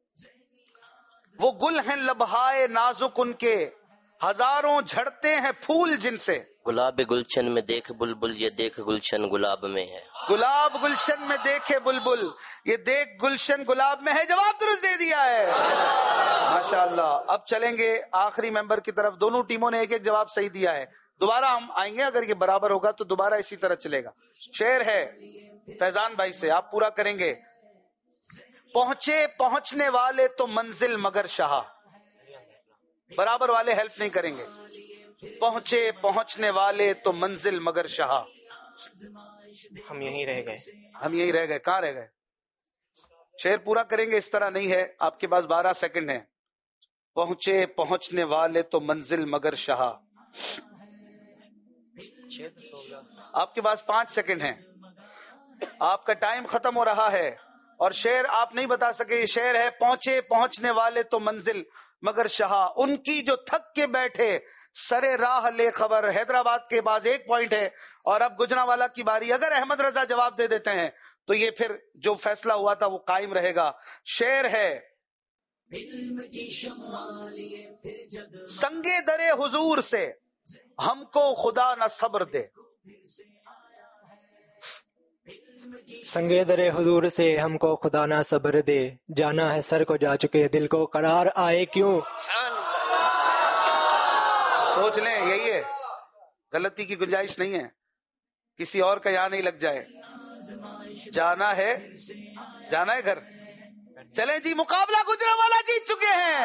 وہ گل ہیں لبہائے نازک ان کے ہزاروں جھڑتے ہیں پھول جن سے. گلاب گلشن میں دیکھ بلبل یہ دیکھ گلشن گلاب میں ہے. گلاب گلشن میں دیکھے بلبل یہ دیکھ گلشن گلاب میں ہے. جواب درست دے دیا ہے ماشاءاللہ. اب چلیں گے آخری ممبر کی طرف. دونوں ٹیموں نے ایک ایک جواب صحیح دیا ہے. دوبارہ ہم آئیں گے اگر یہ برابر ہوگا تو دوبارہ اسی طرح چلے گا. شعر ہے فیضان بھائی سے. آپ پورا کریں گے. پہنچے پہنچنے والے تو منزل مگر شہا. برابر والے ہیلپ نہیں کریں گے. پہنچے پہنچنے والے تو منزل مگر شہا. ہم یہیں رہ گئے. ہم یہیں رہ گئے. کہاں رہ گئے؟ شعر پورا کریں گے. اس طرح نہیں ہے. آپ کے پاس 12 سیکنڈ ہیں. پہنچے پہنچنے والے تو منزل مگر شہا. آپ کے پاس 5 سیکنڈ ہیں. آپ کا ٹائم ختم ہو رہا ہے اور شعر آپ نہیں بتا سکے. شعر ہے پہنچے پہنچنے والے تو منزل مگر شہا. ان کی جو تھک کے بیٹھے سرے راہ لے خبر. حیدرآباد کے پاس 1 پوائنٹ ہے اور اب گجرانوالا کی باری. اگر احمد رضا جواب دے دیتے ہیں تو یہ پھر جو فیصلہ ہوا تھا وہ قائم رہے گا. شعر ہے سنگے درے حضور سے ہم کو خدا نہ صبر دے. سنگے درے حضور سے ہم کو خدا نہ صبر دے. جانا ہے سر کو جا چکے دل کو قرار آئے کیوں. سوچ لیں یہی ہے. غلطی کی گنجائش نہیں ہے. کسی اور کا یہاں نہیں لگ جائے. جانا ہے گھر. چلیں جی مقابلہ گجرانوالا جیت چکے ہیں.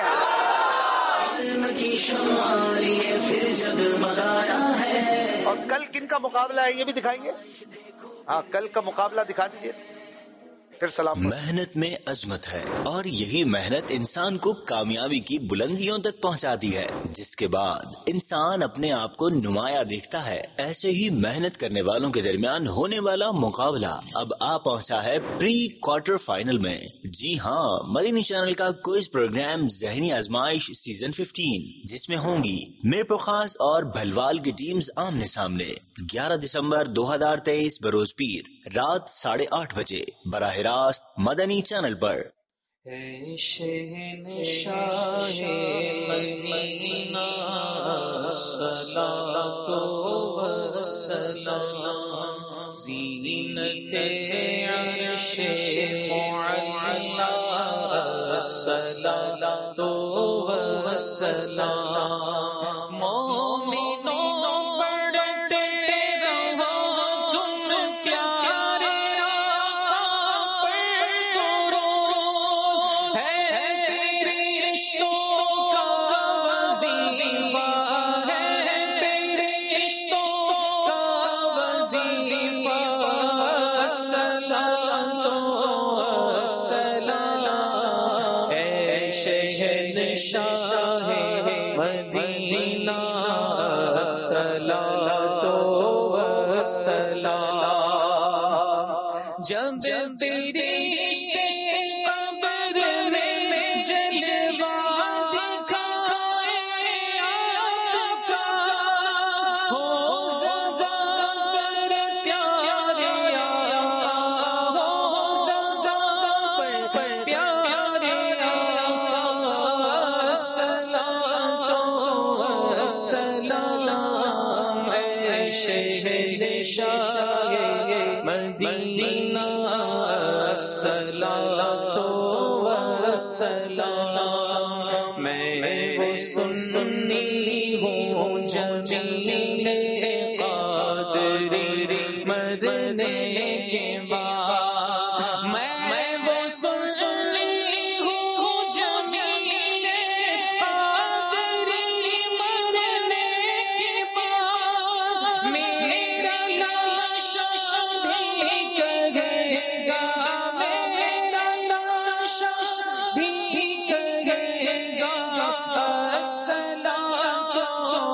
اور کل کن کا مقابلہ ہے یہ بھی دکھائیں گے. ہاں کل کا مقابلہ دکھا دیجئے. پھر سلام. محنت میں عظمت ہے اور یہی محنت انسان کو کامیابی کی بلندیوں تک پہنچاتی ہے جس کے بعد انسان اپنے آپ کو نمایاں دیکھتا ہے. ایسے ہی محنت کرنے والوں کے درمیان ہونے والا مقابلہ اب آ پہنچا ہے پری کوارٹر فائنل میں. جی ہاں, مدنی چینل کا کوئز پروگرام ذہنی آزمائش سیزن 15 جس میں ہوں گی میرپور خاص اور بھلوال کی ٹیمز آمنے سامنے. 11 دسمبر 2023 بروز پیر رات 8:30 بجے براہ راست مدنی چینل پر. شہنشاہ مدینہ الصلاۃ والسلام زینت عرش معلی الصلاۃ والسلام. مومنوں پڑھتے رہو تم پیارے آقا پر درود ہے تیرے عشقوں کا وظیفہ ہے تیرے عشقوں کا وظیفہ. الصلاۃ والسلام اے شہنشاہ مدینہ الصلاۃ والسلام. جب تیرے عشق قبر میں جلوہ دکھائے آقا ہو سزا پر پیارے آقا ہو سزا پر پیارے शहंशाह मदीना अस्सलातो वस्सलाम। मैं वो सुन्नी हूँ जमीले क़ादरी मरने के बाद। मैं वो सुन्नी हूँ जमीले क़ादरी मरने के बाद। मेरा लाशा भी कहेगा, मेरा लाशा भी कहेगा अस्सलातो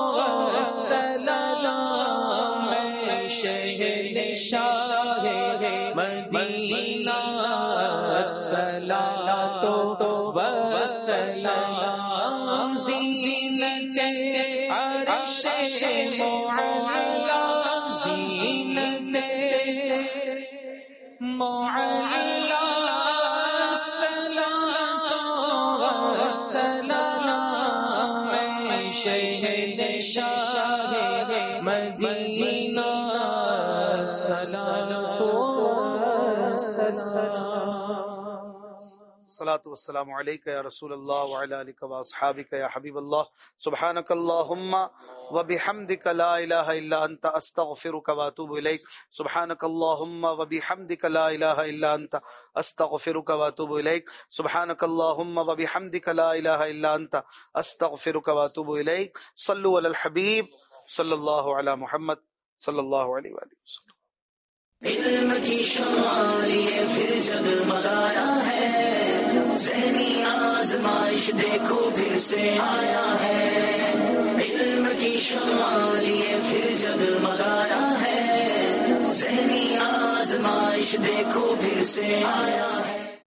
वस्सलाम। मैं शहंशाह मदीना अस्सलातो वस्सलाम। ज़ीनते अर्श मुअल्ला, ज़ीनते मुअल्ला अस्सलातो वस्सलाम। मैं शहंशाह मदीना अस्सलातो वस्सलाम। الصلاة والسلام عليك يا رسول الله وعلى آلك وأصحابك يا حبيب الله. سبحانك اللهم وبحمدك لا إله إلا أنت أستغفرك وأتوب إليك. سبحانك اللهم وبحمدك لا إله إلا أنت أستغفرك وأتوب إليك. سبحانك اللهم وبحمدك لا إله إلا أنت أستغفرك وأتوب إليك. صلوا على الحبيب صلی اللہ علی محمد صلی اللہ علیہ وآلہ وسلم. علم کی شمع لیے پھر جگمگایا ہے، ذہنی آزمائش دیکھو پھر سے آیا ہے. علم کی شمع لیے پھر جگمگایا ہے، ذہنی آزمائش دیکھو پھر سے آیا ہے.